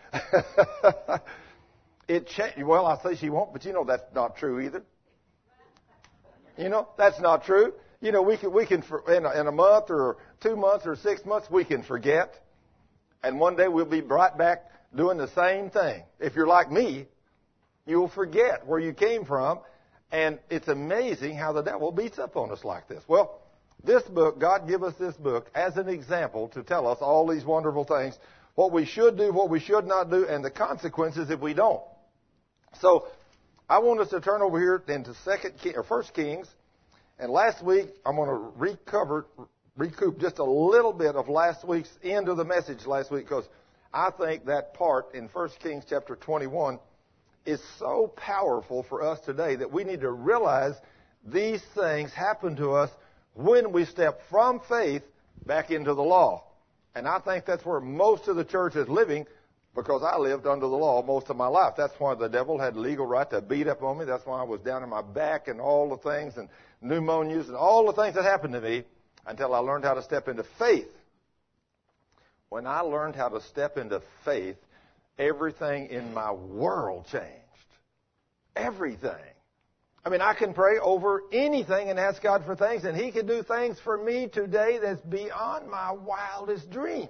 It changed. Well, I say she won't, but you know that's not true either. You know, that's not true. You know, we can, we can in a, in a month or two months or six months, we can forget. And one day we'll be brought back doing the same thing. If you're like me, you'll forget where you came from. And it's amazing how the devil beats up on us like this. Well, this book, God give us this book as an example to tell us all these wonderful things, what we should do, what we should not do, and the consequences if we don't. So I want us to turn over here into Second King, or First Kings. And last week, I'm going to recover, recoup just a little bit of last week's end of the message last week, because I think that part in First Kings chapter twenty-one is so powerful for us today that we need to realize these things happen to us when we step from faith back into the law. And I think that's where most of the church is living, because I lived under the law most of my life. That's why the devil had legal right to beat up on me. That's why I was down in my back and all the things, and pneumonias and all the things that happened to me, until I learned how to step into faith. When I learned how to step into faith, everything in my world changed. Everything. I mean, I can pray over anything and ask God for things, and he can do things for me today that's beyond my wildest dreams.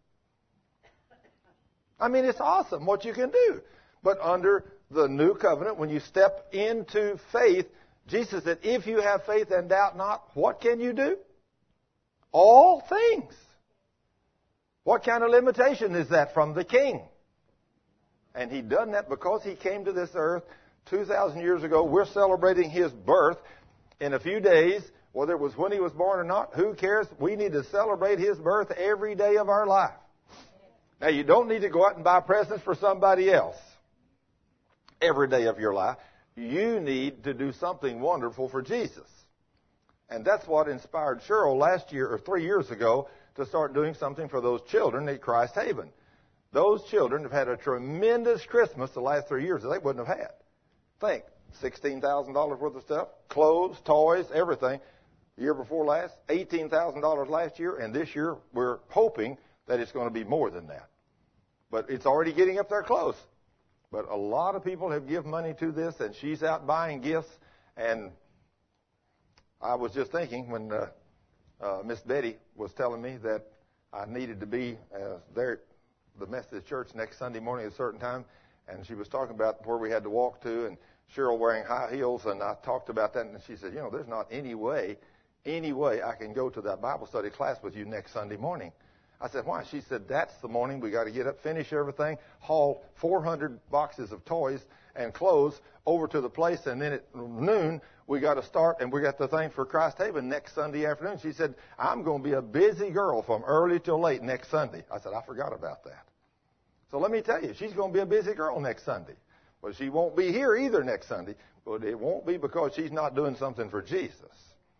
I mean, it's awesome what you can do. But under the new covenant, when you step into faith, Jesus said, if you have faith and doubt not, what can you do? All things. What kind of limitation is that from the King? And he done that because he came to this earth two thousand years ago. We're celebrating his birth in a few days. Whether it was when he was born or not, who cares? We need to celebrate his birth every day of our life. Now, you don't need to go out and buy presents for somebody else every day of your life. You need to do something wonderful for Jesus. And that's what inspired Cheryl last year or three years ago to start doing something for those children at Christ Haven. Those children have had a tremendous Christmas the last three years that they wouldn't have had. Think, sixteen thousand dollars worth of stuff, clothes, toys, everything. The year before last, eighteen thousand dollars last year, and this year we're hoping that it's going to be more than that. But it's already getting up there close. But a lot of people have given money to this, and she's out buying gifts. And I was just thinking when uh, uh, Miss Betty was telling me that I needed to be uh, there at the Methodist Church next Sunday morning at a certain time, and she was talking about where we had to walk to, and Cheryl wearing high heels, and I talked about that, and she said, you know, there's not any way, any way I can go to that Bible study class with you next Sunday morning. I said, why? She said, that's the morning we got to get up, finish everything, haul four hundred boxes of toys and clothes over to the place, and then at noon we got to start, and we got the thing for Christ Haven next Sunday afternoon. She said, I'm going to be a busy girl from early till late next Sunday. I said, I forgot about that. So let me tell you, she's going to be a busy girl next Sunday. Well, she won't be here either next Sunday, but it won't be because she's not doing something for Jesus.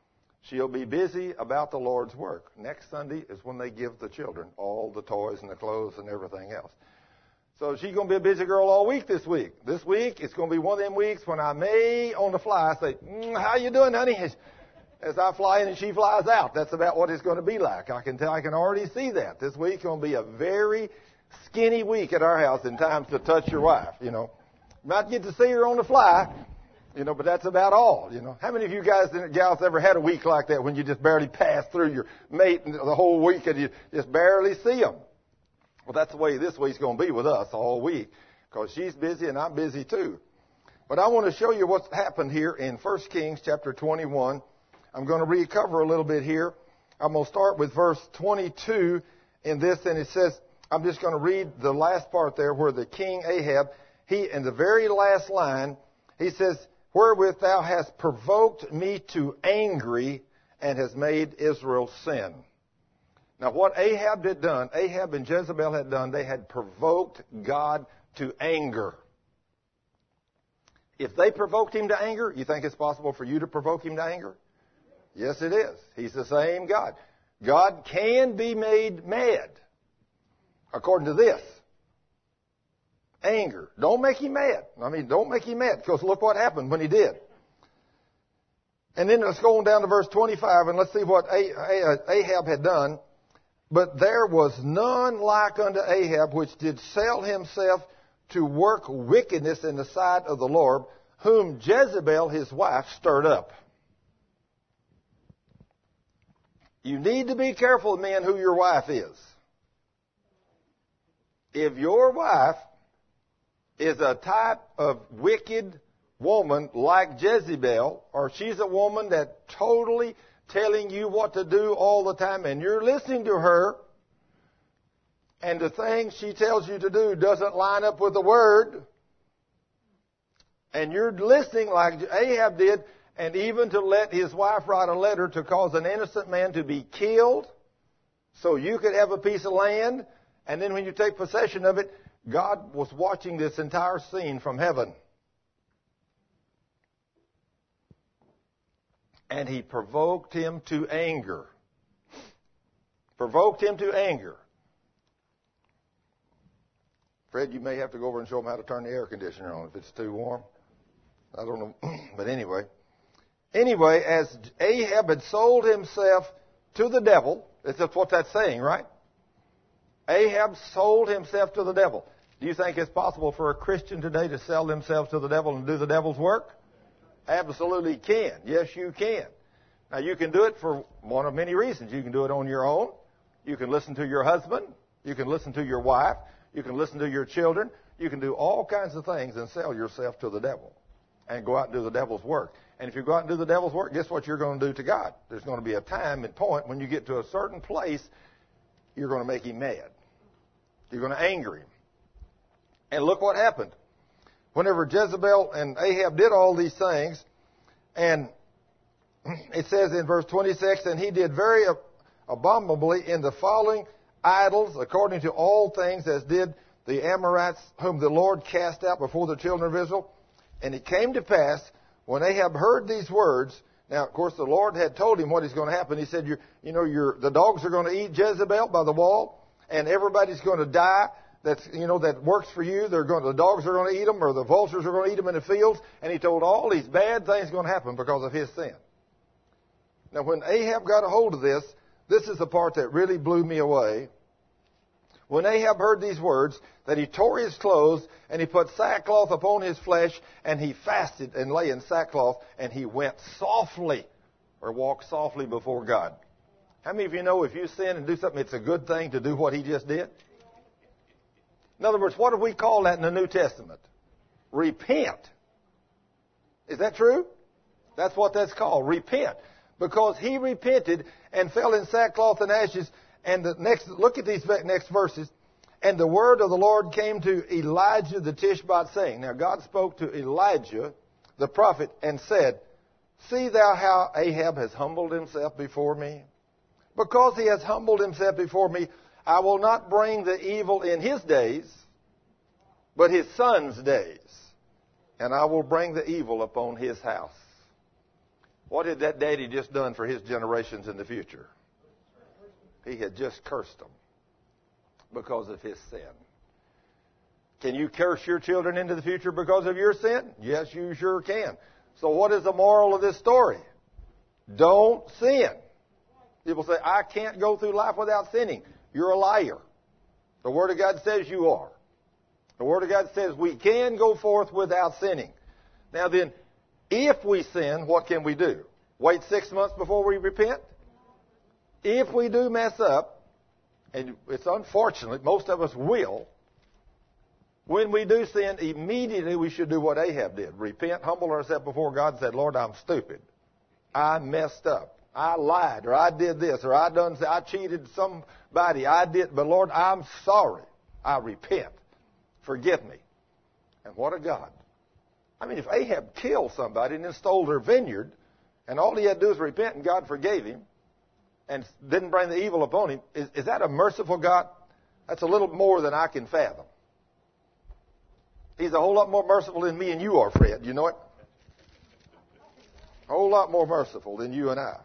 She'll be busy about the Lord's work. Next Sunday is when they give the children all the toys and the clothes and everything else. So she's going to be a busy girl all week this week. This week, it's going to be one of them weeks when I may, on the fly, say, mm, how you doing, honey? As, as I fly in and she flies out. That's about what it's going to be like. I can tell, I can already see that. This week's going to be a very skinny week at our house in times to touch your wife, you know. You might get to see her on the fly, you know, but that's about all, you know. How many of you guys and gals ever had a week like that when you just barely pass through your mate the whole week and you just barely see them? Well, that's the way this week's going to be with us all week, because she's busy and I'm busy too. But I want to show you what's happened here in First Kings chapter twenty-one. I'm going to recover a little bit here. I'm going to start with verse twenty-two in this, and it says, I'm just going to read the last part there where the king Ahab, he, in the very last line, he says, wherewith thou hast provoked me to angry and has made Israel sin. Now what Ahab had done, Ahab and Jezebel had done, they had provoked God to anger. If they provoked him to anger, you think it's possible for you to provoke him to anger? Yes, it is. He's the same God. God can be made mad, according to this. Anger. Don't make him mad. I mean, don't make him mad, because look what happened when he did. And then let's go on down to verse twenty-five, and let's see what Ahab had done. But there was none like unto Ahab, which did sell himself to work wickedness in the sight of the Lord, whom Jezebel his wife stirred up. You need to be careful, men, who your wife is. If your wife is a type of wicked woman like Jezebel, or she's a woman that totally telling you what to do all the time, and you're listening to her, and the things she tells you to do doesn't line up with the Word, and you're listening like Ahab did, and even to let his wife write a letter to cause an innocent man to be killed so you could have a piece of land, and then when you take possession of it, God was watching this entire scene from heaven. And he provoked him to anger. Provoked him to anger. Fred, you may have to go over and show him how to turn the air conditioner on if it's too warm. I don't know. But anyway. Anyway, as Ahab had sold himself to the devil, that's what that's saying, right? Ahab sold himself to the devil. Do you think it's possible for a Christian today to sell themselves to the devil and do the devil's work? Absolutely can. Yes, you can. Now, you can do it for one of many reasons. You can do it on your own. You can listen to your husband. You can listen to your wife. You can listen to your children. You can do all kinds of things and sell yourself to the devil and go out and do the devil's work. And if you go out and do the devil's work, guess what you're going to do to God? There's going to be a time and point when you get to a certain place, you're going to make him mad. You're going to anger him. And look what happened. Whenever Jezebel and Ahab did all these things, and it says in verse twenty-six, and he did very abominably in the following idols, according to all things as did the Amorites, whom the Lord cast out before the children of Israel. And it came to pass, when Ahab heard these words, now, of course, the Lord had told him what is going to happen. He said, you you know, you're, the dogs are going to eat Jezebel by the wall, and everybody's going to die. That's, you know, that works for you. They're going, the dogs are going to eat them, or the vultures are going to eat them in the fields. And he told all these bad things going to happen because of his sin. Now, when Ahab got a hold of this, this is the part that really blew me away. When Ahab heard these words, that he tore his clothes, and he put sackcloth upon his flesh, and he fasted and lay in sackcloth, and he went softly, or walked softly before God. How many of you know if you sin and do something, it's a good thing to do what he just did? In other words, what do we call that in the New Testament? Repent. Is that true? That's what that's called, repent. Because he repented and fell in sackcloth and ashes. And the next, look at these next verses. And the word of the Lord came to Elijah the Tishbite, saying, now God spoke to Elijah, the prophet, and said, see thou how Ahab has humbled himself before me? Because he has humbled himself before me, I will not bring the evil in his days, but his son's days, and I will bring the evil upon his house. What had that daddy just done for his generations in the future? He had just cursed them because of his sin. Can you curse your children into the future because of your sin? Yes, you sure can. So what is the moral of this story? Don't sin. People say, I can't go through life without sinning. You're a liar. The Word of God says you are. The Word of God says we can go forth without sinning. Now then, if we sin, what can we do? Wait six months before we repent? If we do mess up, and it's unfortunate, most of us will, when we do sin, immediately we should do what Ahab did. Repent, humble ourselves before God and say, Lord, I'm stupid. I messed up. I lied, or I did this, or I done, I cheated somebody. I did, but Lord, I'm sorry. I repent. Forgive me. And what a God. I mean, if Ahab killed somebody and then stole their vineyard, and all he had to do was repent and God forgave him, and didn't bring the evil upon him, is, is that a merciful God? That's a little more than I can fathom. He's a whole lot more merciful than me and you are, Fred. You know it? A whole lot more merciful than you and I.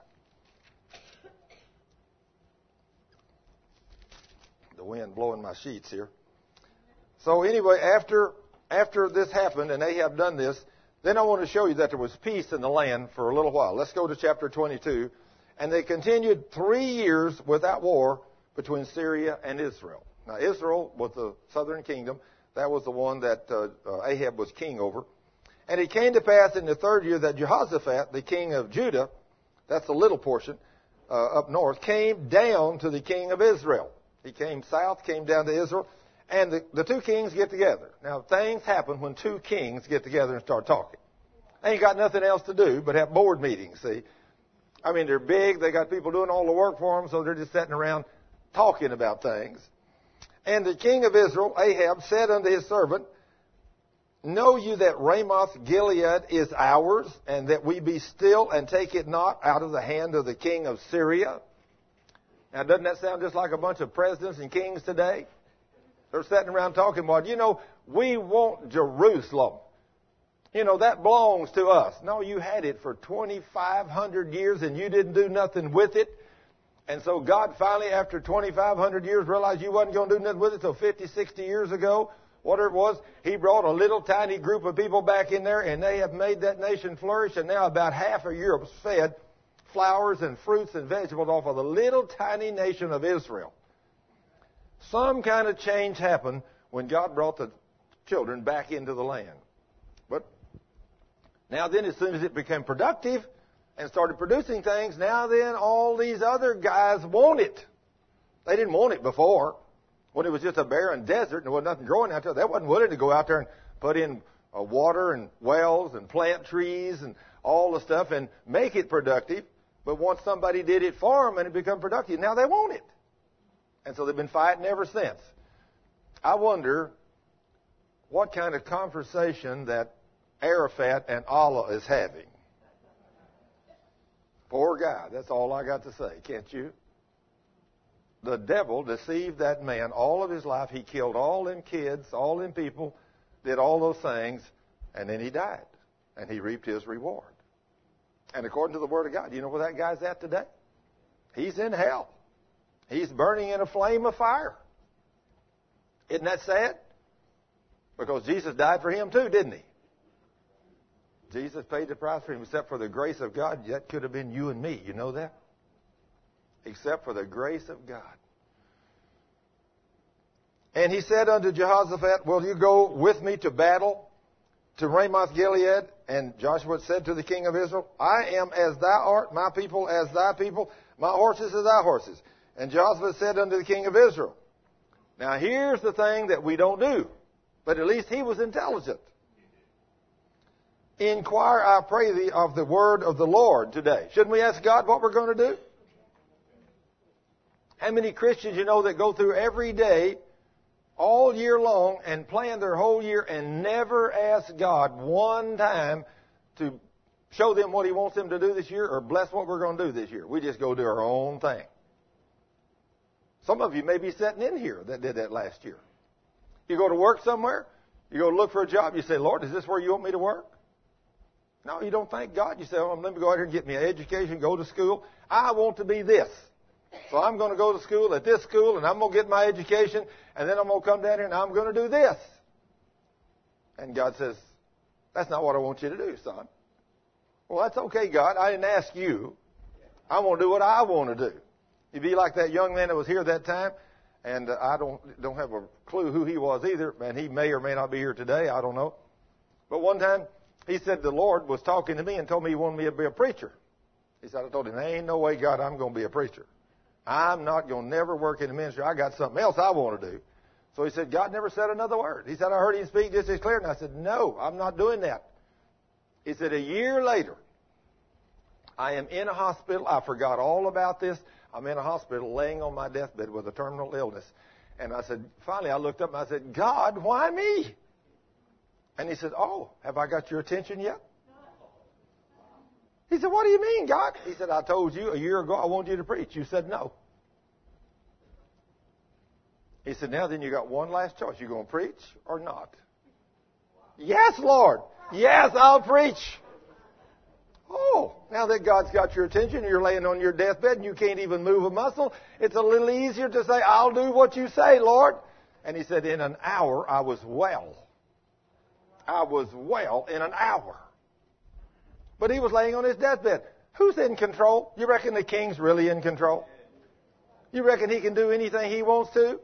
The wind blowing my sheets here. So anyway, after after this happened and Ahab done this, then I want to show you that there was peace in the land for a little while. Let's go to chapter twenty-two. And they continued three years without war between Syria and Israel. Now, Israel was the southern kingdom. That was the one that uh, uh, Ahab was king over. And it came to pass in the third year that Jehoshaphat, the king of Judah, that's the little portion uh, up north, came down to the king of Israel. He came south, came down to Israel, and the, the two kings get together. Now, things happen when two kings get together and start talking. They ain't got nothing else to do but have board meetings, see. I mean, they're big. They got people doing all the work for them, so they're just sitting around talking about things. And the king of Israel, Ahab, said unto his servant, Know you that Ramoth Gilead is ours, and that we be still and take it not out of the hand of the king of Syria? Now, doesn't that sound just like a bunch of presidents and kings today? They're sitting around talking about, you know, we want Jerusalem. You know, that belongs to us. No, you had it for twenty-five hundred years and you didn't do nothing with it. And so God finally, after twenty-five hundred years, realized you wasn't going to do nothing with it until fifty, sixty years ago. Whatever it was, He brought a little tiny group of people back in there and they have made that nation flourish. And now about half of Europe's fed flowers and fruits and vegetables off of the little tiny nation of Israel. Some kind of change happened when God brought the children back into the land. But now then, as soon as it became productive and started producing things, now then all these other guys want it. They didn't want it before. When it was just a barren desert and there wasn't nothing growing out there, they wasn't willing to go out there and put in uh, water and wells and plant trees and all the stuff and make it productive. But once somebody did it for them and it became productive, now they want it. And so they've been fighting ever since. I wonder what kind of conversation that Arafat and Allah is having. Poor guy. That's all I got to say. Can't you? The devil deceived that man all of his life. He killed all them kids, all them people, did all those things, and then he died. And he reaped his reward. And according to the Word of God, you know where that guy's at today? He's in hell. He's burning in a flame of fire. Isn't that sad? Because Jesus died for him too, didn't he? Jesus paid the price for him. Except for the grace of God, that could have been you and me. You know that? Except for the grace of God. And he said unto Jehoshaphat, Will you go with me to battle to Ramoth Gilead? And Joshua said to the king of Israel, I am as thou art, my people as thy people, my horses as thy horses. And Jehoshaphat said unto the king of Israel, Now here's the thing that we don't do, but at least he was intelligent. Inquire, I pray thee, of the word of the Lord today. Shouldn't we ask God what we're going to do? How many Christians you know that go through every day, all year long, and plan their whole year and never ask God one time to show them what He wants them to do this year or bless what we're going to do this year? We just go do our own thing. Some of you may be sitting in here that did that last year. You go to work somewhere, you go to look for a job, you say, Lord, is this where you want me to work? No, you don't thank God. You say, oh, let me go out here and get me an education, go to school. I want to be this. So I'm going to go to school at this school, and I'm going to get my education, and then I'm going to come down here, and I'm going to do this. And God says, that's not what I want you to do, son. Well, that's okay, God. I didn't ask you. I want to do what I want to do. You'd be like that young man that was here that time, and uh, I don't don't have a clue who he was either, and he may or may not be here today. I don't know. But one time, he said the Lord was talking to me and told me he wanted me to be a preacher. He said, I told him, there ain't no way, God, I'm going to be a preacher. I'm not going to never work in the ministry. I got something else I want to do. So he said, God never said another word. He said, I heard him speak just as clear. And I said, no, I'm not doing that. He said, a year later, I am in a hospital. I forgot all about this. I'm in a hospital laying on my deathbed with a terminal illness. And I said, finally I looked up and I said, God, why me? And he said, oh, have I got your attention yet? He said, what do you mean, God? He said, I told you a year ago I wanted you to preach. You said no. He said, now then you got one last choice. You going to preach or not? Yes, Lord. Yes, I'll preach. Oh, now that God's got your attention, you're laying on your deathbed and you can't even move a muscle, it's a little easier to say, I'll do what you say, Lord. And he said, in an hour I was well. I was well in an hour. But he was laying on his deathbed. Who's in control? You reckon the king's really in control? You reckon he can do anything he wants to?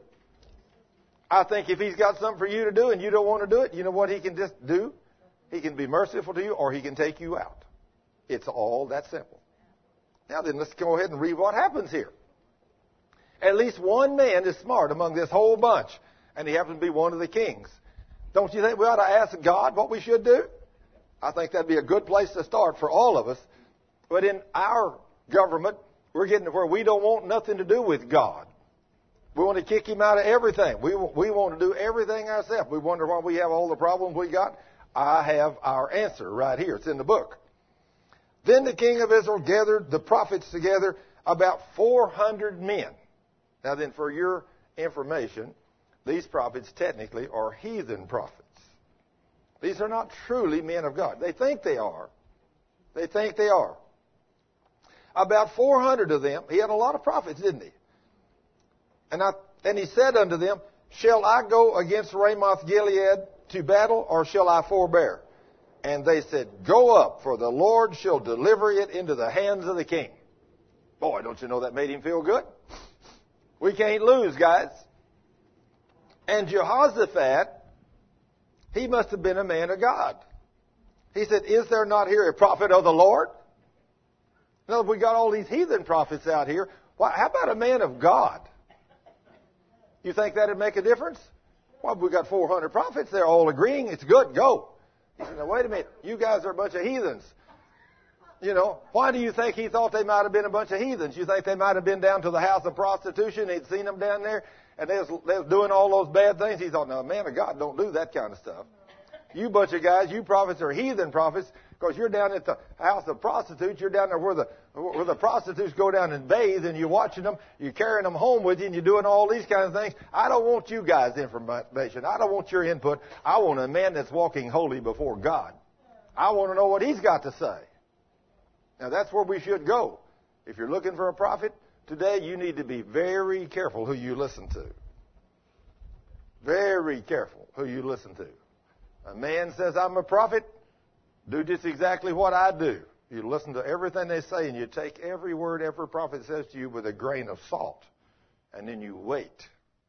I think if he's got something for you to do and you don't want to do it, you know what he can just do? He can be merciful to you or he can take you out. It's all that simple. Now then, let's go ahead and read what happens here. At least one man is smart among this whole bunch, and he happens to be one of the kings. Don't you think we ought to ask God what we should do? I think that'd be a good place to start for all of us. But in our government, we're getting to where we don't want nothing to do with God. We want to kick him out of everything. We, we want to do everything ourselves. We wonder why we have all the problems we got. I have our answer right here. It's in the book. Then the king of Israel gathered the prophets together, about four hundred men. Now then, for your information, these prophets technically are heathen prophets. These are not truly men of God. They think they are. They think they are. About four hundred of them. He had a lot of prophets, didn't he? And, I, and he said unto them, shall I go against Ramoth Gilead to battle, or shall I forbear? And they said, go up, for the Lord shall deliver it into the hands of the king. Boy, don't you know that made him feel good? We can't lose, guys. And Jehoshaphat, he must have been a man of God. He said, is there not here a prophet of the Lord? Now, we got all these heathen prophets out here. Why, how about a man of God? You think that would make a difference? Well, we got four hundred prophets. They're all agreeing. It's good. Go. He said, now, wait a minute. You guys are a bunch of heathens. You know, why do you think he thought they might have been a bunch of heathens? You think they might have been down to the house of prostitution? He'd seen them down there, and they was, they was doing all those bad things. He thought, no, man of God, don't do that kind of stuff. You bunch of guys, you prophets are heathen prophets, because you're down at the house of prostitutes. You're down there where the where the prostitutes go down and bathe, and you're watching them. You're carrying them home with you, and you're doing all these kind of things. I don't want you guys' information. I don't want your input. I want a man that's walking holy before God. I want to know what he's got to say. Now, that's where we should go. If you're looking for a prophet today, you need to be very careful who you listen to. Very careful who you listen to. A man says, I'm a prophet. Do just exactly what I do. You listen to everything they say, and you take every word every prophet says to you with a grain of salt. And then you wait.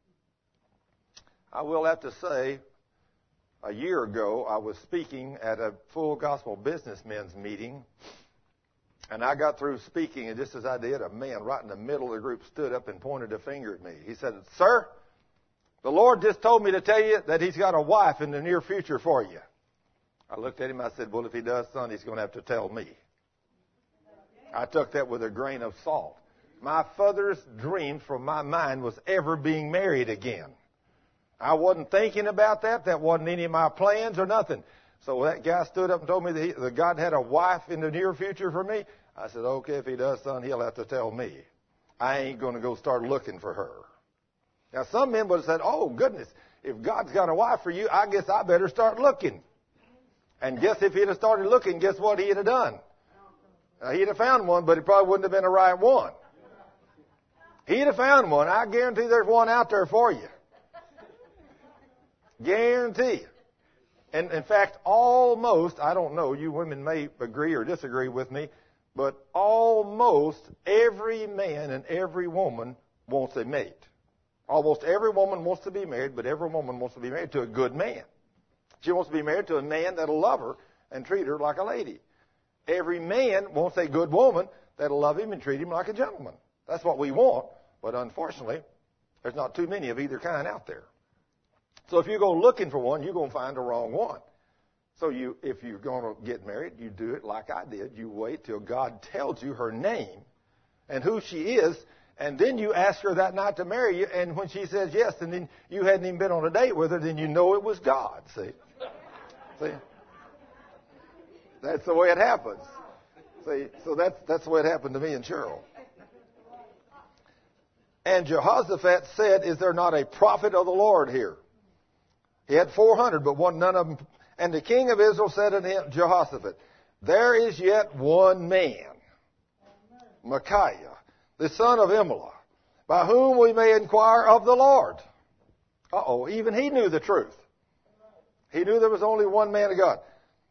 I will have to say, a year ago, I was speaking at a full gospel businessmen's meeting. And I got through speaking, and just as I did, a man right in the middle of the group stood up and pointed a finger at me. He said, sir, the Lord just told me to tell you that he's got a wife in the near future for you. I looked at him, I said, well, if he does, son, he's going to have to tell me. I took that with a grain of salt. My furthest dream from my mind was ever being married again. I wasn't thinking about that. That wasn't any of my plans or nothing. So that guy stood up and told me that, he, that God had a wife in the near future for me. I said, okay, if he does, son, he'll have to tell me. I ain't going to go start looking for her. Now, some men would have said, oh, goodness, if God's got a wife for you, I guess I better start looking. And guess if he'd have started looking, guess what he'd have done? Uh, he'd have found one, but it probably wouldn't have been the right one. He'd have found one. I guarantee there's one out there for you. Guarantee. And in fact, almost, I don't know, you women may agree or disagree with me, but almost every man and every woman wants a mate. Almost every woman wants to be married, but every woman wants to be married to a good man. She wants to be married to a man that'll love her and treat her like a lady. Every man wants a good woman that'll love him and treat him like a gentleman. That's what we want, but unfortunately, there's not too many of either kind out there. So if you go looking for one, you're going to find the wrong one. So you, if you're going to get married, you do it like I did. You wait till God tells you her name and who she is, and then you ask her that night to marry you, and when she says yes, and then you hadn't even been on a date with her, then you know it was God, see? See? That's the way it happens. See? So that's, that's the way it happened to me and Cheryl. And Jehoshaphat said, is there not a prophet of the Lord here? He had four hundred, but one, none of them. And the king of Israel said unto him, Jehoshaphat, there is yet one man, Micaiah, the son of Imlah, by whom we may inquire of the Lord. Uh-oh, even he knew the truth. He knew there was only one man of God.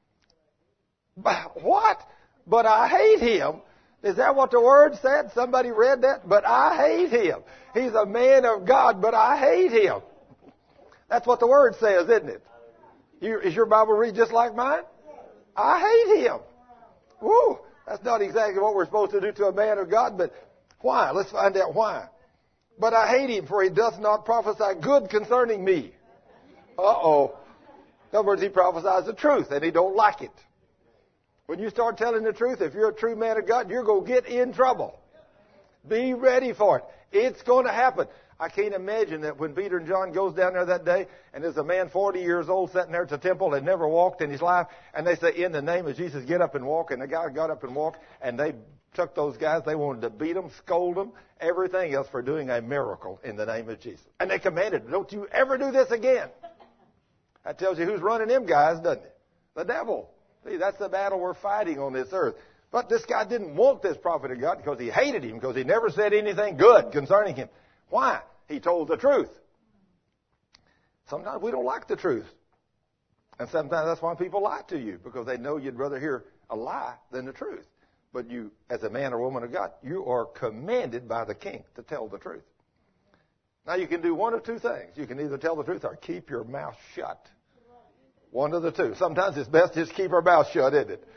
But what? But I hate him. Is that what the word said? Somebody read that? But I hate him. He's a man of God, but I hate him. That's what the word says, isn't it? You, is your Bible read just like mine? I hate him. Woo! That's not exactly what we're supposed to do to a man of God, but why? Let's find out why. But I hate him, for he doth not prophesy good concerning me. Uh-oh. In other words, he prophesies the truth, and he don't like it. When you start telling the truth, if you're a true man of God, you're going to get in trouble. Be ready for it. It's going to happen. I can't imagine that when Peter and John goes down there that day, and there's a man forty years old sitting there at the temple and never walked in his life, and they say, in the name of Jesus, get up and walk. And the guy got up and walked, and they took those guys. They wanted to beat them, scold them, everything else for doing a miracle in the name of Jesus. And they commanded, don't you ever do this again. That tells you who's running them guys, doesn't it? The devil. See, that's the battle we're fighting on this earth. But this guy didn't want this prophet of God because he hated him, because he never said anything good concerning him. Why? He told the truth. Sometimes we don't like the truth. And sometimes that's why people lie to you, because they know you'd rather hear a lie than the truth. But you, as a man or woman of God, you are commanded by the king to tell the truth. Now you can do one of two things. You can either tell the truth or keep your mouth shut. One of the two. Sometimes it's best just keep our mouth shut, isn't it?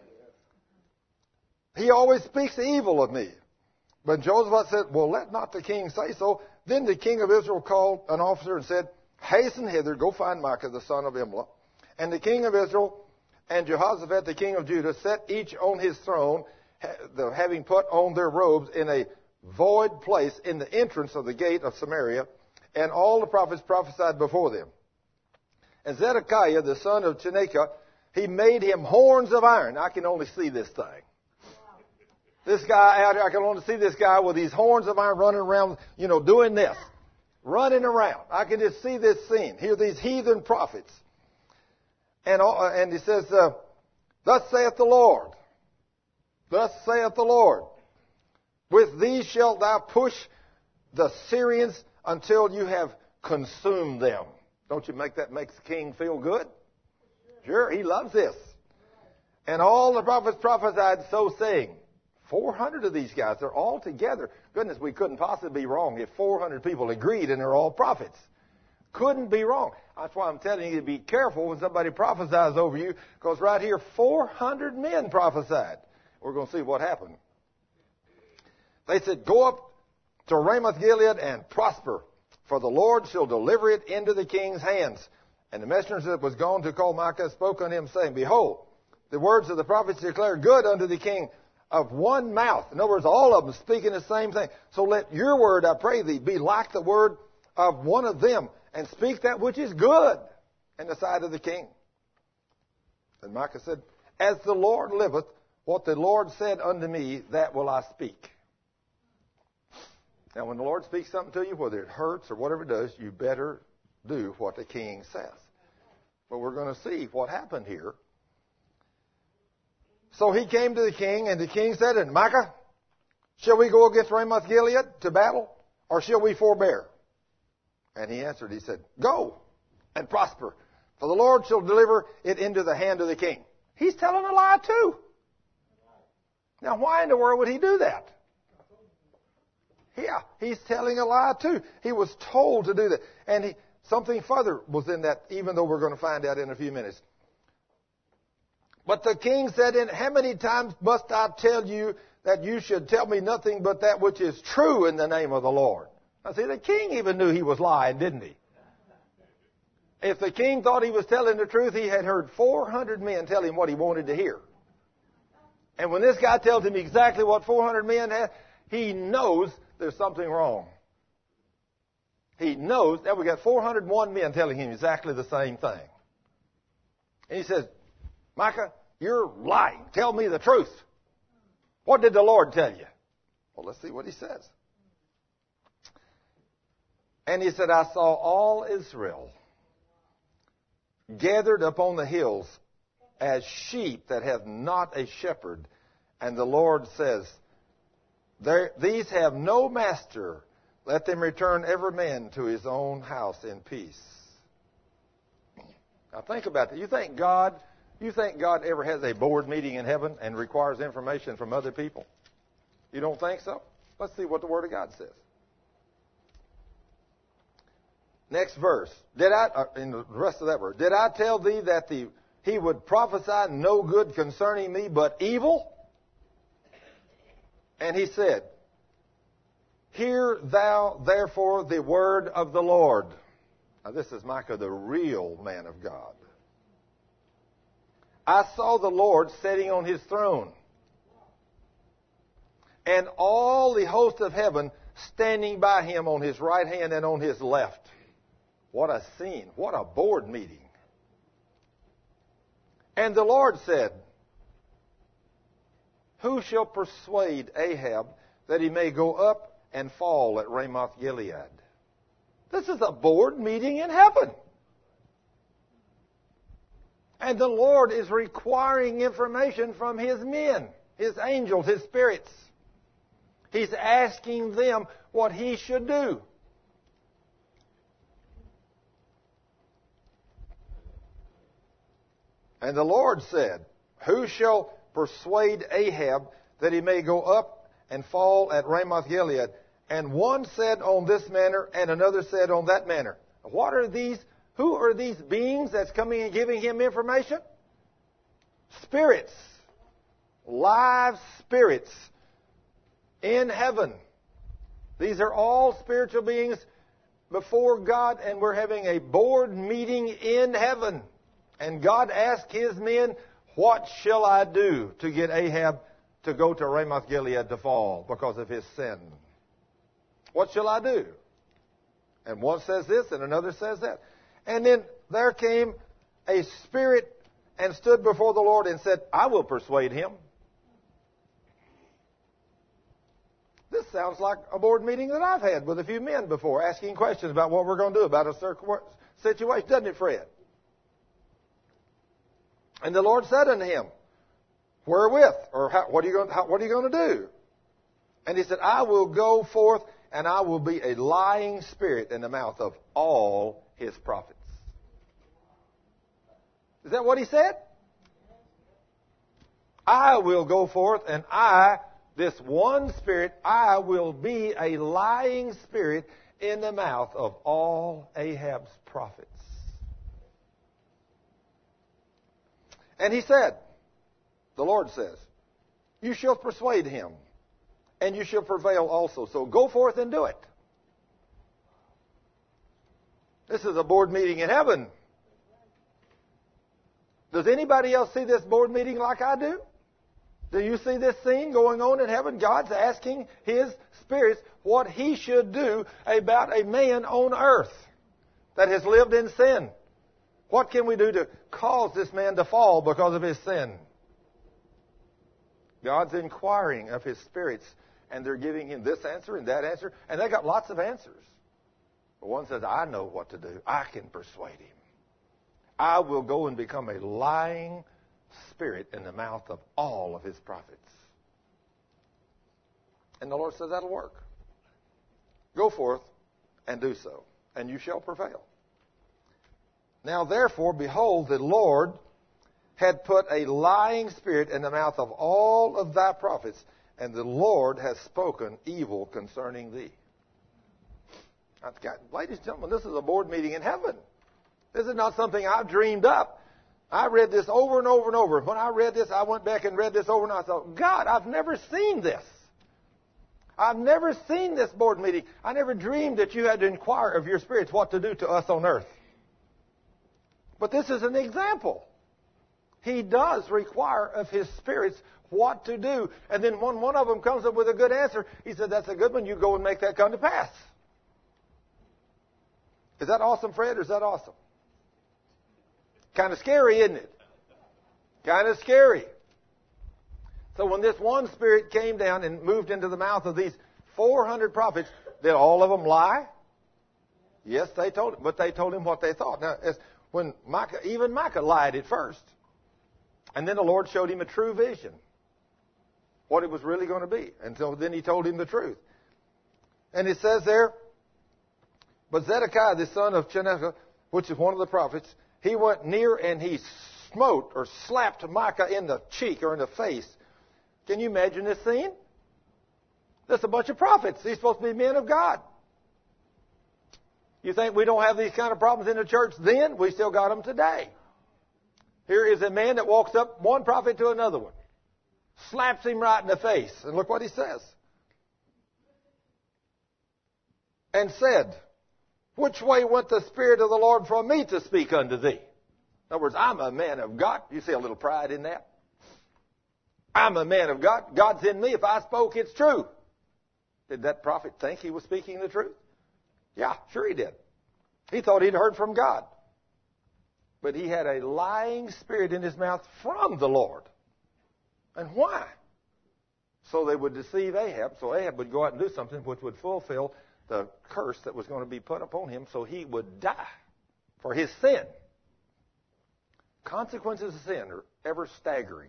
He always speaks evil of me. But Jehoshaphat said, well, let not the king say so. Then the king of Israel called an officer and said, hasten hither, go find Micah, the son of Imlah. And the king of Israel and Jehoshaphat, the king of Judah, set each on his throne, having put on their robes in a void place in the entrance of the gate of Samaria. And all the prophets prophesied before them. And Zedekiah, the son of Chenaanah, he made him horns of iron. I can only see this thing. This guy out here, I can only see this guy with these horns of iron running around, you know, doing this. Running around. I can just see this scene. Here are these heathen prophets. And, uh, and he says, uh, thus saith the Lord. Thus saith the Lord. With these shalt thou push the Syrians until you have consumed them. Don't you make that make the king feel good? Sure, he loves this. And all the prophets prophesied so saying. four hundred of these guys, they're all together. Goodness, we couldn't possibly be wrong if four hundred people agreed and they're all prophets. Couldn't be wrong. That's why I'm telling you to be careful when somebody prophesies over you, because right here, four hundred men prophesied. We're going to see what happened. They said, go up to Ramoth Gilead and prosper, for the Lord shall deliver it into the king's hands. And the messenger that was gone to call Micah spoke unto him, saying, behold, the words of the prophets declare good unto the king of one mouth. In other words, all of them speaking the same thing. So let your word, I pray thee, be like the word of one of them, and speak that which is good in the sight of the king. And Micah said, as the Lord liveth, what the Lord said unto me, that will I speak. Now, when the Lord speaks something to you, whether it hurts or whatever it does, you better do what the king says. But we're going to see what happened here. So he came to the king, and the king said, and Micah, shall we go against Ramoth Gilead to battle, or shall we forbear? And he answered, he said, go and prosper, for the Lord shall deliver it into the hand of the king. He's telling a lie too. Now why in the world would he do that? Yeah, he's telling a lie too. He was told to do that. And he, something further was in that, even though we're going to find out in a few minutes. But the king said, and how many times must I tell you that you should tell me nothing but that which is true in the name of the Lord? Now see, the king even knew he was lying, didn't he? If the king thought he was telling the truth, he had heard four hundred men tell him what he wanted to hear. And when this guy tells him exactly what four hundred men had, he knows there's something wrong. He knows that we got four hundred one men telling him exactly the same thing. And he says, Micah, you're lying. Tell me the truth. What did the Lord tell you? Well, let's see what he says. And he said, I saw all Israel gathered upon the hills as sheep that have not a shepherd. And the Lord says, these have no master. Let them return every man to his own house in peace. Now think about that. You think God, you think God ever has a board meeting in heaven and requires information from other people? You don't think so? Let's see what the Word of God says. Next verse. Did I, uh, in the rest of that verse, did I tell thee that the, he would prophesy no good concerning me, but evil? And he said, hear thou therefore the word of the Lord. Now this is Micah, the real man of God. I saw the Lord sitting on his throne, and all the host of heaven standing by him on his right hand and on his left. What a scene. What a board meeting. And the Lord said, who shall persuade Ahab that he may go up and fall at Ramoth Gilead? This is a board meeting in heaven. And the Lord is requiring information from his men, his angels, his spirits. He's asking them what he should do. And the Lord said, who shall persuade Ahab that he may go up and fall at Ramoth Gilead? And one said on this manner, and another said on that manner. What are these? Who are these beings that's coming and giving him information? Spirits. Live spirits in heaven. These are all spiritual beings before God, and we're having a board meeting in heaven. And God asked his men, what shall I do to get Ahab to go to Ramoth Gilead to fall because of his sin? What shall I do? And one says this and another says that. And then there came a spirit and stood before the Lord and said, I will persuade him. This sounds like a board meeting that I've had with a few men before, asking questions about what we're going to do about a certain situation, doesn't it, Fred? And the Lord said unto him, wherewith? Or how, what are you going, how, what are you going to do? And he said, I will go forth and I will be a lying spirit in the mouth of all his prophets. Is that what he said? I will go forth and I, this one spirit, I will be a lying spirit in the mouth of all Ahab's prophets. And he said, the Lord says, you shall persuade him, and you shall prevail also. So go forth and do it. This is a board meeting in heaven. Does anybody else see this board meeting like I do? Do you see this scene going on in heaven? God's asking his spirits what he should do about a man on earth that has lived in sin. What can we do to cause this man to fall because of his sin? God's inquiring of his spirits, and they're giving him this answer and that answer, and they got lots of answers. But one says, I know what to do. I can persuade him. I will go and become a lying spirit in the mouth of all of his prophets. And the Lord said, that'll work. Go forth and do so, and you shall prevail. Now therefore, behold, the Lord had put a lying spirit in the mouth of all of thy prophets, and the Lord has spoken evil concerning thee. I've got, ladies and gentlemen, this is a board meeting in heaven. This is not something I've dreamed up. I read this over and over and over. When I read this, I went back and read this over, and I thought, God, I've never seen this. I've never seen this board meeting. I never dreamed that you had to inquire of your spirits what to do to us on earth. But this is an example. He does require of his spirits what to do. And then when one of them comes up with a good answer, he said, that's a good one. You go and make that come to pass. Is that awesome, Fred, or is that awesome? Kind of scary, isn't it? Kind of scary. So when this one spirit came down and moved into the mouth of these four hundred prophets, did all of them lie? Yes, they told him, but they told him what they thought. Now, as when Micah, even Micah lied at first. And then the Lord showed him a true vision, what it was really going to be. And so then he told him the truth. And it says there, but Zedekiah, the son of Chenaanah, which is one of the prophets, he went near and he smote or slapped Micah in the cheek or in the face. Can you imagine this scene? There's a bunch of prophets. These are supposed to be men of God. You think we don't have these kind of problems in the church then? We still got them today. Here is a man that walks up, one prophet to another one, slaps him right in the face. And look what he says. And said, which way went the Spirit of the Lord from me to speak unto thee? In other words, I'm a man of God. You see a little pride in that? I'm a man of God. God's in me. If I spoke, it's true. Did that prophet think he was speaking the truth? Yeah, sure he did. He thought he'd heard from God. But he had a lying spirit in his mouth from the Lord. And why? So they would deceive Ahab, so Ahab would go out and do something which would fulfill the curse that was going to be put upon him, so he would die for his sin. Consequences of sin are ever staggering.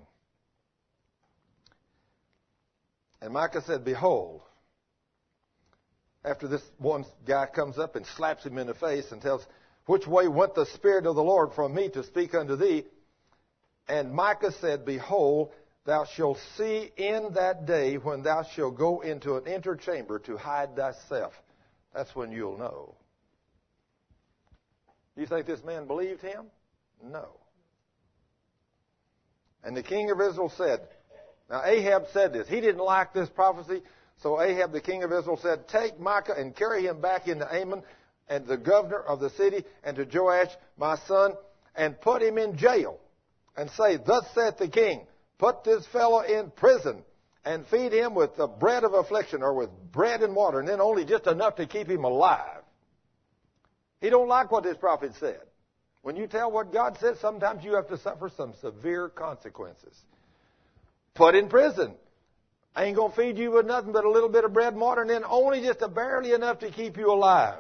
And Micah said, behold, after this one guy comes up and slaps him in the face and tells, which way went the Spirit of the Lord from me to speak unto thee? And Micah said, behold, thou shalt see in that day when thou shalt go into an inner chamber to hide thyself. That's when you'll know. You think this man believed him? No. And the king of Israel said, now Ahab said this. He didn't like this prophecy. So Ahab, the king of Israel, said, take Micah and carry him back into Ammon and the governor of the city and to Joash, my son, and put him in jail. And say, thus saith the king, put this fellow in prison and feed him with the bread of affliction or with bread and water, and then only just enough to keep him alive. He don't like what this prophet said. When you tell what God says, sometimes you have to suffer some severe consequences. Put in prison. I ain't going to feed you with nothing but a little bit of bread and water, and then only just a barely enough to keep you alive.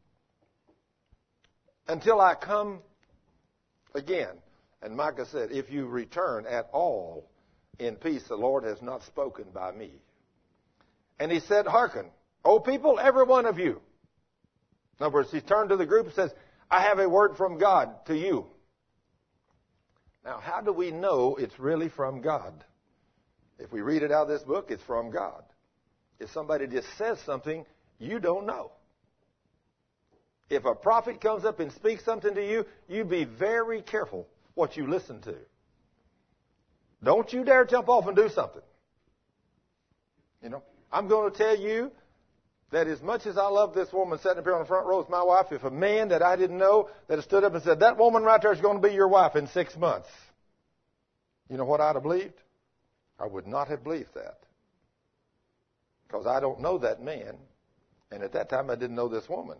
Until I come again. And Micah said, if you return at all in peace, the Lord has not spoken by me. And he said, hearken, O people, every one of you. In other words, he turned to the group and says, I have a word from God to you. Now, how do we know it's really from God? If we read it out of this book, it's from God. If somebody just says something, you don't know. If a prophet comes up and speaks something to you, you be very careful what you listen to. Don't you dare jump off and do something. You know, I'm going to tell you that as much as I love this woman sitting up here on the front row as my wife, if a man that I didn't know that had stood up and said, that woman right there is going to be your wife in six months, you know what I'd have believed? I would not have believed that. Because I don't know that man, and at that time I didn't know this woman.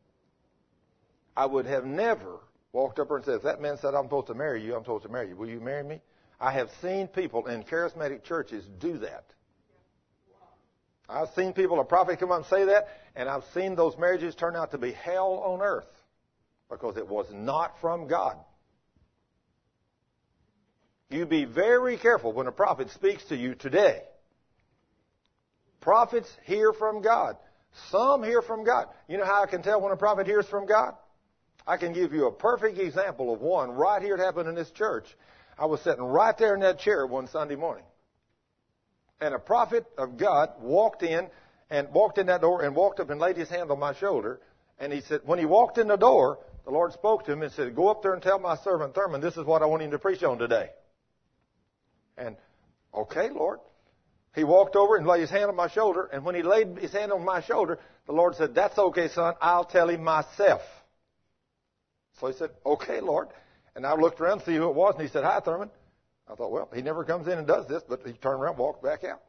I would have never walked up her and said, if that man said, I'm supposed to marry you, I'm supposed to marry you. Will you marry me? I have seen people in charismatic churches do that. I've seen people, a prophet come up and say that, and I've seen those marriages turn out to be hell on earth because it was not from God. You be very careful when a prophet speaks to you today. Prophets hear from God. Some hear from God. You know how I can tell when a prophet hears from God? I can give you a perfect example of one right here. It happened in this church. I was sitting right there in that chair one Sunday morning. And a prophet of God walked in and walked in that door and walked up and laid his hand on my shoulder. And he said, when he walked in the door, the Lord spoke to him and said, go up there and tell my servant Thurman, this is what I want him to preach on today. And, okay, Lord. He walked over and laid his hand on my shoulder. And when he laid his hand on my shoulder, the Lord said, that's okay, son. I'll tell him myself. So he said, okay, Lord. And I looked around to see who it was. And he said, hi, Thurman. I thought, well, he never comes in and does this. But he turned around and walked back out.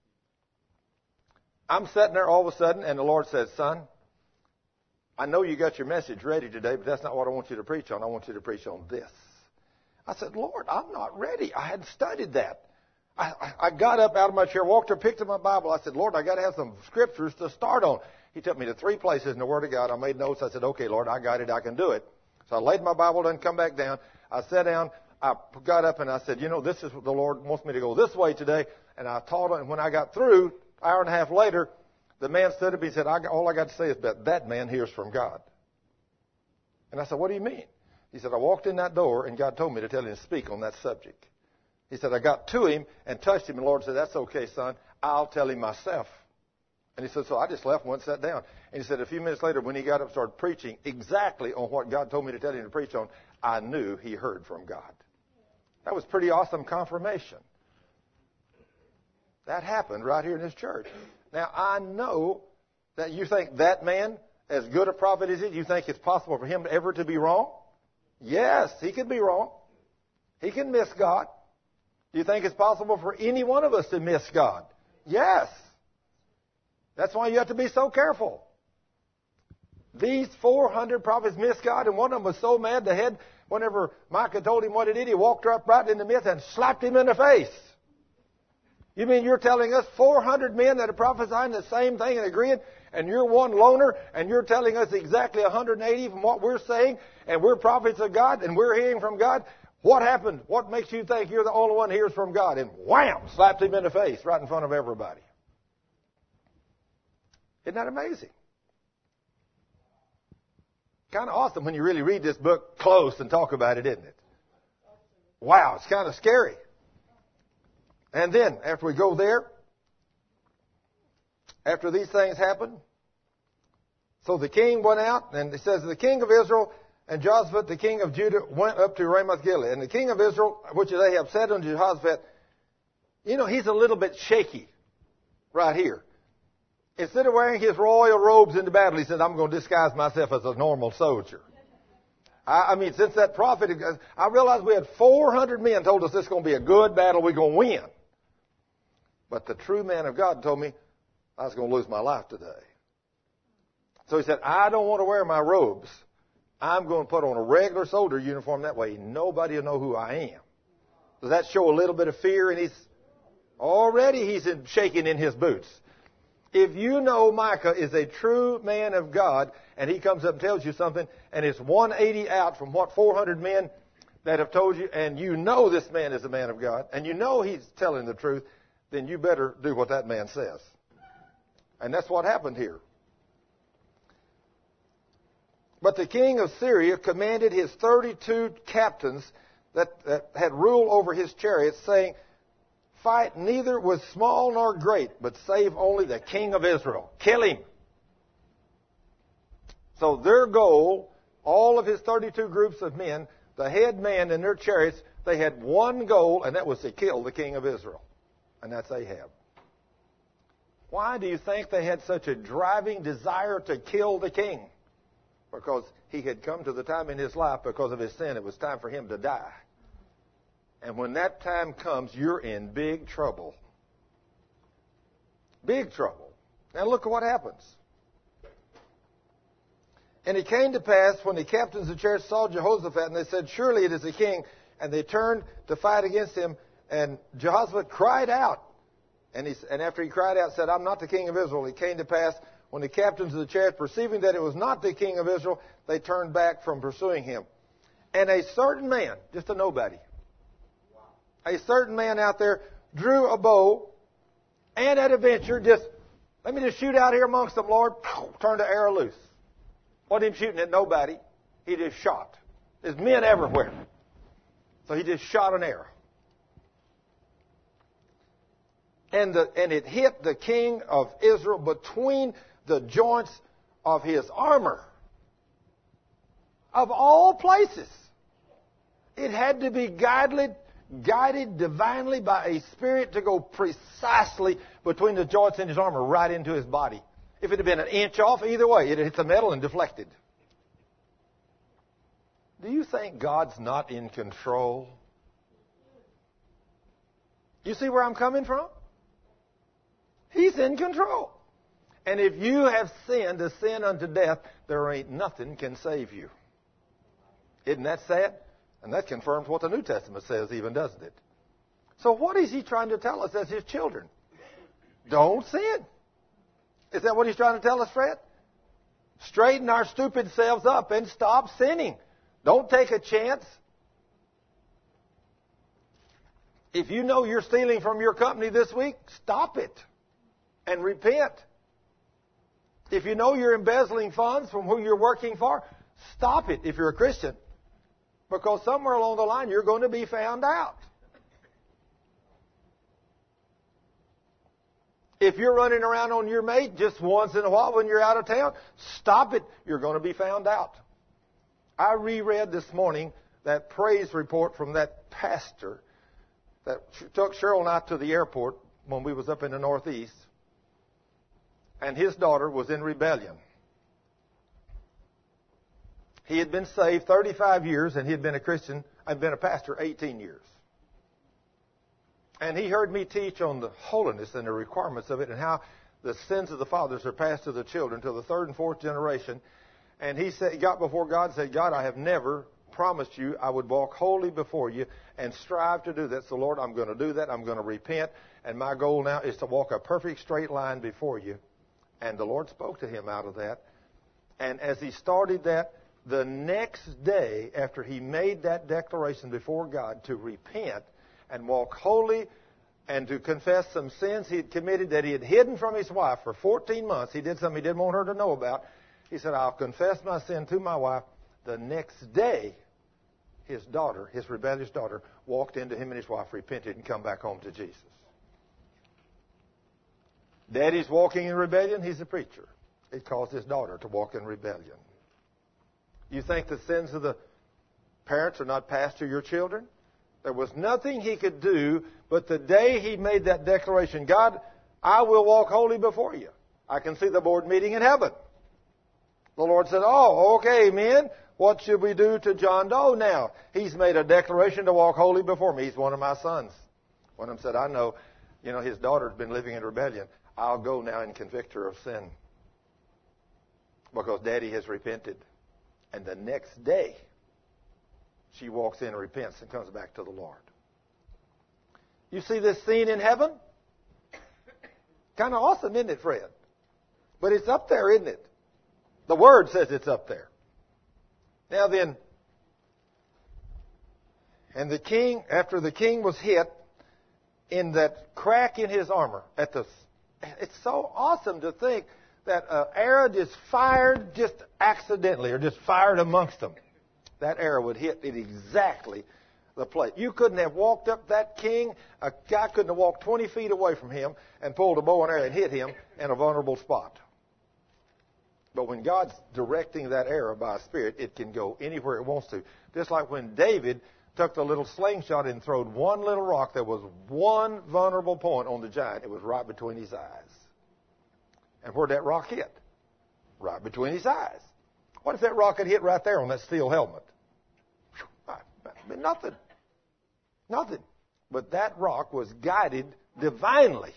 I'm sitting there all of a sudden. And the Lord says, son, I know you got your message ready today, but that's not what I want you to preach on. I want you to preach on this. I said, Lord, I'm not ready. I hadn't studied that. I, I got up out of my chair, walked there, picked up my Bible. I said, Lord, I got to have some scriptures to start on. He took me to three places in the Word of God. I made notes. I said, okay, Lord, I got it. I can do it. So I laid my Bible down, come back down. I sat down. I got up and I said, you know, this is what the Lord wants me to go this way today. And I taught him. And when I got through, an hour and a half later, the man stood up and he said, I, all I got to say is that that man hears from God. And I said, what do you mean? He said, I walked in that door and God told me to tell him to speak on that subject. He said, I got to him and touched him. And the Lord said, that's okay, son. I'll tell him myself. And he said, so I just left and went and sat down. And he said, a few minutes later, when he got up and started preaching exactly on what God told me to tell him to preach on, I knew he heard from God. That was pretty awesome confirmation. That happened right here in this church. Now, I know that you think that man, as good a prophet as he is, you think it's possible for him ever to be wrong? Yes, he could be wrong. He can miss God. Do you think it's possible for any one of us to miss God? Yes. That's why you have to be so careful. These four hundred prophets missed God, and one of them was so mad the head, whenever Micah told him what he did, he walked up right in the midst and slapped him in the face. You mean you're telling us four hundred men that are prophesying the same thing and agreeing, and you're one loner, and you're telling us exactly one hundred eighty from what we're saying, and we're prophets of God, and we're hearing from God? What happened? What makes you think you're the only one who hears from God? And wham, slapped him in the face right in front of everybody. Isn't that amazing? Kind of awesome when you really read this book close and talk about it, isn't it? Wow, it's kind of scary. And then, after we go there, after these things happen, so the king went out, and it says, the king of Israel and Jehoshaphat, the king of Judah, went up to Ramoth Gilead. And the king of Israel, which is Ahab, said unto Jehoshaphat, you know, he's a little bit shaky right here. Instead of wearing his royal robes into battle, he said, I'm going to disguise myself as a normal soldier. I, I mean, since that prophet, I realized we had four hundred men told us this is going to be a good battle, we're going to win. But the true man of God told me I was going to lose my life today. So he said, I don't want to wear my robes. I'm going to put on a regular soldier uniform. That way nobody will know who I am. Does that show a little bit of fear? And he's already he's in, shaking in his boots. If you know Micah is a true man of God, and he comes up and tells you something, and it's one eighty out from what four hundred men that have told you, and you know this man is a man of God, and you know he's telling the truth, then you better do what that man says. And that's what happened here. But the king of Syria commanded his thirty-two captains that, that had rule over his chariots, saying, fight neither with small nor great, but save only the king of Israel. Kill him. So their goal, all of his thirty-two groups of men, the head man in their chariots, they had one goal, and that was to kill the king of Israel. And that's Ahab. Why do you think they had such a driving desire to kill the king? Because he had come to the time in his life, because of his sin, it was time for him to die. And when that time comes, you're in big trouble. Big trouble. Now look at what happens. And it came to pass, when the captains of chariots saw Jehoshaphat, and they said, surely it is the king, and they turned to fight against him, and Jehoshaphat cried out. And, he, and after he cried out, said, I'm not the king of Israel. It came to pass, when the captains of the chariots, perceiving that it was not the king of Israel, they turned back from pursuing him. And a certain man, just a nobody, a certain man out there drew a bow and at a venture just, let me just shoot out here amongst them, Lord. Turned the arrow loose. Wasn't him shooting at nobody. He just shot. There's men everywhere. So he just shot an arrow. And, the, and it hit the king of Israel between the joints of his armor. Of all places. It had to be guided, guided divinely by a spirit to go precisely between the joints in his armor, right into his body. If it had been an inch off, either way, it hit the metal and deflected. Do you think God's not in control? You see where I'm coming from? He's in control. And if you have sinned a sin unto death, there ain't nothing can save you. Isn't that sad? And that confirms what the New Testament says even, doesn't it? So what is he trying to tell us as his children? Don't sin. Is that what he's trying to tell us, Fred? Straighten our stupid selves up and stop sinning. Don't take a chance. If you know you're stealing from your company this week, stop it and repent. If you know you're embezzling funds from who you're working for, stop it if you're a Christian. Because somewhere along the line, you're going to be found out. If you're running around on your mate just once in a while when you're out of town, stop it. You're going to be found out. I reread this morning that praise report from that pastor that took Cheryl and I to the airport when we was up in the Northeast. And his daughter was in rebellion. He had been saved thirty-five years, and he had been a Christian, I'd been a pastor eighteen years. And he heard me teach on the holiness and the requirements of it and how the sins of the fathers are passed to the children to the third and fourth generation. And he said, he got before God and said, God, I have never promised you I would walk wholly before you and strive to do that. So, Lord, I'm going to do that. I'm going to repent. And my goal now is to walk a perfect straight line before you. And the Lord spoke to him out of that. And as he started that, the next day, after he made that declaration before God to repent and walk holy and to confess some sins he had committed that he had hidden from his wife for fourteen months, he did something he didn't want her to know about. He said, I'll confess my sin to my wife. The next day, his daughter, his rebellious daughter, walked into him and his wife, repented, and come back home to Jesus. Daddy's walking in rebellion, he's a preacher. It caused his daughter to walk in rebellion. You think the sins of the parents are not passed to your children? There was nothing he could do, but the day he made that declaration, God, I will walk holy before you. I can see the board meeting in heaven. The Lord said, oh, okay, men, what should we do to John Doe now? He's made a declaration to walk holy before me. He's one of my sons. One of them said, I know, you know, his daughter's been living in rebellion. I'll go now and convict her of sin because Daddy has repented. And the next day, she walks in and repents and comes back to the Lord. You see this scene in heaven? Kind of awesome, isn't it, Fred? But it's up there, isn't it? The Word says it's up there. Now then, and the king, after the king was hit in that crack in his armor, at the, it's so awesome to think that an arrow just fired just accidentally or just fired amongst them. That arrow would hit it exactly the place. You couldn't have walked up that king. A guy couldn't have walked twenty feet away from him and pulled a bow and arrow and hit him in a vulnerable spot. But when God's directing that arrow by a spirit, it can go anywhere it wants to. Just like when David took the little slingshot and throwed one little rock, there was one vulnerable point on the giant. It was right between his eyes. And where'd that rock hit? Right between his eyes. What if that rock had hit right there on that steel helmet? I mean, nothing. Nothing. But that rock was guided divinely.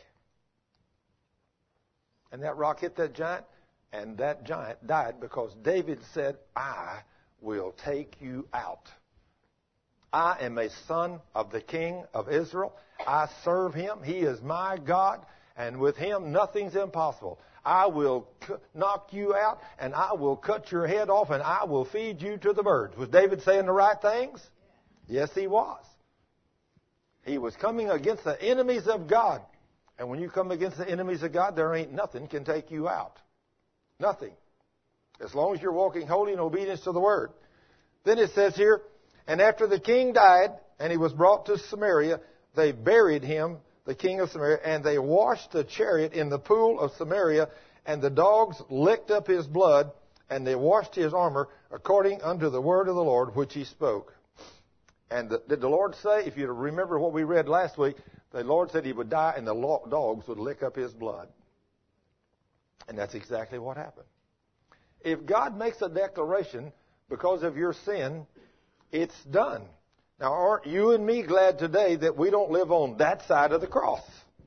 And that rock hit that giant, and that giant died because David said, I will take you out. I am a son of the king of Israel. I serve him. He is my God, and with him nothing's impossible. I will knock you out, and I will cut your head off, and I will feed you to the birds. Was David saying the right things? Yes, he was. He was coming against the enemies of God. And when you come against the enemies of God, there ain't nothing can take you out. Nothing. As long as you're walking holy in obedience to the Word. Then it says here, and after the king died, and he was brought to Samaria, they buried him, the king of Samaria, and they washed the chariot in the pool of Samaria, and the dogs licked up his blood, and they washed his armor according unto the word of the Lord which he spoke. And the, did the Lord say, if you remember what we read last week, the Lord said he would die and the dogs would lick up his blood. And that's exactly what happened. If God makes a declaration because of your sin, it's done. Now, aren't you and me glad today that we don't live on that side of the cross?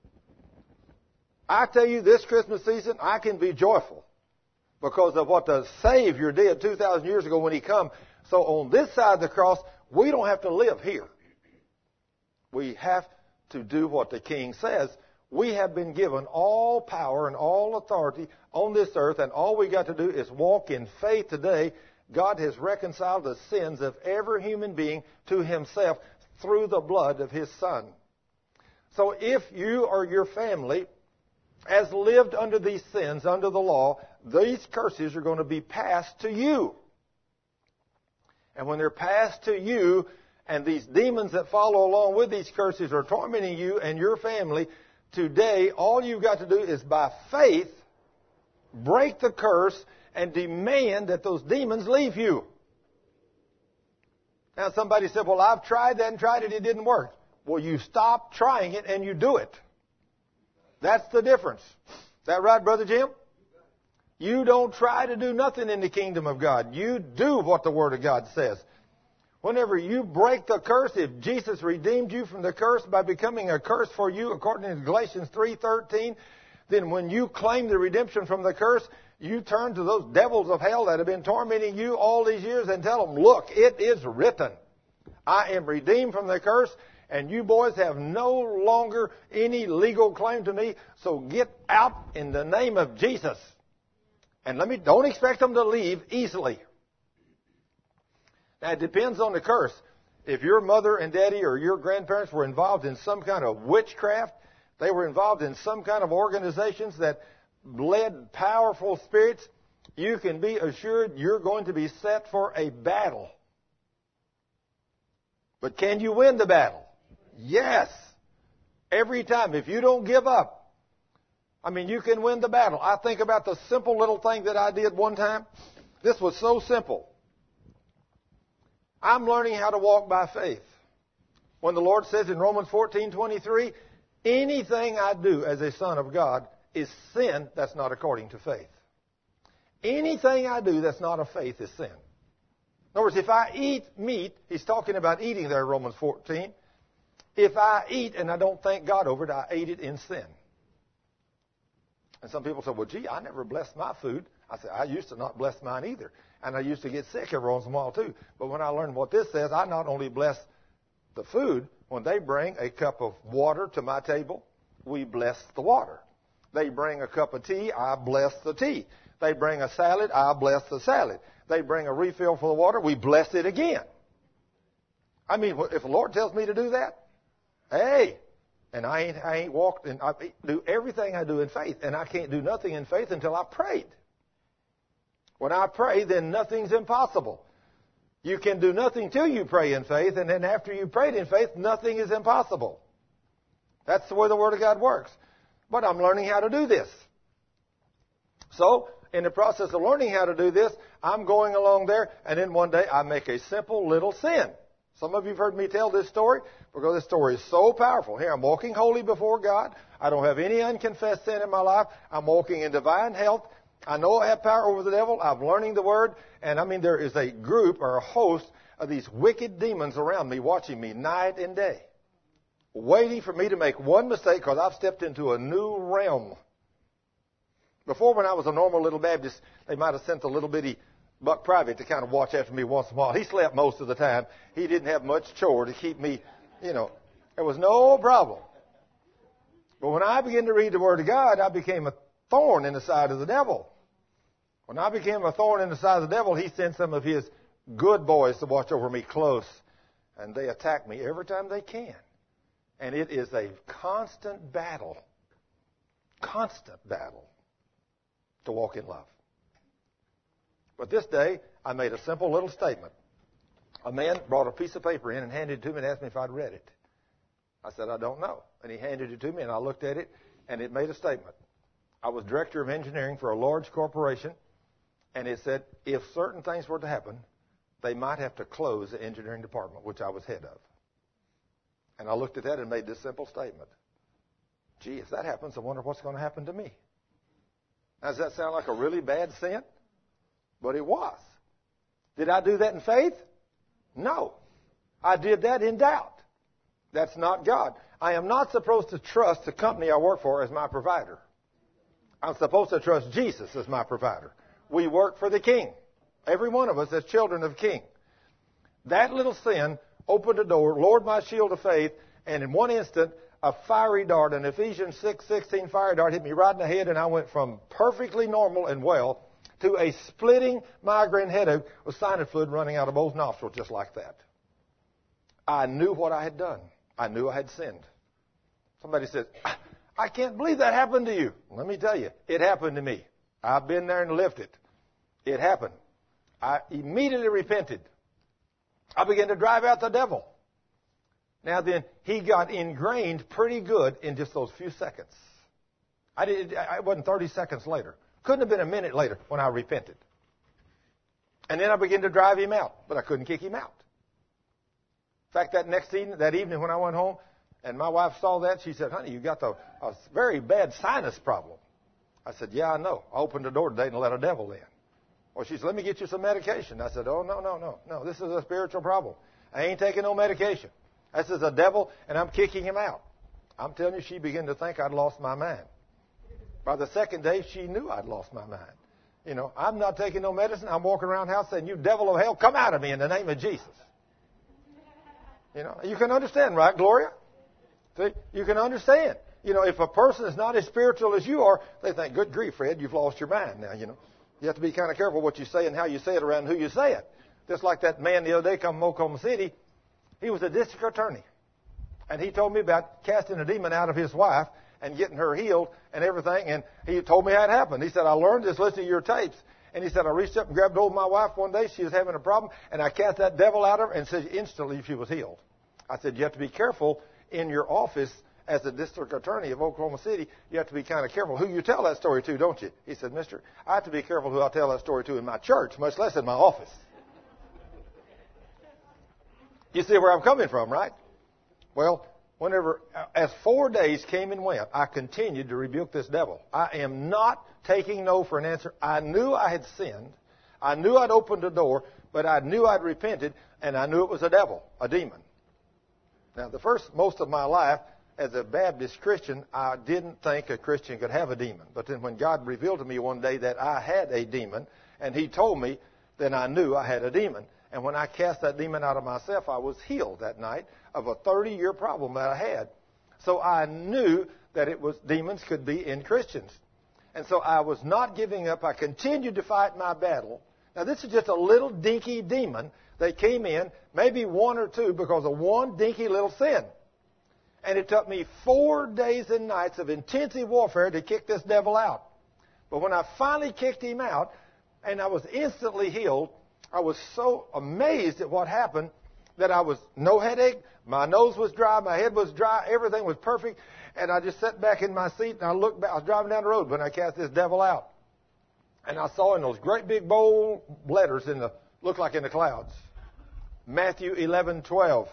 I tell you, this Christmas season, I can be joyful because of what the Savior did two thousand years ago when He come. So on this side of the cross, we don't have to live here. We have to do what the King says. We have been given all power and all authority on this earth, and all we got to do is walk in faith today. God has reconciled the sins of every human being to Himself through the blood of His Son. So if you or your family has lived under these sins, under the law, these curses are going to be passed to you. And when they're passed to you, and these demons that follow along with these curses are tormenting you and your family, today all you've got to do is by faith break the curse and demand that those demons leave you. Now somebody said, well, I've tried that and tried it, it didn't work. Well, you stop trying it and you do it. That's the difference. Is that right, Brother Jim? You don't try to do nothing in the kingdom of God. You do what the Word of God says. Whenever you break the curse, if Jesus redeemed you from the curse by becoming a curse for you, according to Galatians three thirteen, then when you claim the redemption from the curse, you turn to those devils of hell that have been tormenting you all these years and tell them, look, it is written. I am redeemed from the curse, and you boys have no longer any legal claim to me, so get out in the name of Jesus. And let me, don't expect them to leave easily. Now, it depends on the curse. If your mother and daddy or your grandparents were involved in some kind of witchcraft, they were involved in some kind of organizations that led powerful spirits, you can be assured you're going to be set for a battle. But can you win the battle? Yes. Every time. If you don't give up, I mean, you can win the battle. I think about the simple little thing that I did one time. This was so simple. I'm learning how to walk by faith. When the Lord says in Romans fourteen twenty-three, anything I do as a son of God is sin that's not according to faith. Anything I do that's not of faith is sin. In other words, if I eat meat, he's talking about eating there, Romans fourteen. If I eat and I don't thank God over it, I ate it in sin. And some people say, well, gee, I never blessed my food. I said, I used to not bless mine either. And I used to get sick every once in a while too. But when I learned what this says, I not only bless the food, when they bring a cup of water to my table, we bless the water. They bring a cup of tea, I bless the tea. They bring a salad, I bless the salad. They bring a refill for the water, we bless it again. I mean, if the Lord tells me to do that, hey, and I ain't, I ain't walked, and I do everything I do in faith, and I can't do nothing in faith until I prayed. When I pray, then nothing's impossible. You can do nothing till you pray in faith, and then after you prayed in faith, nothing is impossible. That's the way the Word of God works. But I'm learning how to do this. So, in the process of learning how to do this, I'm going along there, and then one day I make a simple little sin. Some of you have heard me tell this story because this story is so powerful. Here, I'm walking holy before God. I don't have any unconfessed sin in my life. I'm walking in divine health. I know I have power over the devil. I'm learning the Word. And I mean, there is a group or a host of these wicked demons around me watching me night and day, waiting for me to make one mistake because I've stepped into a new realm. Before, when I was a normal little Baptist, they might have sent a little bitty Buck Private to kind of watch after me once in a while. He slept most of the time. He didn't have much chore to keep me, you know. There was no problem. But when I began to read the Word of God, I became a thorn in the side of the devil. When I became a thorn in the side of the devil, he sent some of his good boys to watch over me close. And they attack me every time they can. And it is a constant battle, constant battle to walk in love. But this day, I made a simple little statement. A man brought a piece of paper in and handed it to me and asked me if I'd read it. I said, I don't know. And he handed it to me, and I looked at it, and it made a statement. I was director of engineering for a large corporation, and it said if certain things were to happen, they might have to close the engineering department, which I was head of. And I looked at that and made this simple statement. Gee, if that happens, I wonder what's going to happen to me. Now, does that sound like a really bad sin? But it was. Did I do that in faith? No. I did that in doubt. That's not God. I am not supposed to trust the company I work for as my provider. I'm supposed to trust Jesus as my provider. We work for the King. Every one of us as children of King. That little sin opened the door, Lord, my shield of faith, and in one instant, a fiery dart, an Ephesians six sixteen fiery dart hit me right in the head, and I went from perfectly normal and well to a splitting migraine headache with sinus fluid running out of both nostrils just like that. I knew what I had done. I knew I had sinned. Somebody said, I can't believe that happened to you. Let me tell you, it happened to me. I've been there and lived it. It happened. I immediately repented. I began to drive out the devil. Now then, he got ingrained pretty good in just those few seconds. I did. It wasn't thirty seconds later. Couldn't have been a minute later when I repented. And then I began to drive him out, but I couldn't kick him out. In fact, that next evening, that evening when I went home, and my wife saw that, she said, honey, you got the, a very bad sinus problem. I said, yeah, I know. I opened the door today and let a devil in. Well, she said, let me get you some medication. I said, oh, no, no, no, no. This is a spiritual problem. I ain't taking no medication. This is a devil, and I'm kicking him out. I'm telling you, she began to think I'd lost my mind. By the second day, she knew I'd lost my mind. You know, I'm not taking no medicine. I'm walking around the house saying, you devil of hell, come out of me in the name of Jesus. You know, you can understand, right, Gloria? See, you can understand. You know, if a person is not as spiritual as you are, they think, good grief, Fred, you've lost your mind now, you know. You have to be kind of careful what you say and how you say it around who you say it. Just like that man the other day come from Oklahoma City. He was a district attorney. And he told me about casting a demon out of his wife and getting her healed and everything. And he told me how it happened. He said, I learned this listening to your tapes. And he said, I reached up and grabbed hold of my wife one day. She was having a problem. And I cast that devil out of her and said instantly she was healed. I said, you have to be careful in your office as a district attorney of Oklahoma City. You have to be kind of careful who you tell that story to, don't you? He said, mister, I have to be careful who I tell that story to in my church, much less in my office. You see where I'm coming from, right? Well, whenever, as four days came and went, I continued to rebuke this devil. I am not taking no for an answer. I knew I had sinned. I knew I'd opened the door, but I knew I'd repented, and I knew it was a devil, a demon. Now, the first, most of my life, as a Baptist Christian, I didn't think a Christian could have a demon. But then when God revealed to me one day that I had a demon, and He told me, then I knew I had a demon. And when I cast that demon out of myself, I was healed that night of a thirty-year problem that I had. So I knew that it was demons could be in Christians. And so I was not giving up. I continued to fight my battle. Now, this is just a little dinky demon that came in, maybe one or two, because of one dinky little sin. And it took me four days and nights of intensive warfare to kick this devil out. But when I finally kicked him out, and I was instantly healed, I was so amazed at what happened that I was no headache, my nose was dry, my head was dry, everything was perfect. And I just sat back in my seat and I looked back. I was driving down the road when I cast this devil out. And I saw in those great big bold letters in the, looked like in the clouds, Matthew eleven twelve.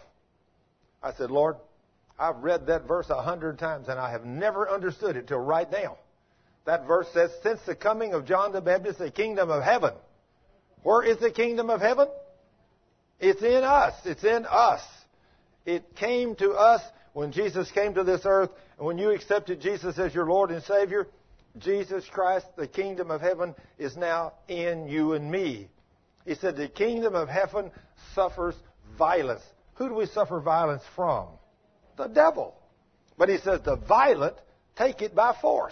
I said, Lord, I've read that verse a hundred times and I have never understood it till right now. That verse says, since the coming of John the Baptist, the kingdom of heaven. Where is the kingdom of heaven? It's in us. It's in us. It came to us when Jesus came to this earth. And when you accepted Jesus as your Lord and Savior, Jesus Christ, the kingdom of heaven, is now in you and me. He said the kingdom of heaven suffers violence. Who do we suffer violence from? The devil. But he says the violent take it by force.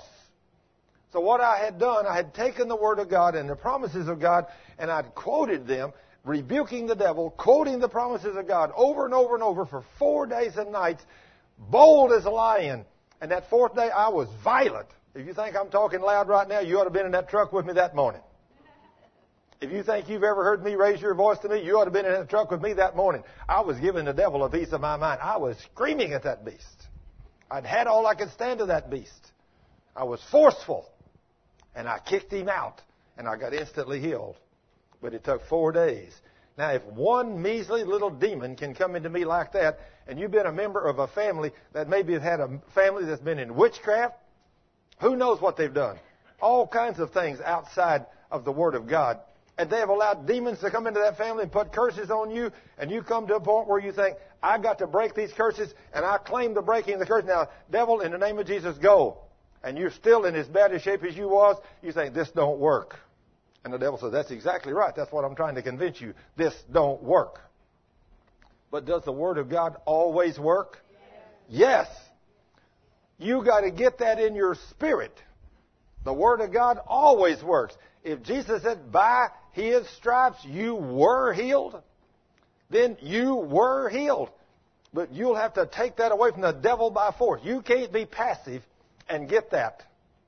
So what I had done, I had taken the Word of God and the promises of God, and I'd quoted them, rebuking the devil, quoting the promises of God over and over and over for four days and nights, bold as a lion. And that fourth day, I was violent. If you think I'm talking loud right now, you ought to have been in that truck with me that morning. If you think you've ever heard me raise your voice to me, you ought to have been in that truck with me that morning. I was giving the devil a piece of my mind. I was screaming at that beast. I'd had all I could stand of that beast. I was forceful. And I kicked him out. And I got instantly healed. But it took four days. Now, if one measly little demon can come into me like that, and you've been a member of a family that maybe have had a family that's been in witchcraft, who knows what they've done? All kinds of things outside of the Word of God. And they have allowed demons to come into that family and put curses on you, and you come to a point where you think, I've got to break these curses, and I claim the breaking of the curse. Now, devil, in the name of Jesus, go. And you're still in as bad a shape as you was, you think, this don't work. And the devil says, that's exactly right. That's what I'm trying to convince you. This don't work. But does the Word of God always work? Yes. Yes. You got to get that in your spirit. The Word of God always works. If Jesus said, by His stripes you were healed, then you were healed. But you'll have to take that away from the devil by force. You can't be passive and get that.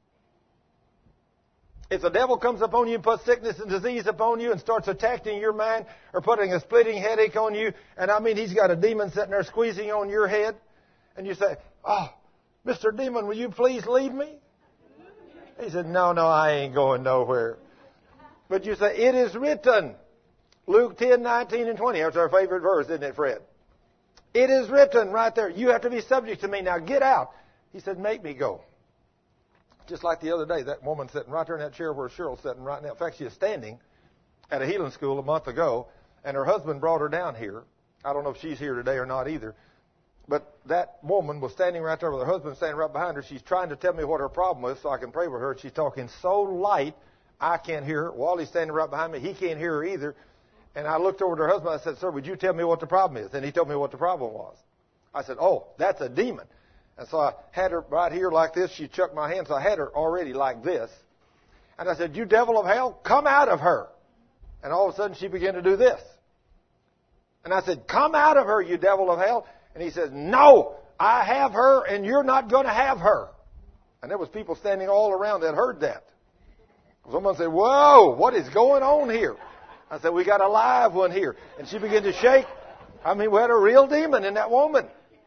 If the devil comes upon you and puts sickness and disease upon you and starts attacking your mind or putting a splitting headache on you, and I mean he's got a demon sitting there squeezing on your head, and you say, oh, Mister Demon, will you please leave me? He said, no, no, I ain't going nowhere. But you say, it is written. Luke ten, nineteen, and twenty. That's our favorite verse, isn't it, Fred? It is written right there. You have to be subject to me. Now get out. He said, make me go. Just like the other day, that woman sitting right there in that chair where Cheryl's sitting right now. In fact, she was standing at a healing school a month ago, and her husband brought her down here. I don't know if she's here today or not either. But that woman was standing right there with her husband standing right behind her. She's trying to tell me what her problem was so I can pray with her. She's talking so light, I can't hear her. Wally's standing right behind me. He can't hear her either. And I looked over to her husband. I said, sir, would you tell me what the problem is? And he told me what the problem was. I said, oh, that's a demon. And so I had her right here like this. She chucked my hand, so I had her already like this. And I said, you devil of hell, come out of her. And all of a sudden she began to do this. And I said, come out of her, you devil of hell. And he says, no, I have her, and you're not going to have her. And there was people standing all around that heard that. Someone said, whoa, what is going on here? I said, we got a live one here. And she began to shake. I mean, we had a real demon in that woman.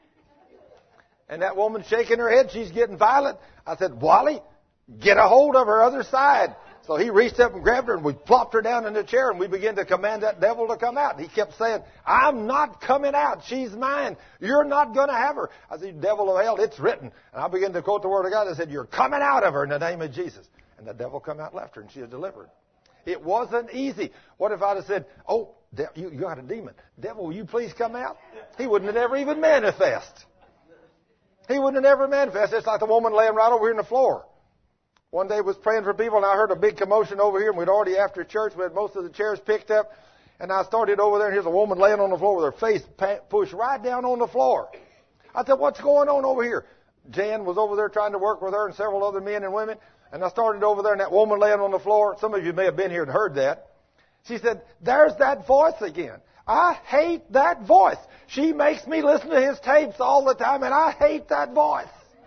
And that woman shaking her head, she's getting violent. I said, Wally, get a hold of her other side. So he reached up and grabbed her, and we plopped her down in the chair, and we began to command that devil to come out. And he kept saying, I'm not coming out. She's mine. You're not going to have her. I said, devil of hell, it's written. And I began to quote the Word of God. I said, you're coming out of her in the name of Jesus. And the devil come out and left her, and she was delivered. It wasn't easy. What if I'd have said, oh, de- you, you got a demon. Devil, will you please come out? He wouldn't have never even manifest. He wouldn't have never manifest. It's like the woman laying right over here on the floor. One day I was praying for people, and I heard a big commotion over here, and we'd already, after church, we had most of the chairs picked up, and I started over there, and here's a woman laying on the floor with her face pushed right down on the floor. I said, what's going on over here? Jan was over there trying to work with her and several other men and women, and I started over there, and that woman laying on the floor, some of you may have been here and heard that. She said, there's that voice again. I hate that voice. She makes me listen to his tapes all the time, and I hate that voice.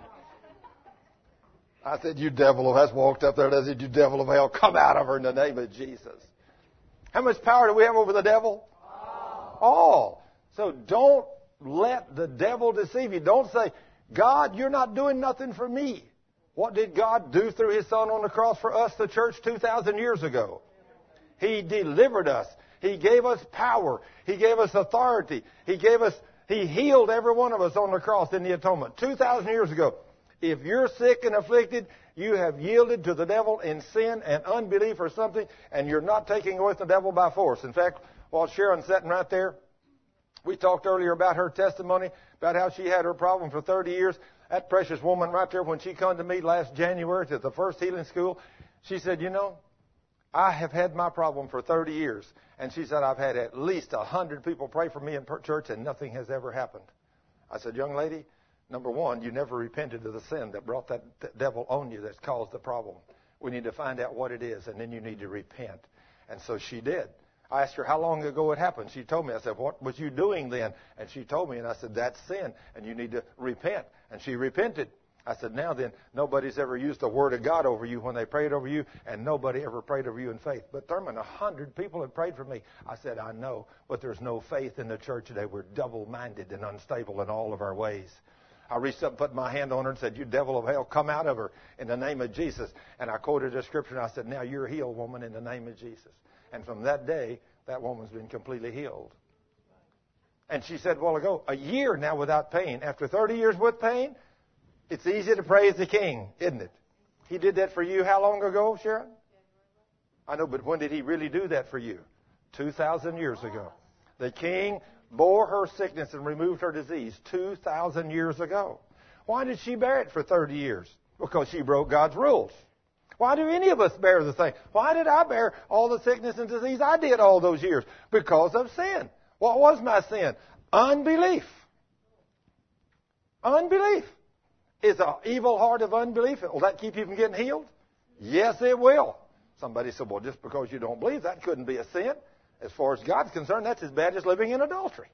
I said, you devil of hell, walked up there and I said, you devil of hell, come out of her in the name of Jesus. How much power do we have over the devil? All. All. So don't let the devil deceive you. Don't say, God, you're not doing nothing for me. What did God do through His Son on the cross for us, the church, two thousand years ago? He delivered us. He gave us power. He gave us authority. He gave us, He healed every one of us on the cross in the atonement. two thousand years ago. If you're sick and afflicted, you have yielded to the devil in sin and unbelief or something, and you're not taking away the devil by force. In fact, while Sharon's sitting right there, we talked earlier about her testimony, about how she had her problem for thirty years. That precious woman right there, when she came to me last January to the first healing school, she said, you know, I have had my problem for thirty years. And she said, I've had at least one hundred people pray for me in church, and nothing has ever happened. I said, young lady, number one, you never repented of the sin that brought that devil on you that's caused the problem. We need to find out what it is, and then you need to repent. And so she did. I asked her how long ago it happened. She told me. I said, what was you doing then? And she told me, and I said, that's sin, and you need to repent. And she repented. I said, now then, nobody's ever used the Word of God over you when they prayed over you, and nobody ever prayed over you in faith. But Thurman, a hundred people have prayed for me. I said, I know, but there's no faith in the church today. We're double-minded and unstable in all of our ways. I reached up and put my hand on her and said, you devil of hell, come out of her in the name of Jesus. And I quoted a scripture, and I said, now you're healed, woman, in the name of Jesus. And from that day, that woman's been completely healed. And she said, well ago, a year now without pain. After thirty years with pain, it's easy to praise the King, isn't it? He did that for you how long ago, Sharon? I know, but when did He really do that for you? two thousand years ago. The King bore her sickness and removed her disease two thousand years ago. Why did she bear it for thirty years? Because she broke God's rules. Why do any of us bear the thing? Why did I bear all the sickness and disease I did all those years? Because of sin. What was my sin? Unbelief. Unbelief. Is an evil heart of unbelief, will that keep you from getting healed? Yes, it will. Somebody said, well, just because you don't believe, that couldn't be a sin. As far as God's concerned, that's as bad as living in adultery.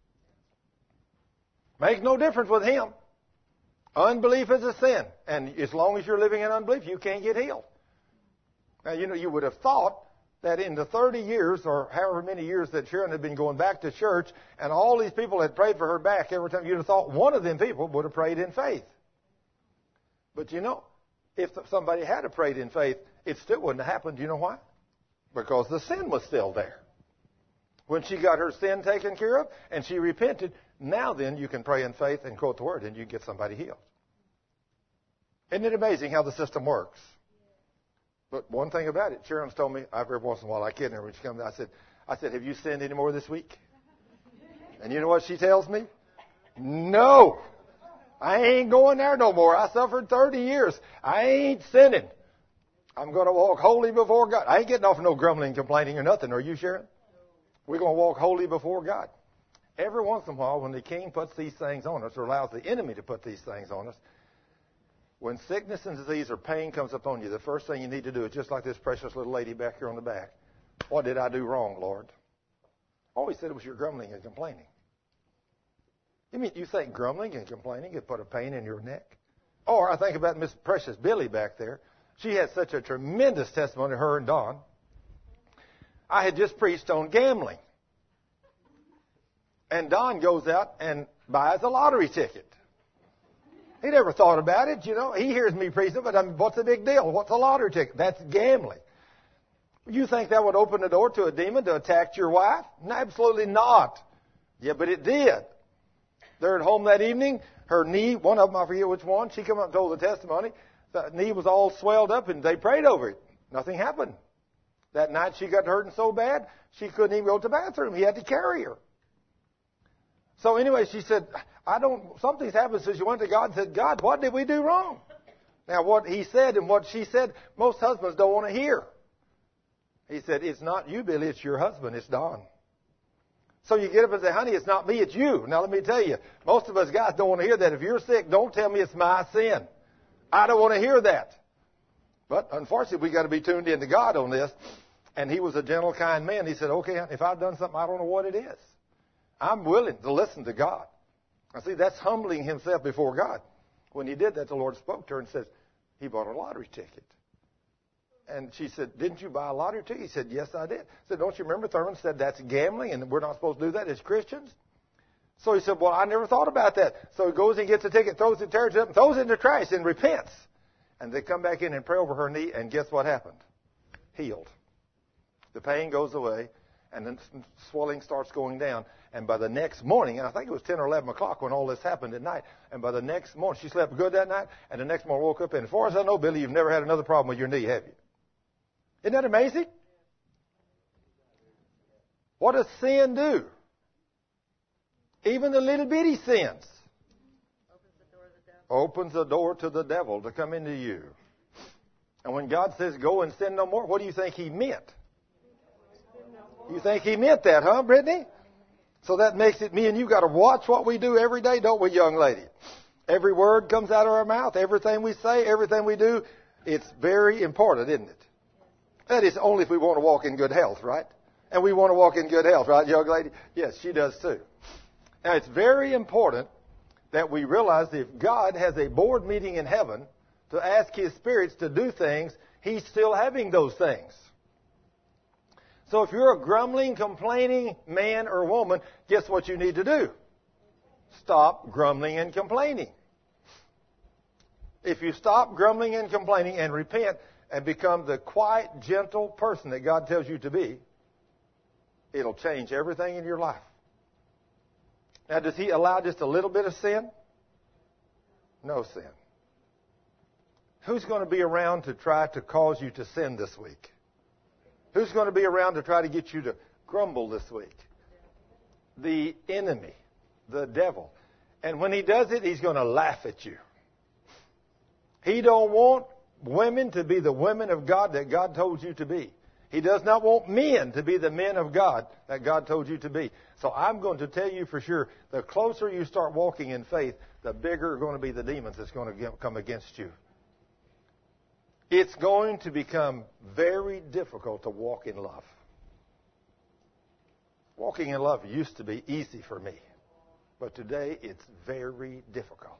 Makes no difference with Him. Unbelief is a sin. And as long as you're living in unbelief, you can't get healed. Now, you know, you would have thought that in the thirty years or however many years that Sharon had been going back to church and all these people had prayed for her back every time, you'd have thought one of them people would have prayed in faith. But you know, if somebody had prayed in faith, it still wouldn't have happened. Do you know why? Because the sin was still there. When she got her sin taken care of and she repented, now then you can pray in faith and quote the Word and you get somebody healed. Isn't it amazing how the system works? But one thing about it, Sharon's told me, every once in a while I kid her when she comes, I said, I said, have you sinned any more this week? And you know what she tells me? No. I ain't going there no more. I suffered thirty years. I ain't sinning. I'm going to walk holy before God. I ain't getting off no grumbling, complaining, or nothing. Are you, Sharon? We're going to walk holy before God. Every once in a while, when the King puts these things on us, or allows the enemy to put these things on us, when sickness and disease or pain comes upon you, the first thing you need to do is just like this precious little lady back here on the back. What did I do wrong, Lord? Always said it was your grumbling and complaining. You mean you think grumbling and complaining could put a pain in your neck? Or I think about Miss Precious Billy back there. She had such a tremendous testimony, her and Don. I had just preached on gambling. And Don goes out and buys a lottery ticket. He never thought about it, you know. He hears me preaching, but I mean, what's the big deal? What's a lottery ticket? That's gambling. You think that would open the door to a demon to attack your wife? No, absolutely not. Yeah, but it did. They're at home that evening. Her knee, one of them, I forget which one, she came up and told the testimony. The knee was all swelled up, and they prayed over it. Nothing happened. That night she got hurting so bad, she couldn't even go to the bathroom. He had to carry her. So anyway, she said, I don't, something's happened since you went to God and said, God, what did we do wrong? Now, what he said and what she said, most husbands don't want to hear. He said, it's not you, Billy, it's your husband, it's Don. So you get up and say, honey, it's not me, it's you. Now let me tell you, most of us guys don't want to hear that. If you're sick, don't tell me it's my sin. I don't want to hear that. But unfortunately, we got to be tuned in to God on this. And he was a gentle, kind man. He said, okay, if I've done something, I don't know what it is. I'm willing to listen to God. I see, that's humbling himself before God. When he did that, the Lord spoke to her and says, he bought a lottery ticket. And she said, didn't you buy a lottery ticket? He said, yes, I did. I said, don't you remember Thurman said that's gambling and we're not supposed to do that as Christians? So he said, well, I never thought about that. So he goes and gets the ticket, throws it, tears it up, and throws it in the trash and repents. And they come back in and pray over her knee, and guess what happened? Healed. The pain goes away, and then swelling starts going down. And by the next morning, and I think it was ten or eleven o'clock when all this happened at night, and by the next morning, she slept good that night, and the next morning woke up, and as far as I know, Billy, you've never had another problem with your knee, have you? Isn't that amazing? What does sin do? Even the little bitty sins. Opens the door to the devil to come into you. And when God says, go and sin no more, what do you think he meant? You think he meant that, huh, Brittany? So that makes it me and you got to watch what we do every day, don't we, young lady? Every word comes out of our mouth, everything we say, everything we do, it's very important, isn't it? That is only if we want to walk in good health, right? And we want to walk in good health, right, young lady? Yes, she does too. Now, it's very important that we realize that if God has a board meeting in heaven to ask His spirits to do things, He's still having those things. So if you're a grumbling, complaining man or woman, guess what you need to do? Stop grumbling and complaining. If you stop grumbling and complaining and repent and become the quiet, gentle person that God tells you to be, it'll change everything in your life. Now, does He allow just a little bit of sin? No sin. Who's going to be around to try to cause you to sin this week? Who's going to be around to try to get you to grumble this week? The enemy, the devil. And when he does it, he's going to laugh at you. He don't want women to be the women of God that God told you to be. He does not want men to be the men of God that God told you to be. So I'm going to tell you for sure, the closer you start walking in faith, the bigger are going to be the demons that's going to come against you. It's going to become very difficult to walk in love. Walking in love used to be easy for me, but today it's very difficult.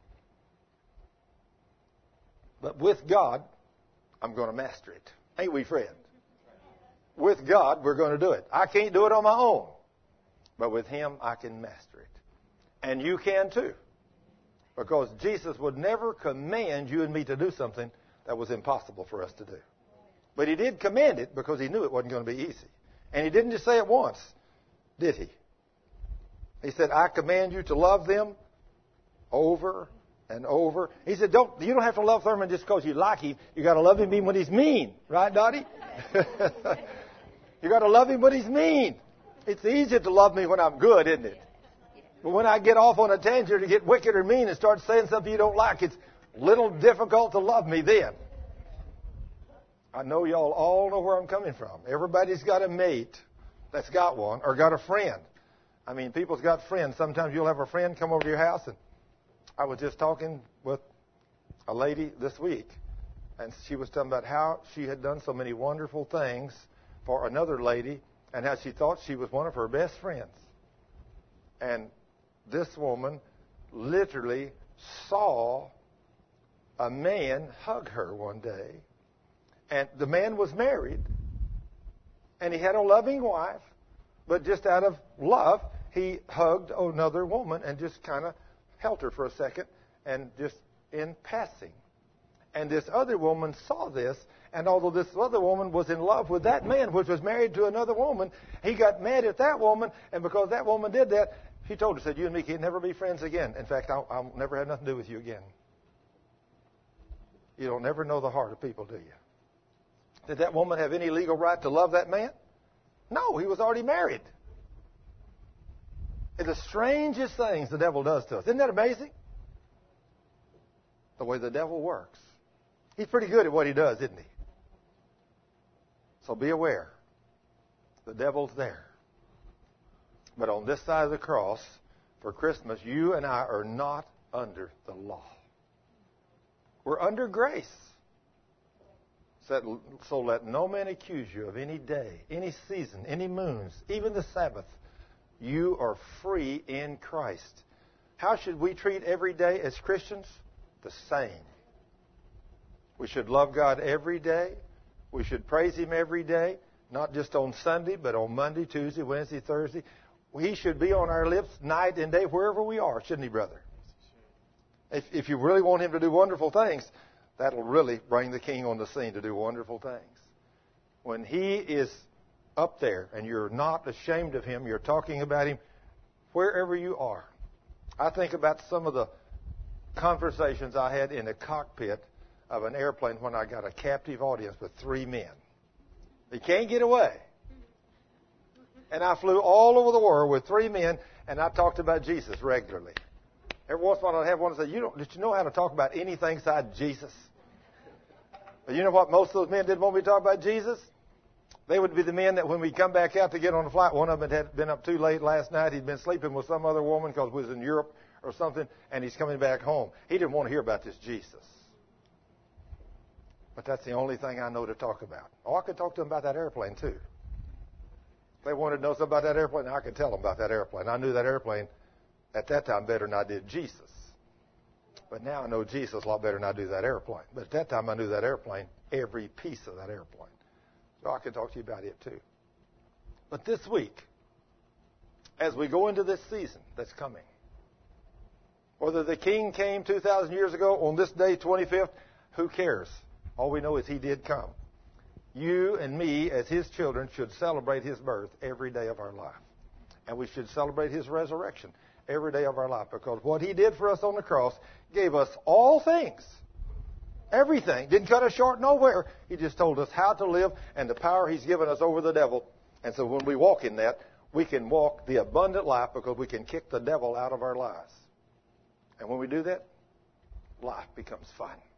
But with God, I'm going to master it. Ain't we, friend? With God, we're going to do it. I can't do it on my own, but with Him, I can master it. And you can too, because Jesus would never command you and me to do something that was impossible for us to do. But He did command it because He knew it wasn't going to be easy. And He didn't just say it once, did He? He said, I command you to love them over and over. He said, don't, you don't have to love Thurman just because you like him. You got to love him even when he's mean. Right, Dottie? You got to love him when he's mean. It's easier to love me when I'm good, isn't it? But when I get off on a tangent and get wicked or mean and start saying something you don't like, it's a little difficult to love me then. I know y'all all know where I'm coming from. Everybody's got a mate that's got one or got a friend. I mean, people's got friends. Sometimes you'll have a friend come over to your house, and I was just talking with a lady this week, and she was talking about how she had done so many wonderful things for another lady and how she thought she was one of her best friends. And this woman literally saw a man hug her one day, and the man was married, and he had a loving wife, but just out of love, he hugged another woman and just kind of held her for a second and just in passing. And this other woman saw this, and although this other woman was in love with that man, which was married to another woman, he got mad at that woman, and because that woman did that, he told her, said, you and me can never be friends again. In fact, I'll, I'll never have nothing to do with you again. You don't never know the heart of people, do you? Did that woman have any legal right to love that man? No, he was already married. It's the strangest things the devil does to us. Isn't that amazing? The way the devil works. He's pretty good at what he does, isn't he? So be aware. The devil's there. But on this side of the cross, for Christmas, you and I are not under the law. We're under grace. So let no man accuse you of any day, any season, any moons, even the Sabbath. You are free in Christ. How should we treat every day as Christians? The same. We should love God every day. We should praise Him every day, not just on Sunday, but on Monday, Tuesday, Wednesday, Thursday. He should be on our lips night and day, wherever we are, shouldn't He, brother? If, if you really want Him to do wonderful things, that'll really bring the King on the scene to do wonderful things. When He is up there and you're not ashamed of Him, you're talking about Him wherever you are. I think about some of the conversations I had in the cockpit of an airplane when I got a captive audience with three men. They can't get away. And I flew all over the world with three men, and I talked about Jesus regularly. Every once in a while I'd have one say, you don't, did you know how to talk about anything besides Jesus? But you know what most of those men didn't want me to talk about Jesus? They would be the men that when we come back out to get on the flight, one of them had been up too late last night. He'd been sleeping with some other woman because he was in Europe or something, and he's coming back home. He didn't want to hear about this Jesus. But that's the only thing I know to talk about. Oh, I could talk to him about that airplane too. They wanted to know something about that airplane. I could tell them about that airplane. I knew that airplane at that time better than I did Jesus. But now I know Jesus a lot better than I do that airplane. But at that time I knew that airplane, every piece of that airplane. So I can talk to you about it too. But this week, as we go into this season that's coming, whether the king came two thousand years ago on this day, twenty-fifth, who cares? All we know is he did come. You and me, as his children, should celebrate his birth every day of our life. And we should celebrate his resurrection every day of our life, because what he did for us on the cross gave us all things. Everything. Didn't cut us short nowhere. He just told us how to live and the power he's given us over the devil. And so when we walk in that, we can walk the abundant life because we can kick the devil out of our lives. And when we do that, life becomes fun.